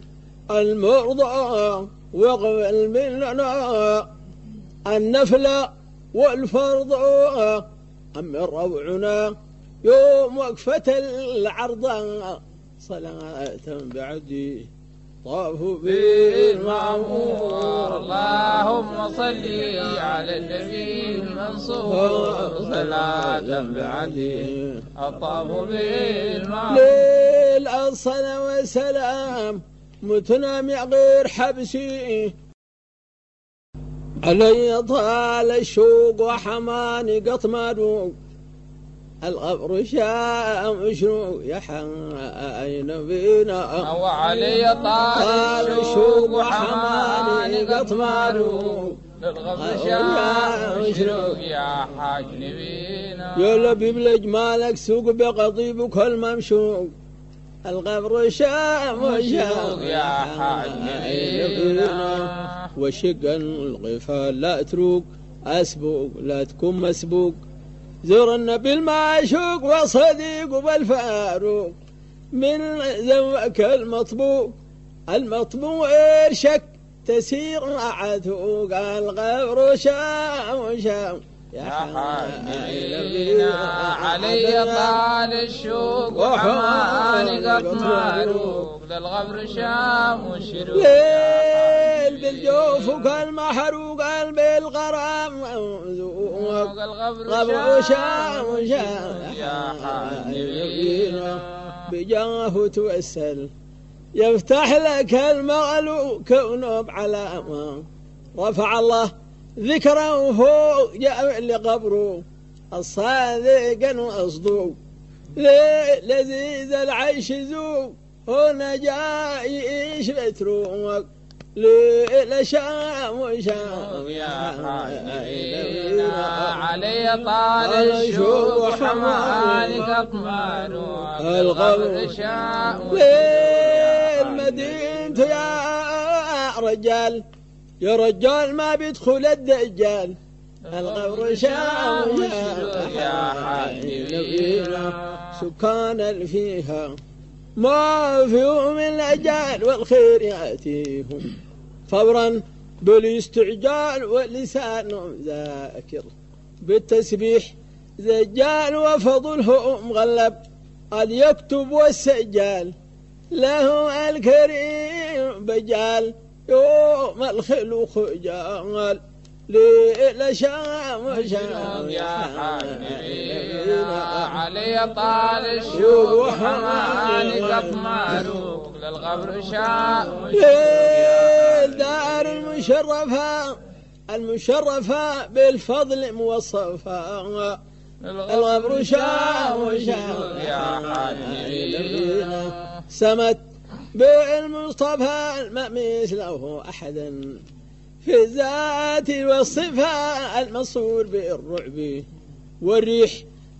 المرضى واقبل مننا النفل والفرض أما روعنا يوم وقفة العرض صلاة بعدي طاف به المعمور اللهم صل على النبي المنصور صلاة بعدي أطاف به المعمور ليل الصلاة والسلام متنامع غير حبسي علي طال الشوق وحماني قطمانو الغبر شام شنو يا حين بينا وعلي طال الشوق وحماني قطمارو للغبر شام شنو يا حاج نبينا يا لبيب لجمالك سوق بقضيب وكل ممشوق الغبر شام وشام يا حاج نبينا وشق الغفال لا تروق أسبوق لا تكون مسبوق زور النبي المعشوق وصديق بالفاروق من ذوق المطبوق المطبوع إرشك تسير عتوق الغبر شام شام يا حبيبنا علي طال الشوق وحماني قد معروق للغبر شام وشروق ليل بالجوف وكالمحروق قلب الغرام الغبر شام شام يا حبيبنا بجاه توسل يفتح لك المغلو كونه بعلامة رفع الله ذكره فوق جاء لقبره الصادق المصدوق لذيذ العيش ذوق هنا جاي ايش بتروق لشام وشام يا حبيبنا علي طال الشوق وحماني قطمار الغبر شام المدينة يا رجال يا رجال ما بيدخل الدجال الغبر شام يا حبيبنا سكان اللي فيها ما فيهم الأجال والخير يأتيهم فورا بالاستعجال ولسانهم ذاكر بالتسبيح زجال وفضلهم مغلب قد يكتب والسجال له الكريم بجال يوم الخلق جال ليل شام وشام يا حبيبنا علي طال الشوق وحماني قطماروق للغبر شام دار المشرفة المشرفة بالفضل موصفة الغبر شام وشام يا حبيبنا سمت بالمصطفى ما مثله أحدا في الذات والصفة المصور بالرعب والريح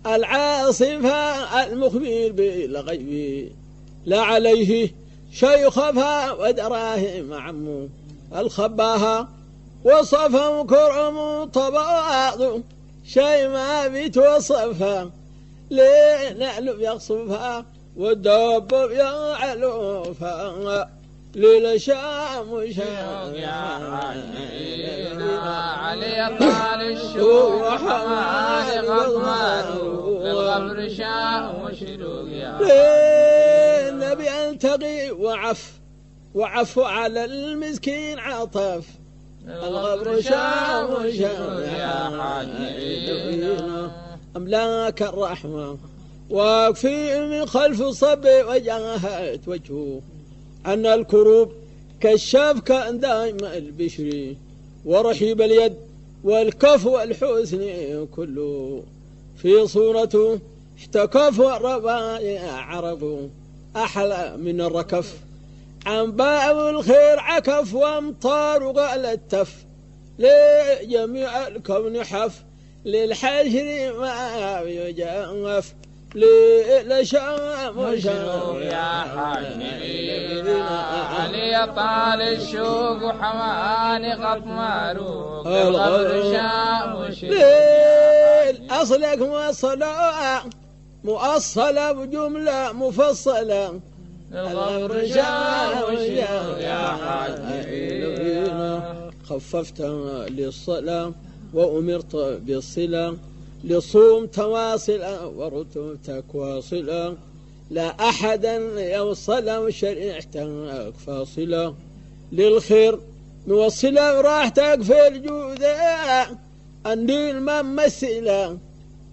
العاصفة المخبر بالغيب لا عليه شيء خفى ودراهم عمو الخباها وصفه كرم طباض شيء ما بيتوصفها لنعلم يقصفها والدب يعلوفها للشام وشام يا حبيبنا علي طال الشوق وحماني غضمانه للغبر شام وشروق يا النبي التقي وعف وعف على المسكين عطف الغبر شام وشام يا حبيبنا أملاك الرحمة واكفي من خلف الصب وجاهت وجهه أن الكروب كشاف كان دائما البشري ورحيب اليد والكف والحسن كله في صورته احتكف والربايع عرب أحلى من الركف عن باء الخير عكف وامطار وقال التف لجميع الكون حف للحشر ما يجاف للشام وشام يا حبيبنا علي طال الشوق وحماني قطماروق الغبر شام وشروق أصلك موصلة مؤصلة بجملة مفصلة الغبر شام وشروق يا حبيبنا خففت للصلاة وأمرت بالصلة لصوم تواصلا ورتبتك واصلا لا أحدا يوصل وشريعتك فاصلة للخير موصلة وراحتك في الجودة النيل ممثلة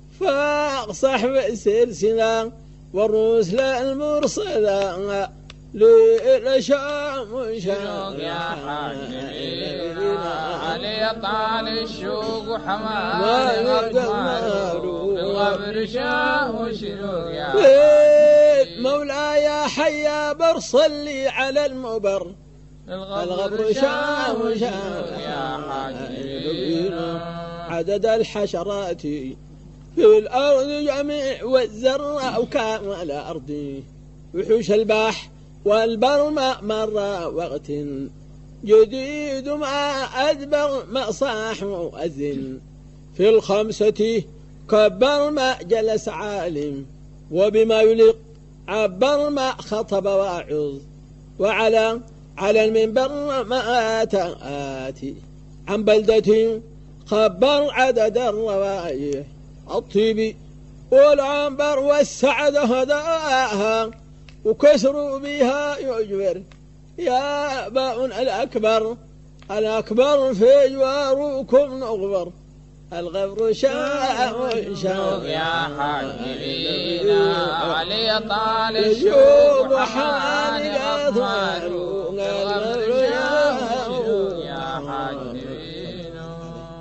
فاق صاحب السلسلة والرسل المرسلة للشام شوق يا حبيبنا علي طال الشوق حمال أطمار بالغبر شاه شروق يا حبيبنا مولاي حيا برصلي على المبر الغبر شاه شاه يا حبيبنا عدد الحشرات في الأرض جميع والزرع وكامل أرضي وحوش البحر والبر ما مر وقت جديد ما أدبر ما صاح مؤذن في الخمسة كبر ما جلس عالم وبما يليق عبر ما خطب واعظ وعلى على المنبر ما آتى آتي عن بلدة خبر عدد الروائح الطيب والعنبر والسعد هداها وكسروا بها يجبر يا باء الأكبر الأكبر في جواركم نغبر الغبر شاء شاء يا حبيبنا علي طال الشوق وحال أطمار الغبر شاء يا حبيبنا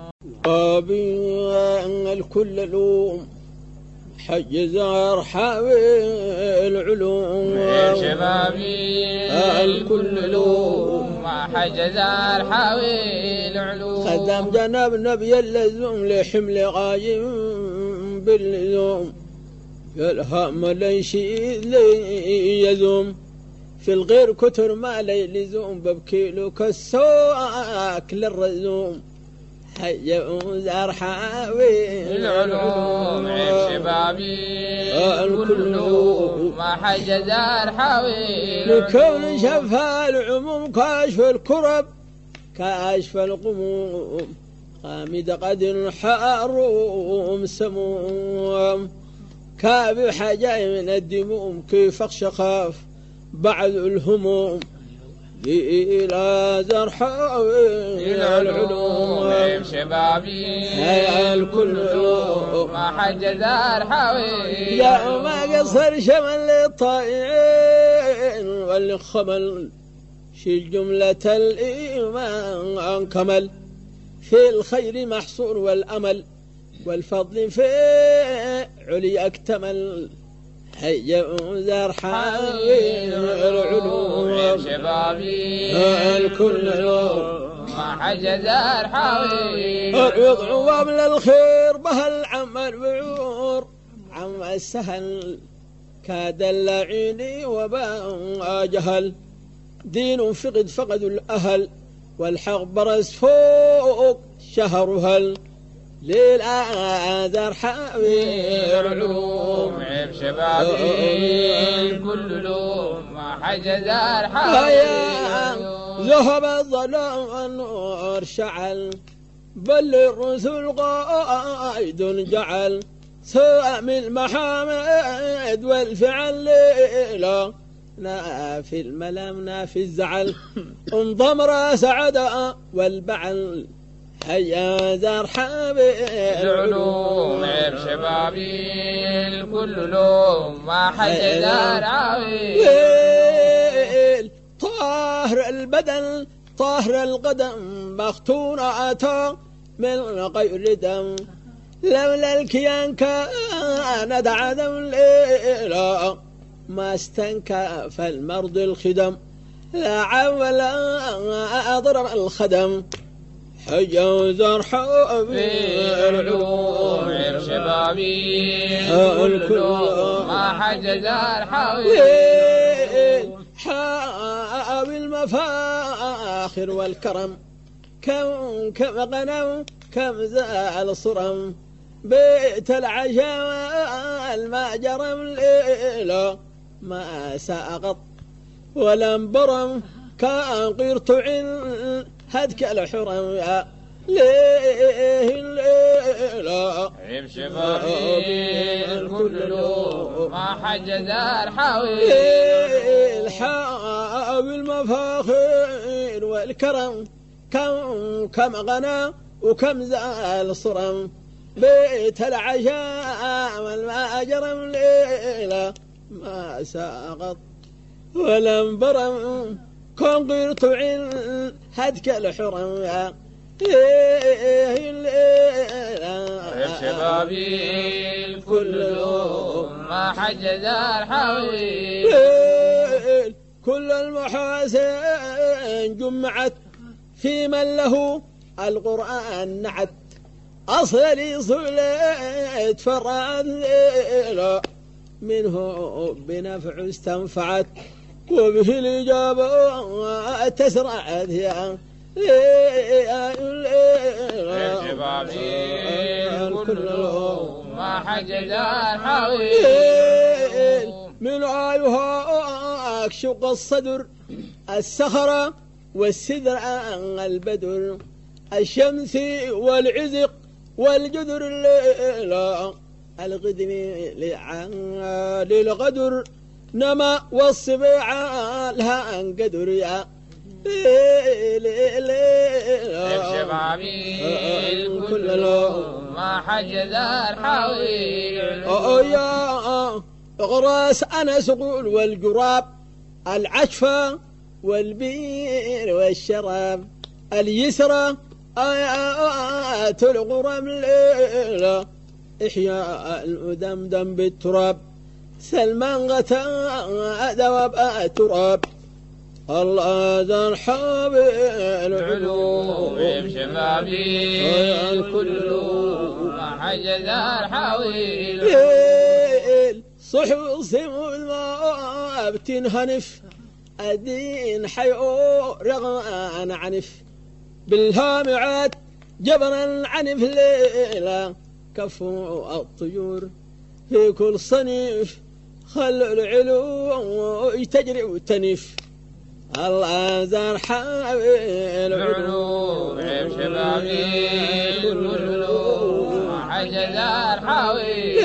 أبي الكل لوم حجز أرحاوي العلوم يا شبابي الكل لوم حجز أرحاوي العلوم خدام جناب نبي اللزوم لحمل غايم باللزوم يلهم ليشي لي يزوم في الغير كتر ما لي لزوم ببكيلو كالسواك للرزوم هيا أرحاوي العلوم عيب شبابي الكل ما حجز أرحاوي لكون شفا العموم كاشف الكرب كاشف القموم خامد قد حاروم سموم كاب حاجة من الدموم كيف اخشخاف بعد الهموم إلى زرحاوي العلوم عيب شبابي الكل ما حجز أرحاوي يا ما قصر شمل للطائعين والخمل شيل جملة الإيمان كمل في الخير محصور والأمل والفضل في علي اكتمل هيا زرحاوي العلوم عيب شبابي الكل ما حجز أرحاوي اريض عوام للخير به العمل بعور عم السهل كاد اللعين وباء جهل دين فقد فقدوا الأهل والحق برز فوق شهر هل للآذر حاوي العلوم عيب شبابي الكل لوم ما حجز أرحاوي ذهب الظلام والنور شعل بل الرسل قائد جعل سامي المحامد والفعل ليلا نافي الملام نافي الزعل انضم راس عدا والبعل هيا زار حبيب العلوم عيب شبابي الكل لوم ما حجز أرحاوي طاهر البدن طاهر القدم مختونة من غير دم لولا الكيان كان عدم ليلا ما استنكف المرض الخدم لا عول أضرب الخدم حجوز حبي العلوم عيب شبابي الكل ما حجز أرحاوي حاوي المفاخر والكرم كم كم غنم كم زال صرم بيت العشاء ما جرم ليلة ما ساقط ولم برم كان قيرت عن هدك الحرم يا ليه الليلة عيب شبابي الكل ما حجز أرحاوي الحاوي المفاخر والكرم كم كم غنى وكم زال صرم بيت العشاء والما جرم ليلة ما ساقط ولم برم كون قرت عن هدك الحرم شبابي الكل ما حج دار حوي كل المحاسن جمعت في من له القرآن نعت أصلي صليت فراد منه بنفع استنفعت وبه الإجابة تسرعت يا شبابي الكل ما حج دار حوي من آيها أكشق الصدر السخرة والسدر البدر الشمس والعزق والجدر الليلة القدم للغدر نما والصبيع لها انقدر يا شبابي الكل ما حج دار حوي يا غراس أنا سقول والجراب العشفة والبير والشراب اليسرى آيات الغرام الليلة إحياء المدمدم بالتراب سلمان غتا دواب التراب الله ذا حاب العلوم شبابي الكل ما حج دار حوي صحو صمو الماء بتنهنف الدين حيو رغان عنف بالهامعات جبرا عنف ليلة كفو الطيور في كل صنيف خلوا العلوم تجري وتنف الله زار حاوي العلوم شبابي العلوم حج دار حاوي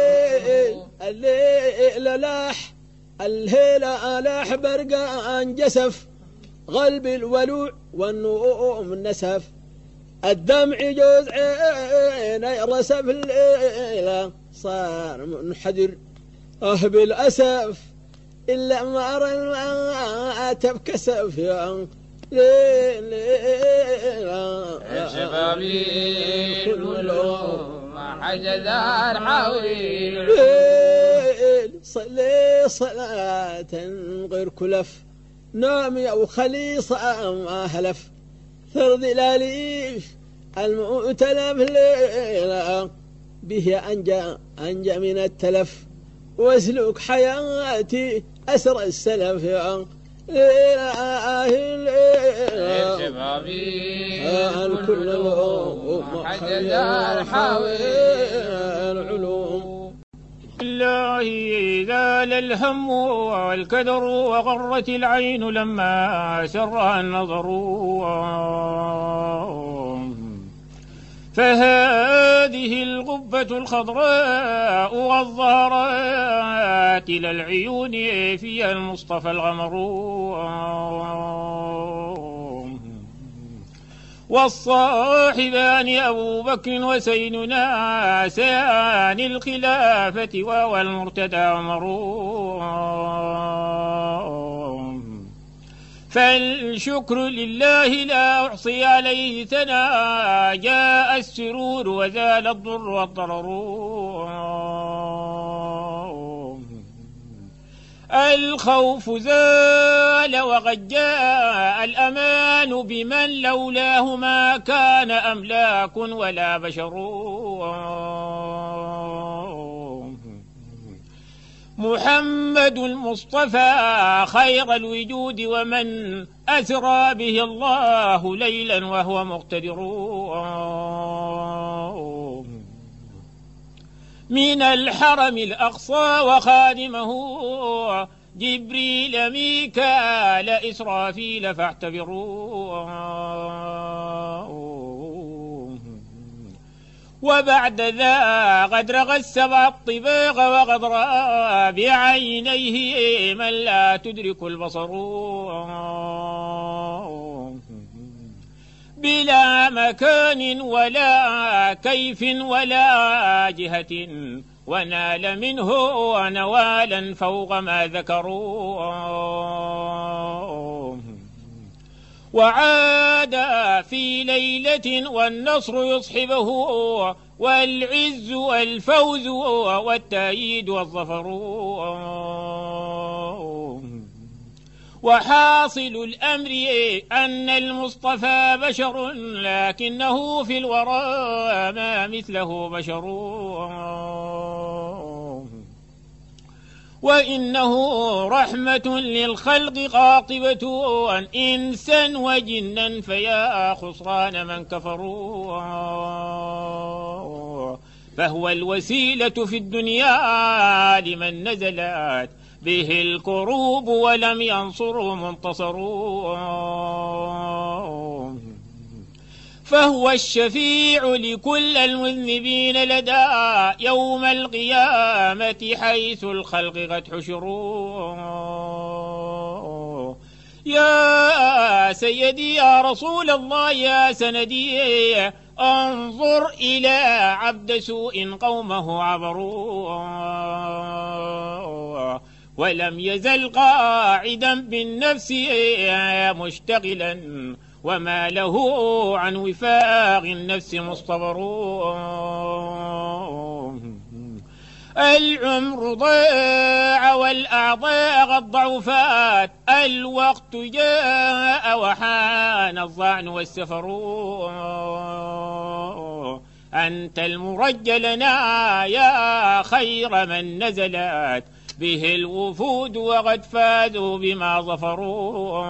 الليل لاح الهيلة لاح برقان جسف قلب الولوع والنوم نسف الدمع جوز عيني رسف الليلة صار منحدر اه بالأسف إلا ما أرى الماء تبكسف يا ليل شبابي كلهم ما حج دار حوي صلي صلاة غير كلف نامي أو خليصة ما هلف ثرد الأليف المؤتلف ليلة به أنجى أنجى من التلف واسلك حياتي أسر السلف يا شبابي الكل حج دار حوي العلوم الله زال الهم والكدر وغرت العين لما سرها النظر فهذه القبة الخضراء والظهرات إلى العيون فيها المصطفى الغمر والصاحبان أبو بكر وسيدنا سيان الخلافة وهو المرتدى عمر فالشكر لله لا أحصي عليه ثناء جاء السرور وزال الضر والضرر الخوف زال وقد جاء الأمان بمن لولاه ما كان أملاك ولا بشر محمد المصطفى خير الوجود ومن أسرى به الله ليلا وهو مقتدر من الحرم الأقصى وخادمه جبريل ميكال إسرافيل فاعتبروا وبعد ذا قد رغى السبع الطباق وقد رأى بعينيه من لا تدرك البصر بلا مكان ولا كيف ولا جهة ونال منه نوالا فوق ما ذكروا وعاد في ليلة والنصر يصحبه والعز والفوز والتأييد والظفر. وحاصل الأمر أن المصطفى بشر لكنه في الورى ما مثله بشر، وإنه رحمة للخلق قاطبة إنسا وجنا فيا خسران من كفروا. فهو الوسيلة في الدنيا لمن نزلت به الكروب ولم ينصروا منتصروا. فهو الشفيع لكل المذنبين لدى يوم القيامة حيث الخلق قد حشروا. يا سيدي يا رسول الله يا سندي انظر إلى عبد سوء قومه عبروا، ولم يزل قاعدا بالنفس مشتغلا وما له عن وفاق النفس مصطبر. العمر ضاع والأعضاء قد ضعفات، الوقت جاء وحان الظعن والسفر. أنت المرجى لنا يا خير من نزلت به الوفود وقد فازوا بما ظفروا.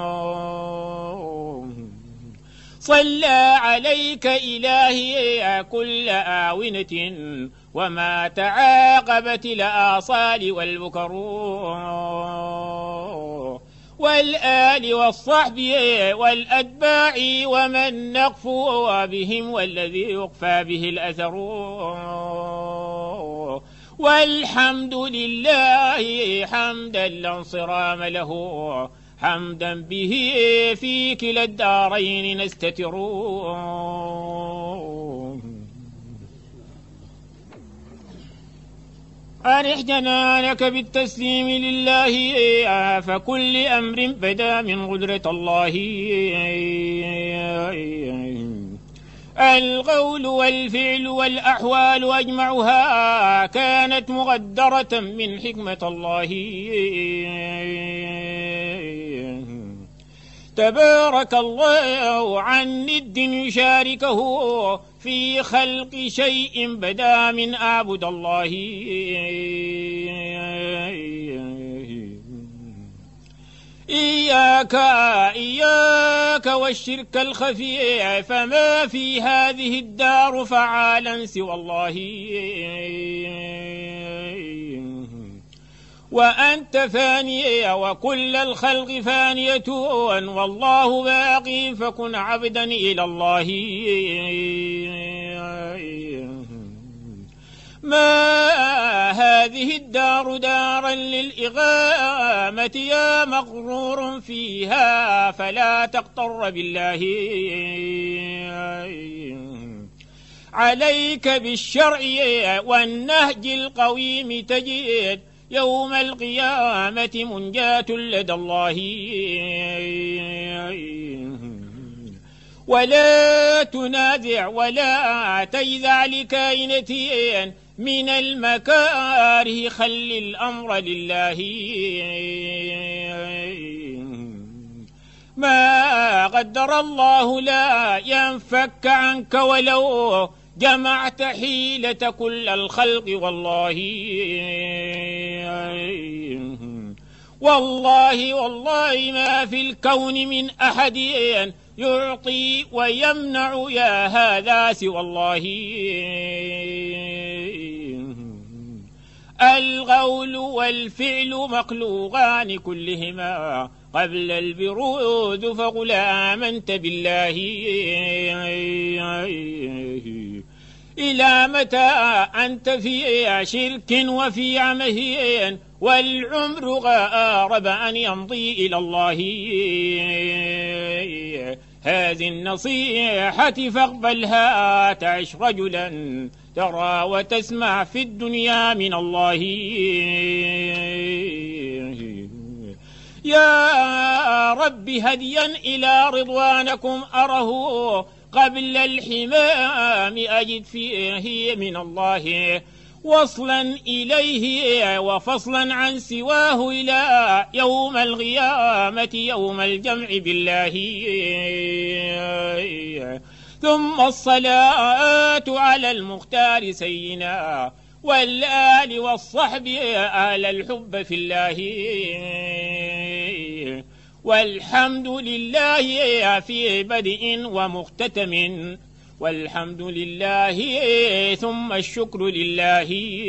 صلى عليك إلهي كل آونة وما تعاقبت الآصال والبكر، والآل والصحب والأتباع ومن نقفو بهم والذي يقفى به الأثر. والحمد لله حمدا لا انصرام له، حمدا به في كلا الدارين نستتر. أرح جنانك بالتسليم لله، فكل أمر بدا من قدرة الله. القول والفعل والأحوال أجمعها كانت مقدرة من حكمة الله. تبارك الله عن ند يشاركه في خلق شيء بدا من أعبد الله. إياك إياك والشرك الخفي، فما في هذه الدار فعالا سوى الله. وأنت فانية وكل الخلق فانية، والله باقي فكن عبدا إلى الله. ما هذه الدار دارا للإغامة يا مغرور فيها فلا تغتر بالله. عليك بالشرع والنهج القويم تجد يوم القيامة منجاة لدى الله. ولا تنازع ولا تجزع لكائنة من المكاره، خل الأمر لله. ما قدر الله لا ينفك عنك ولو جمعت حيلة كل الخلق والله. والله والله ما في الكون من أحد يعطي ويمنع يا هذا سوى الله. القول والفعل مخلوقان كلهما قبل البروز، فقل آمنت بالله. إلى متى أنت في شرك وفي عمه، والعمر غارب أن يمضي إلى الله. هذه النصيحة فاقبلها، تعش رجلا ترى وتسمع في الدنيا من الله. يا رب هديا إلى رضوانكم أره قبل الحمام أجد فيه من الله وصلا إليه وفصلا عن سواه إلى يوم القيامة يوم الجمع بالله. ثم الصلاة على المختار سيدنا والآل والصحب آل الحب في الله. والحمد لله في بدء ومختتم والحمد لله ثم الشكر لله.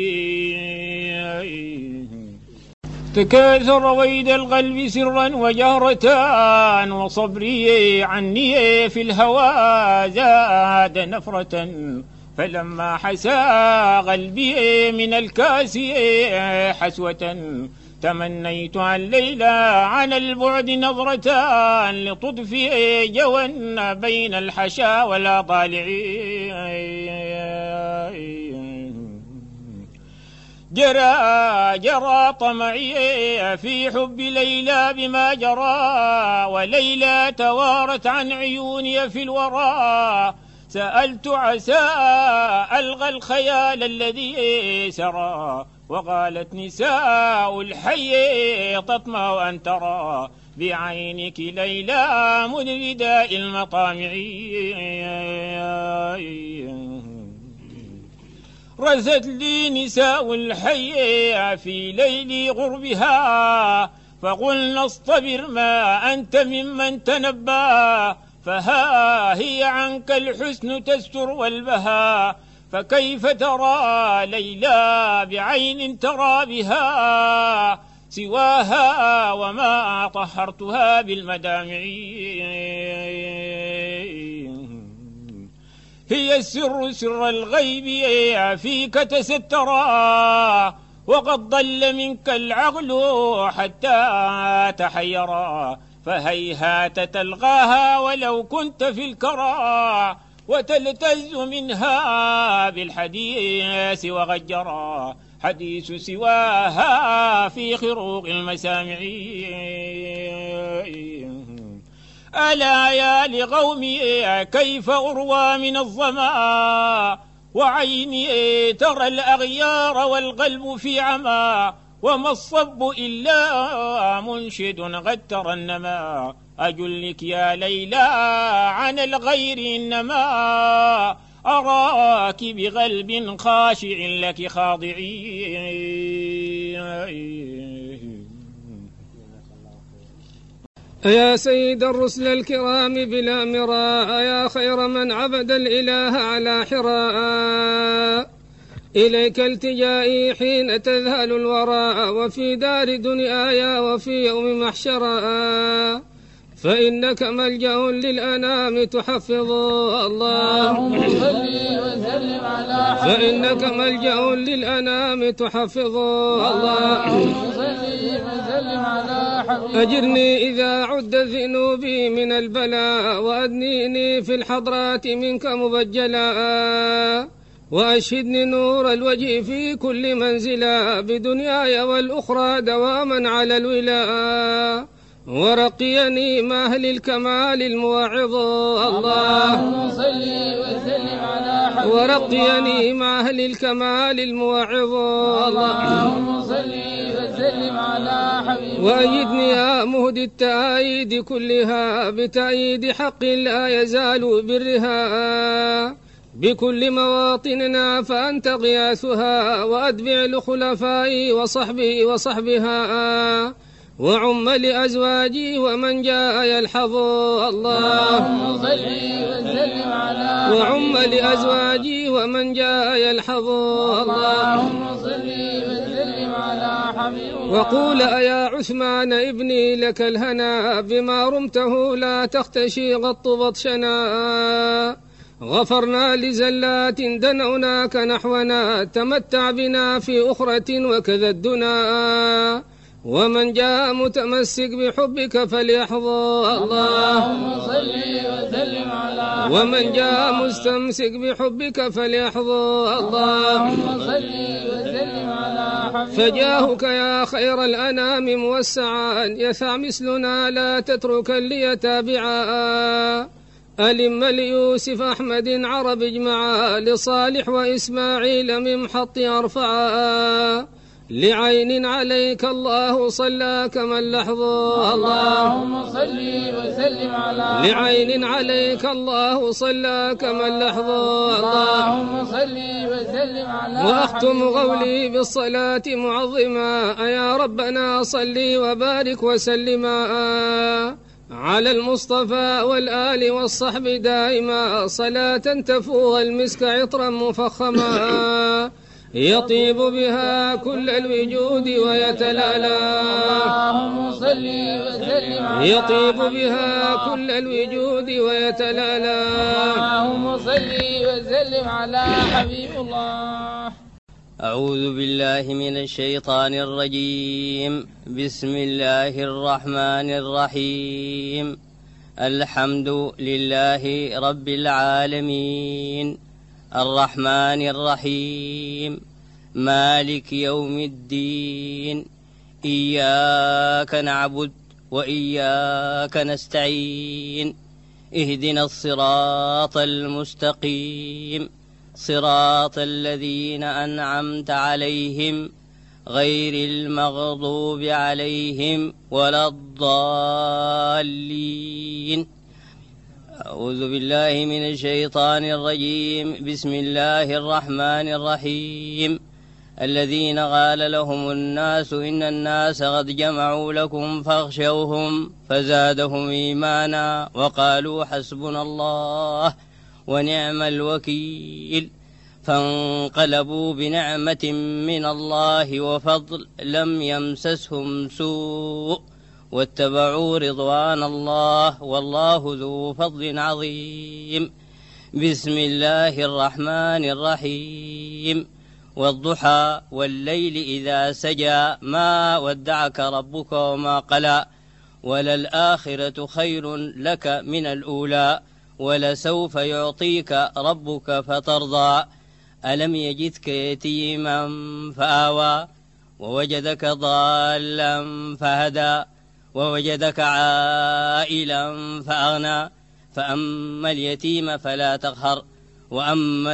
تكاثر رويد القلب سرا وجهرة وصبري عني في الهوى زاد نفرة فلما حسى قلبي من الكاس حسوة تمنيت عن ليلى عن البعد نظرة لتضفي جوا بين الحشا ولا طالع. جرى جرى طمعي في حب ليلى بما جرى وليلى توارت عن عيوني في الورى. سألت عسى ألغى الخيال الذي سرى وقالت نساء الحي تطمع أن ترى بعينك ليلى من رداء المطامع. رست لي نساء الحي في ليل غربها فقلنا اصطبر ما أنت ممن تنبى فها هي عنك الحسن تستر والبهى فكيف ترى ليلى بعين ترى بها سواها وما طهرتها بالمدامع. هي السر سر الغيب فيك تسترا وقد ضل منك العقل حتى تحيرا فهيهات تلقاها ولو كنت في الكرى وتلتز منها بالحديث وغجرا حديث سواها في خروق المسامع. ألا يا لقومي كيف أروى من الظما وعيني ترى الأغيار والقلب في عمى وما الصب إلا منشد قد ترنما. أجلك يا ليلى عن الغير إنما أراك بقلب خاشع لك خاضعين. يا سيد الرسل الكرام بلا مراء يا خير من عبد الإله على حراء إليك التجائي حين تذهل الوراء وفي دار دنياي وفي يوم محشرا فإنك ملجأ للأنام تحفظ الله فإنك ملجأ للأنام تحفظ الله. أجرني إذا عد ذنوبي من البلاء وأدنيني في الحضرات منك مبجلا وأشهدني نور الوجه في كل منزلا بدنياي والأخرى دواما على الولاء ورقيني مع أهل الكمال المواعظ الله ورقيني مع أهل الكمال المواعظ الله. وأيدني يا مهدي التأييد كلها بتأييد حق لا يزال برها بكل مواطننا فأنت غياثها وأتبع لخلفائي وصحبي وصحبها وعم لأزواجي ومن جاء يلحظ الله وعم لأزواجي ومن جاء يلحظ الله. وقول أيا عثمان ابني لك الهنا بما رمته لا تختشي غط بطشنا غفرنا لزلات دنوناك نحونا تمتع بنا في أخرة وكذا الدنا ومن جاء متمسك بحبك فليحظى الله ومن جاء مستمسك بحبك فليحظى الله فجاهك يا خير الأنام موسعا يسع مثلنا لا تتركا ليتابعا ألم ليوسف أحمد عرب اجمعا لصالح وإسماعيل من محط أرفعا لعين عليك الله صلى كما اللحظ اللهم صل وسلم على لعين عليك الله صلى كما اللحظ اللهم صل وسلم على وأختم قولي بالصلاة معظما يا ربنا صل وبارك وسلما على المصطفى والآل والصحب دائما صلاة تفوض المسك عطرا مفخما يطيب بها كل الوجود ويتلالى اللهم صل وسلم على يطيب بها كل الوجود ويتلالى اللهم صل وسلم على حبيب الله. أعوذ بالله من الشيطان الرجيم. بسم الله الرحمن الرحيم. الحمد لله رب العالمين الرحمن الرحيم مالك يوم الدين إياك نعبد وإياك نستعين اهدنا الصراط المستقيم صراط الذين أنعمت عليهم غير المغضوب عليهم ولا الضالين. أعوذ بالله من الشيطان الرجيم. بسم الله الرحمن الرحيم. الذين قال لهم الناس إن الناس قد جمعوا لكم فاخشوهم فزادهم إيمانا وقالوا حسبنا الله ونعم الوكيل فانقلبوا بنعمة من الله وفضل لم يمسسهم سوء واتبعوا رضوان الله والله ذو فضل عظيم. بسم الله الرحمن الرحيم. والضحى والليل إذا سجى ما ودعك ربك وما قلى وللآخرة خير لك من الأولى ولسوف يعطيك ربك فترضى. ألم يجدك يتيما فآوى ووجدك ضالا فهدى ووجدك عائلا فأغنى فأما اليتيم فلا تقهر وأما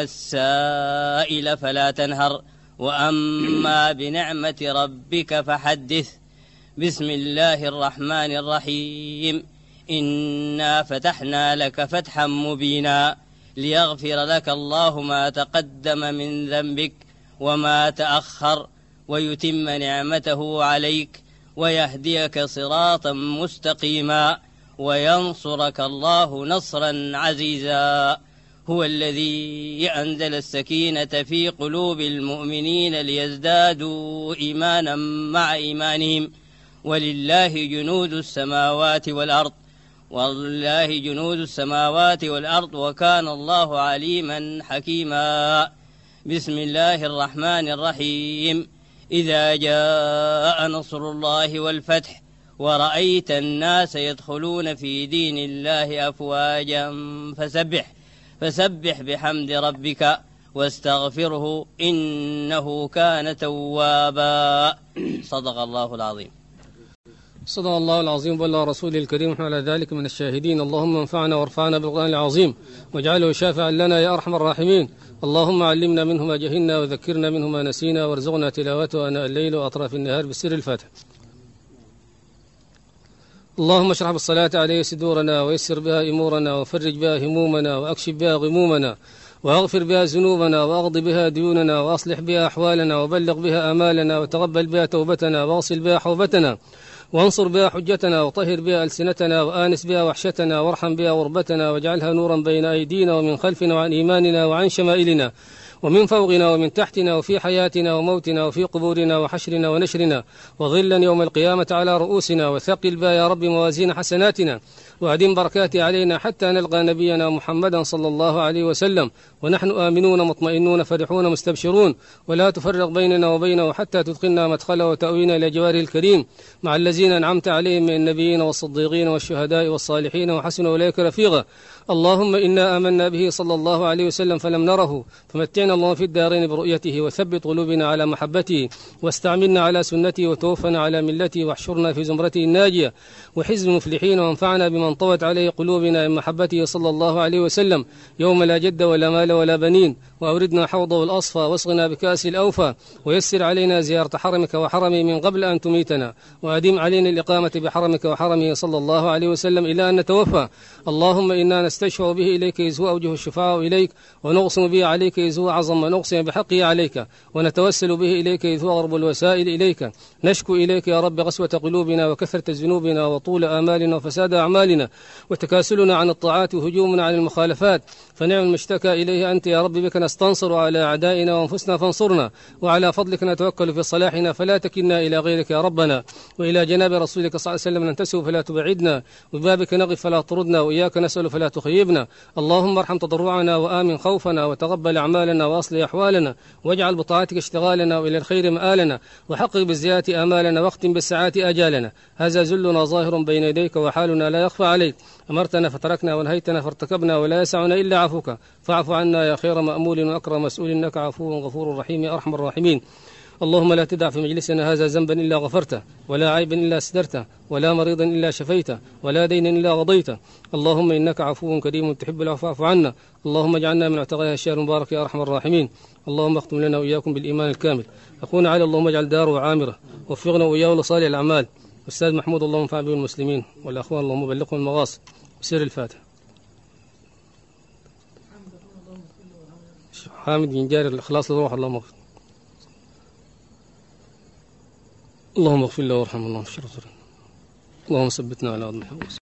السائل فلا تنهر وأما بنعمة ربك فحدث. بسم الله الرحمن الرحيم. إنا فتحنا لك فتحا مبينا ليغفر لك الله ما تقدم من ذنبك وما تأخر ويتم نعمته عليك ويهديك صراطا مستقيما وينصرك الله نصرا عزيزا. هو الذي أنزل السكينة في قلوب المؤمنين ليزدادوا إيمانا مع إيمانهم ولله جنود السماوات والأرض ولله جنود السماوات والأرض وكان الله عليما حكيما. بسم الله الرحمن الرحيم. إذا جاء نصر الله والفتح ورأيت الناس يدخلون في دين الله أفواجا فسبح فسبح بحمد ربك واستغفره إنه كان توابا. صدق الله العظيم. صدق الله العظيم وبلغ رسوله الكريم ونحن على ذلك من الشاهدين. اللهم انفعنا وارفعنا بالقرآن العظيم واجعله شافعا لنا يا أرحم الراحمين. اللهم علمنا منه ما جهلنا وذكرنا منه ما نسينا وارزقنا تلاوته آناء الليل وأطراف النهار بالسر الفاتح. اللهم اشرح بالصلاة عليه صدورنا ويسر بها أمورنا وفرج بها همومنا وأكشف بها غمومنا واغفر بها ذنوبنا واقض بها ديوننا وأصلح بها أحوالنا وبلغ بها آمالنا وتقبل بها توبتنا واغسل بها حوبتنا وانصر بها حجتنا وطهر بها ألسنتنا وآنس بها وحشتنا وارحم بها غربتنا واجعلها نورا بين أيدينا ومن خلفنا وعن إيماننا وعن شمائلنا ومن فوقنا ومن تحتنا وفي حياتنا وموتنا وفي قبورنا وحشرنا ونشرنا وظلا يوم القيامة على رؤوسنا وثقل بها يا رب موازين حسناتنا وأدم بركاته علينا حتى نلقى نبينا محمدا صلى الله عليه وسلم ونحن آمنون مطمئنون فرحون مستبشرون ولا تفرق بيننا وبينه حتى تدخلنا مدخله وتأوينا إلى جواره الكريم مع الذين أنعمت عليهم من النبيين والصديقين والشهداء والصالحين وحسن أولئك رفيقا. اللهم إنا آمنا به صلى الله عليه وسلم فلم نره فمتعنا ومتعنا الله في الدارين برؤيته، وثبت قلوبنا على محبته، واستعملنا على سنته، وتوفنا على ملته، واحشرنا في زمرته الناجية وحزب المفلحين، وانفعنا بمن طوت عليه قلوبنا من محبته صلى الله عليه وسلم يوم لا جد ولا مال ولا بنين، وأوردنا حوضه الأصفى، واسقنا بكأس الأوفى، ويسر علينا زيارة حرمك وحرمه من قبل أن تميتنا، وأدم علينا الإقامة بحرمك وحرمه صلى الله عليه وسلم إلى أن نتوفى. اللهم إنا نستشفع به إليك إذ هو أوجه الشفاعة إليك، ونقسم به عليك إذ هو أعظم ما نقسم بحقه عليك، ونتوسل به إليك إذ هو أغرب الوسائل إليك. نشكو إليك يا رب قسوة قلوبنا وكثرة ذنوبنا وطول آمالنا وفساد أعمالنا وتكاسلنا عن الطاعات وهجومنا عن المخالفات، فنعم المشتكى إليه أنت يا رب، بك نستنصر على أعدائنا وأنفسنا فانصرنا، وعلى فضلك نتوكل في صلاحنا فلا تكلنا إلى غيرك يا ربنا، وإلى جناب رسولك صلى الله عليه وسلم ننتسب فلا تبعدنا، وبابك نقف فلا تردنا، وإياك نسأل فلا تخيبنا. اللهم ارحم تضرعنا وآمن خوفنا، وتقبل أعمالنا وأصلح أحوالنا، واجعل بطاعتك اشتغالنا، وإلى الخير مآلنا، وحقق بالزيادة آمالنا، واختم بالساعات آجالنا. هذا ذلنا ظاهر بين يديك، وحالنا لا يخفى عليك. أمرتنا فتركنا، ونهيتنا فارتكبنا، ولا يسعنا إلا عفوك، فاعف عنا يا خير مأمول وأكرم مسؤول، إنك عفو غفور رحيم يا أرحم الراحمين. اللهم لا تدع في مجلسنا هذا ذنبا إلا غفرته، ولا عيبا إلا سترته، ولا مريضا إلا شفيته، ولا دينا إلا قضيته. اللهم إنك عفو كريم تحب العفو فاعف عنا. اللهم اجعلنا من اعتقائها الشهر المبارك يا أرحم الراحمين. اللهم اختم لنا وإياكم بالإيمان الكامل. أخونا علي اللهم اجعل داره عامرة، وفقنا وإياه لصالح الأعمال. أستاذ محمود اللهم انفع به المسلمين، والأخوان اللهم بلغهم المغاصب. بسر الفاتحة. حامد بن جاري الإخلاص لروح اللهم اغفر اللهم اغفر له وارحمه اللهم اشفه اللهم ثبتنا على أرض الحق.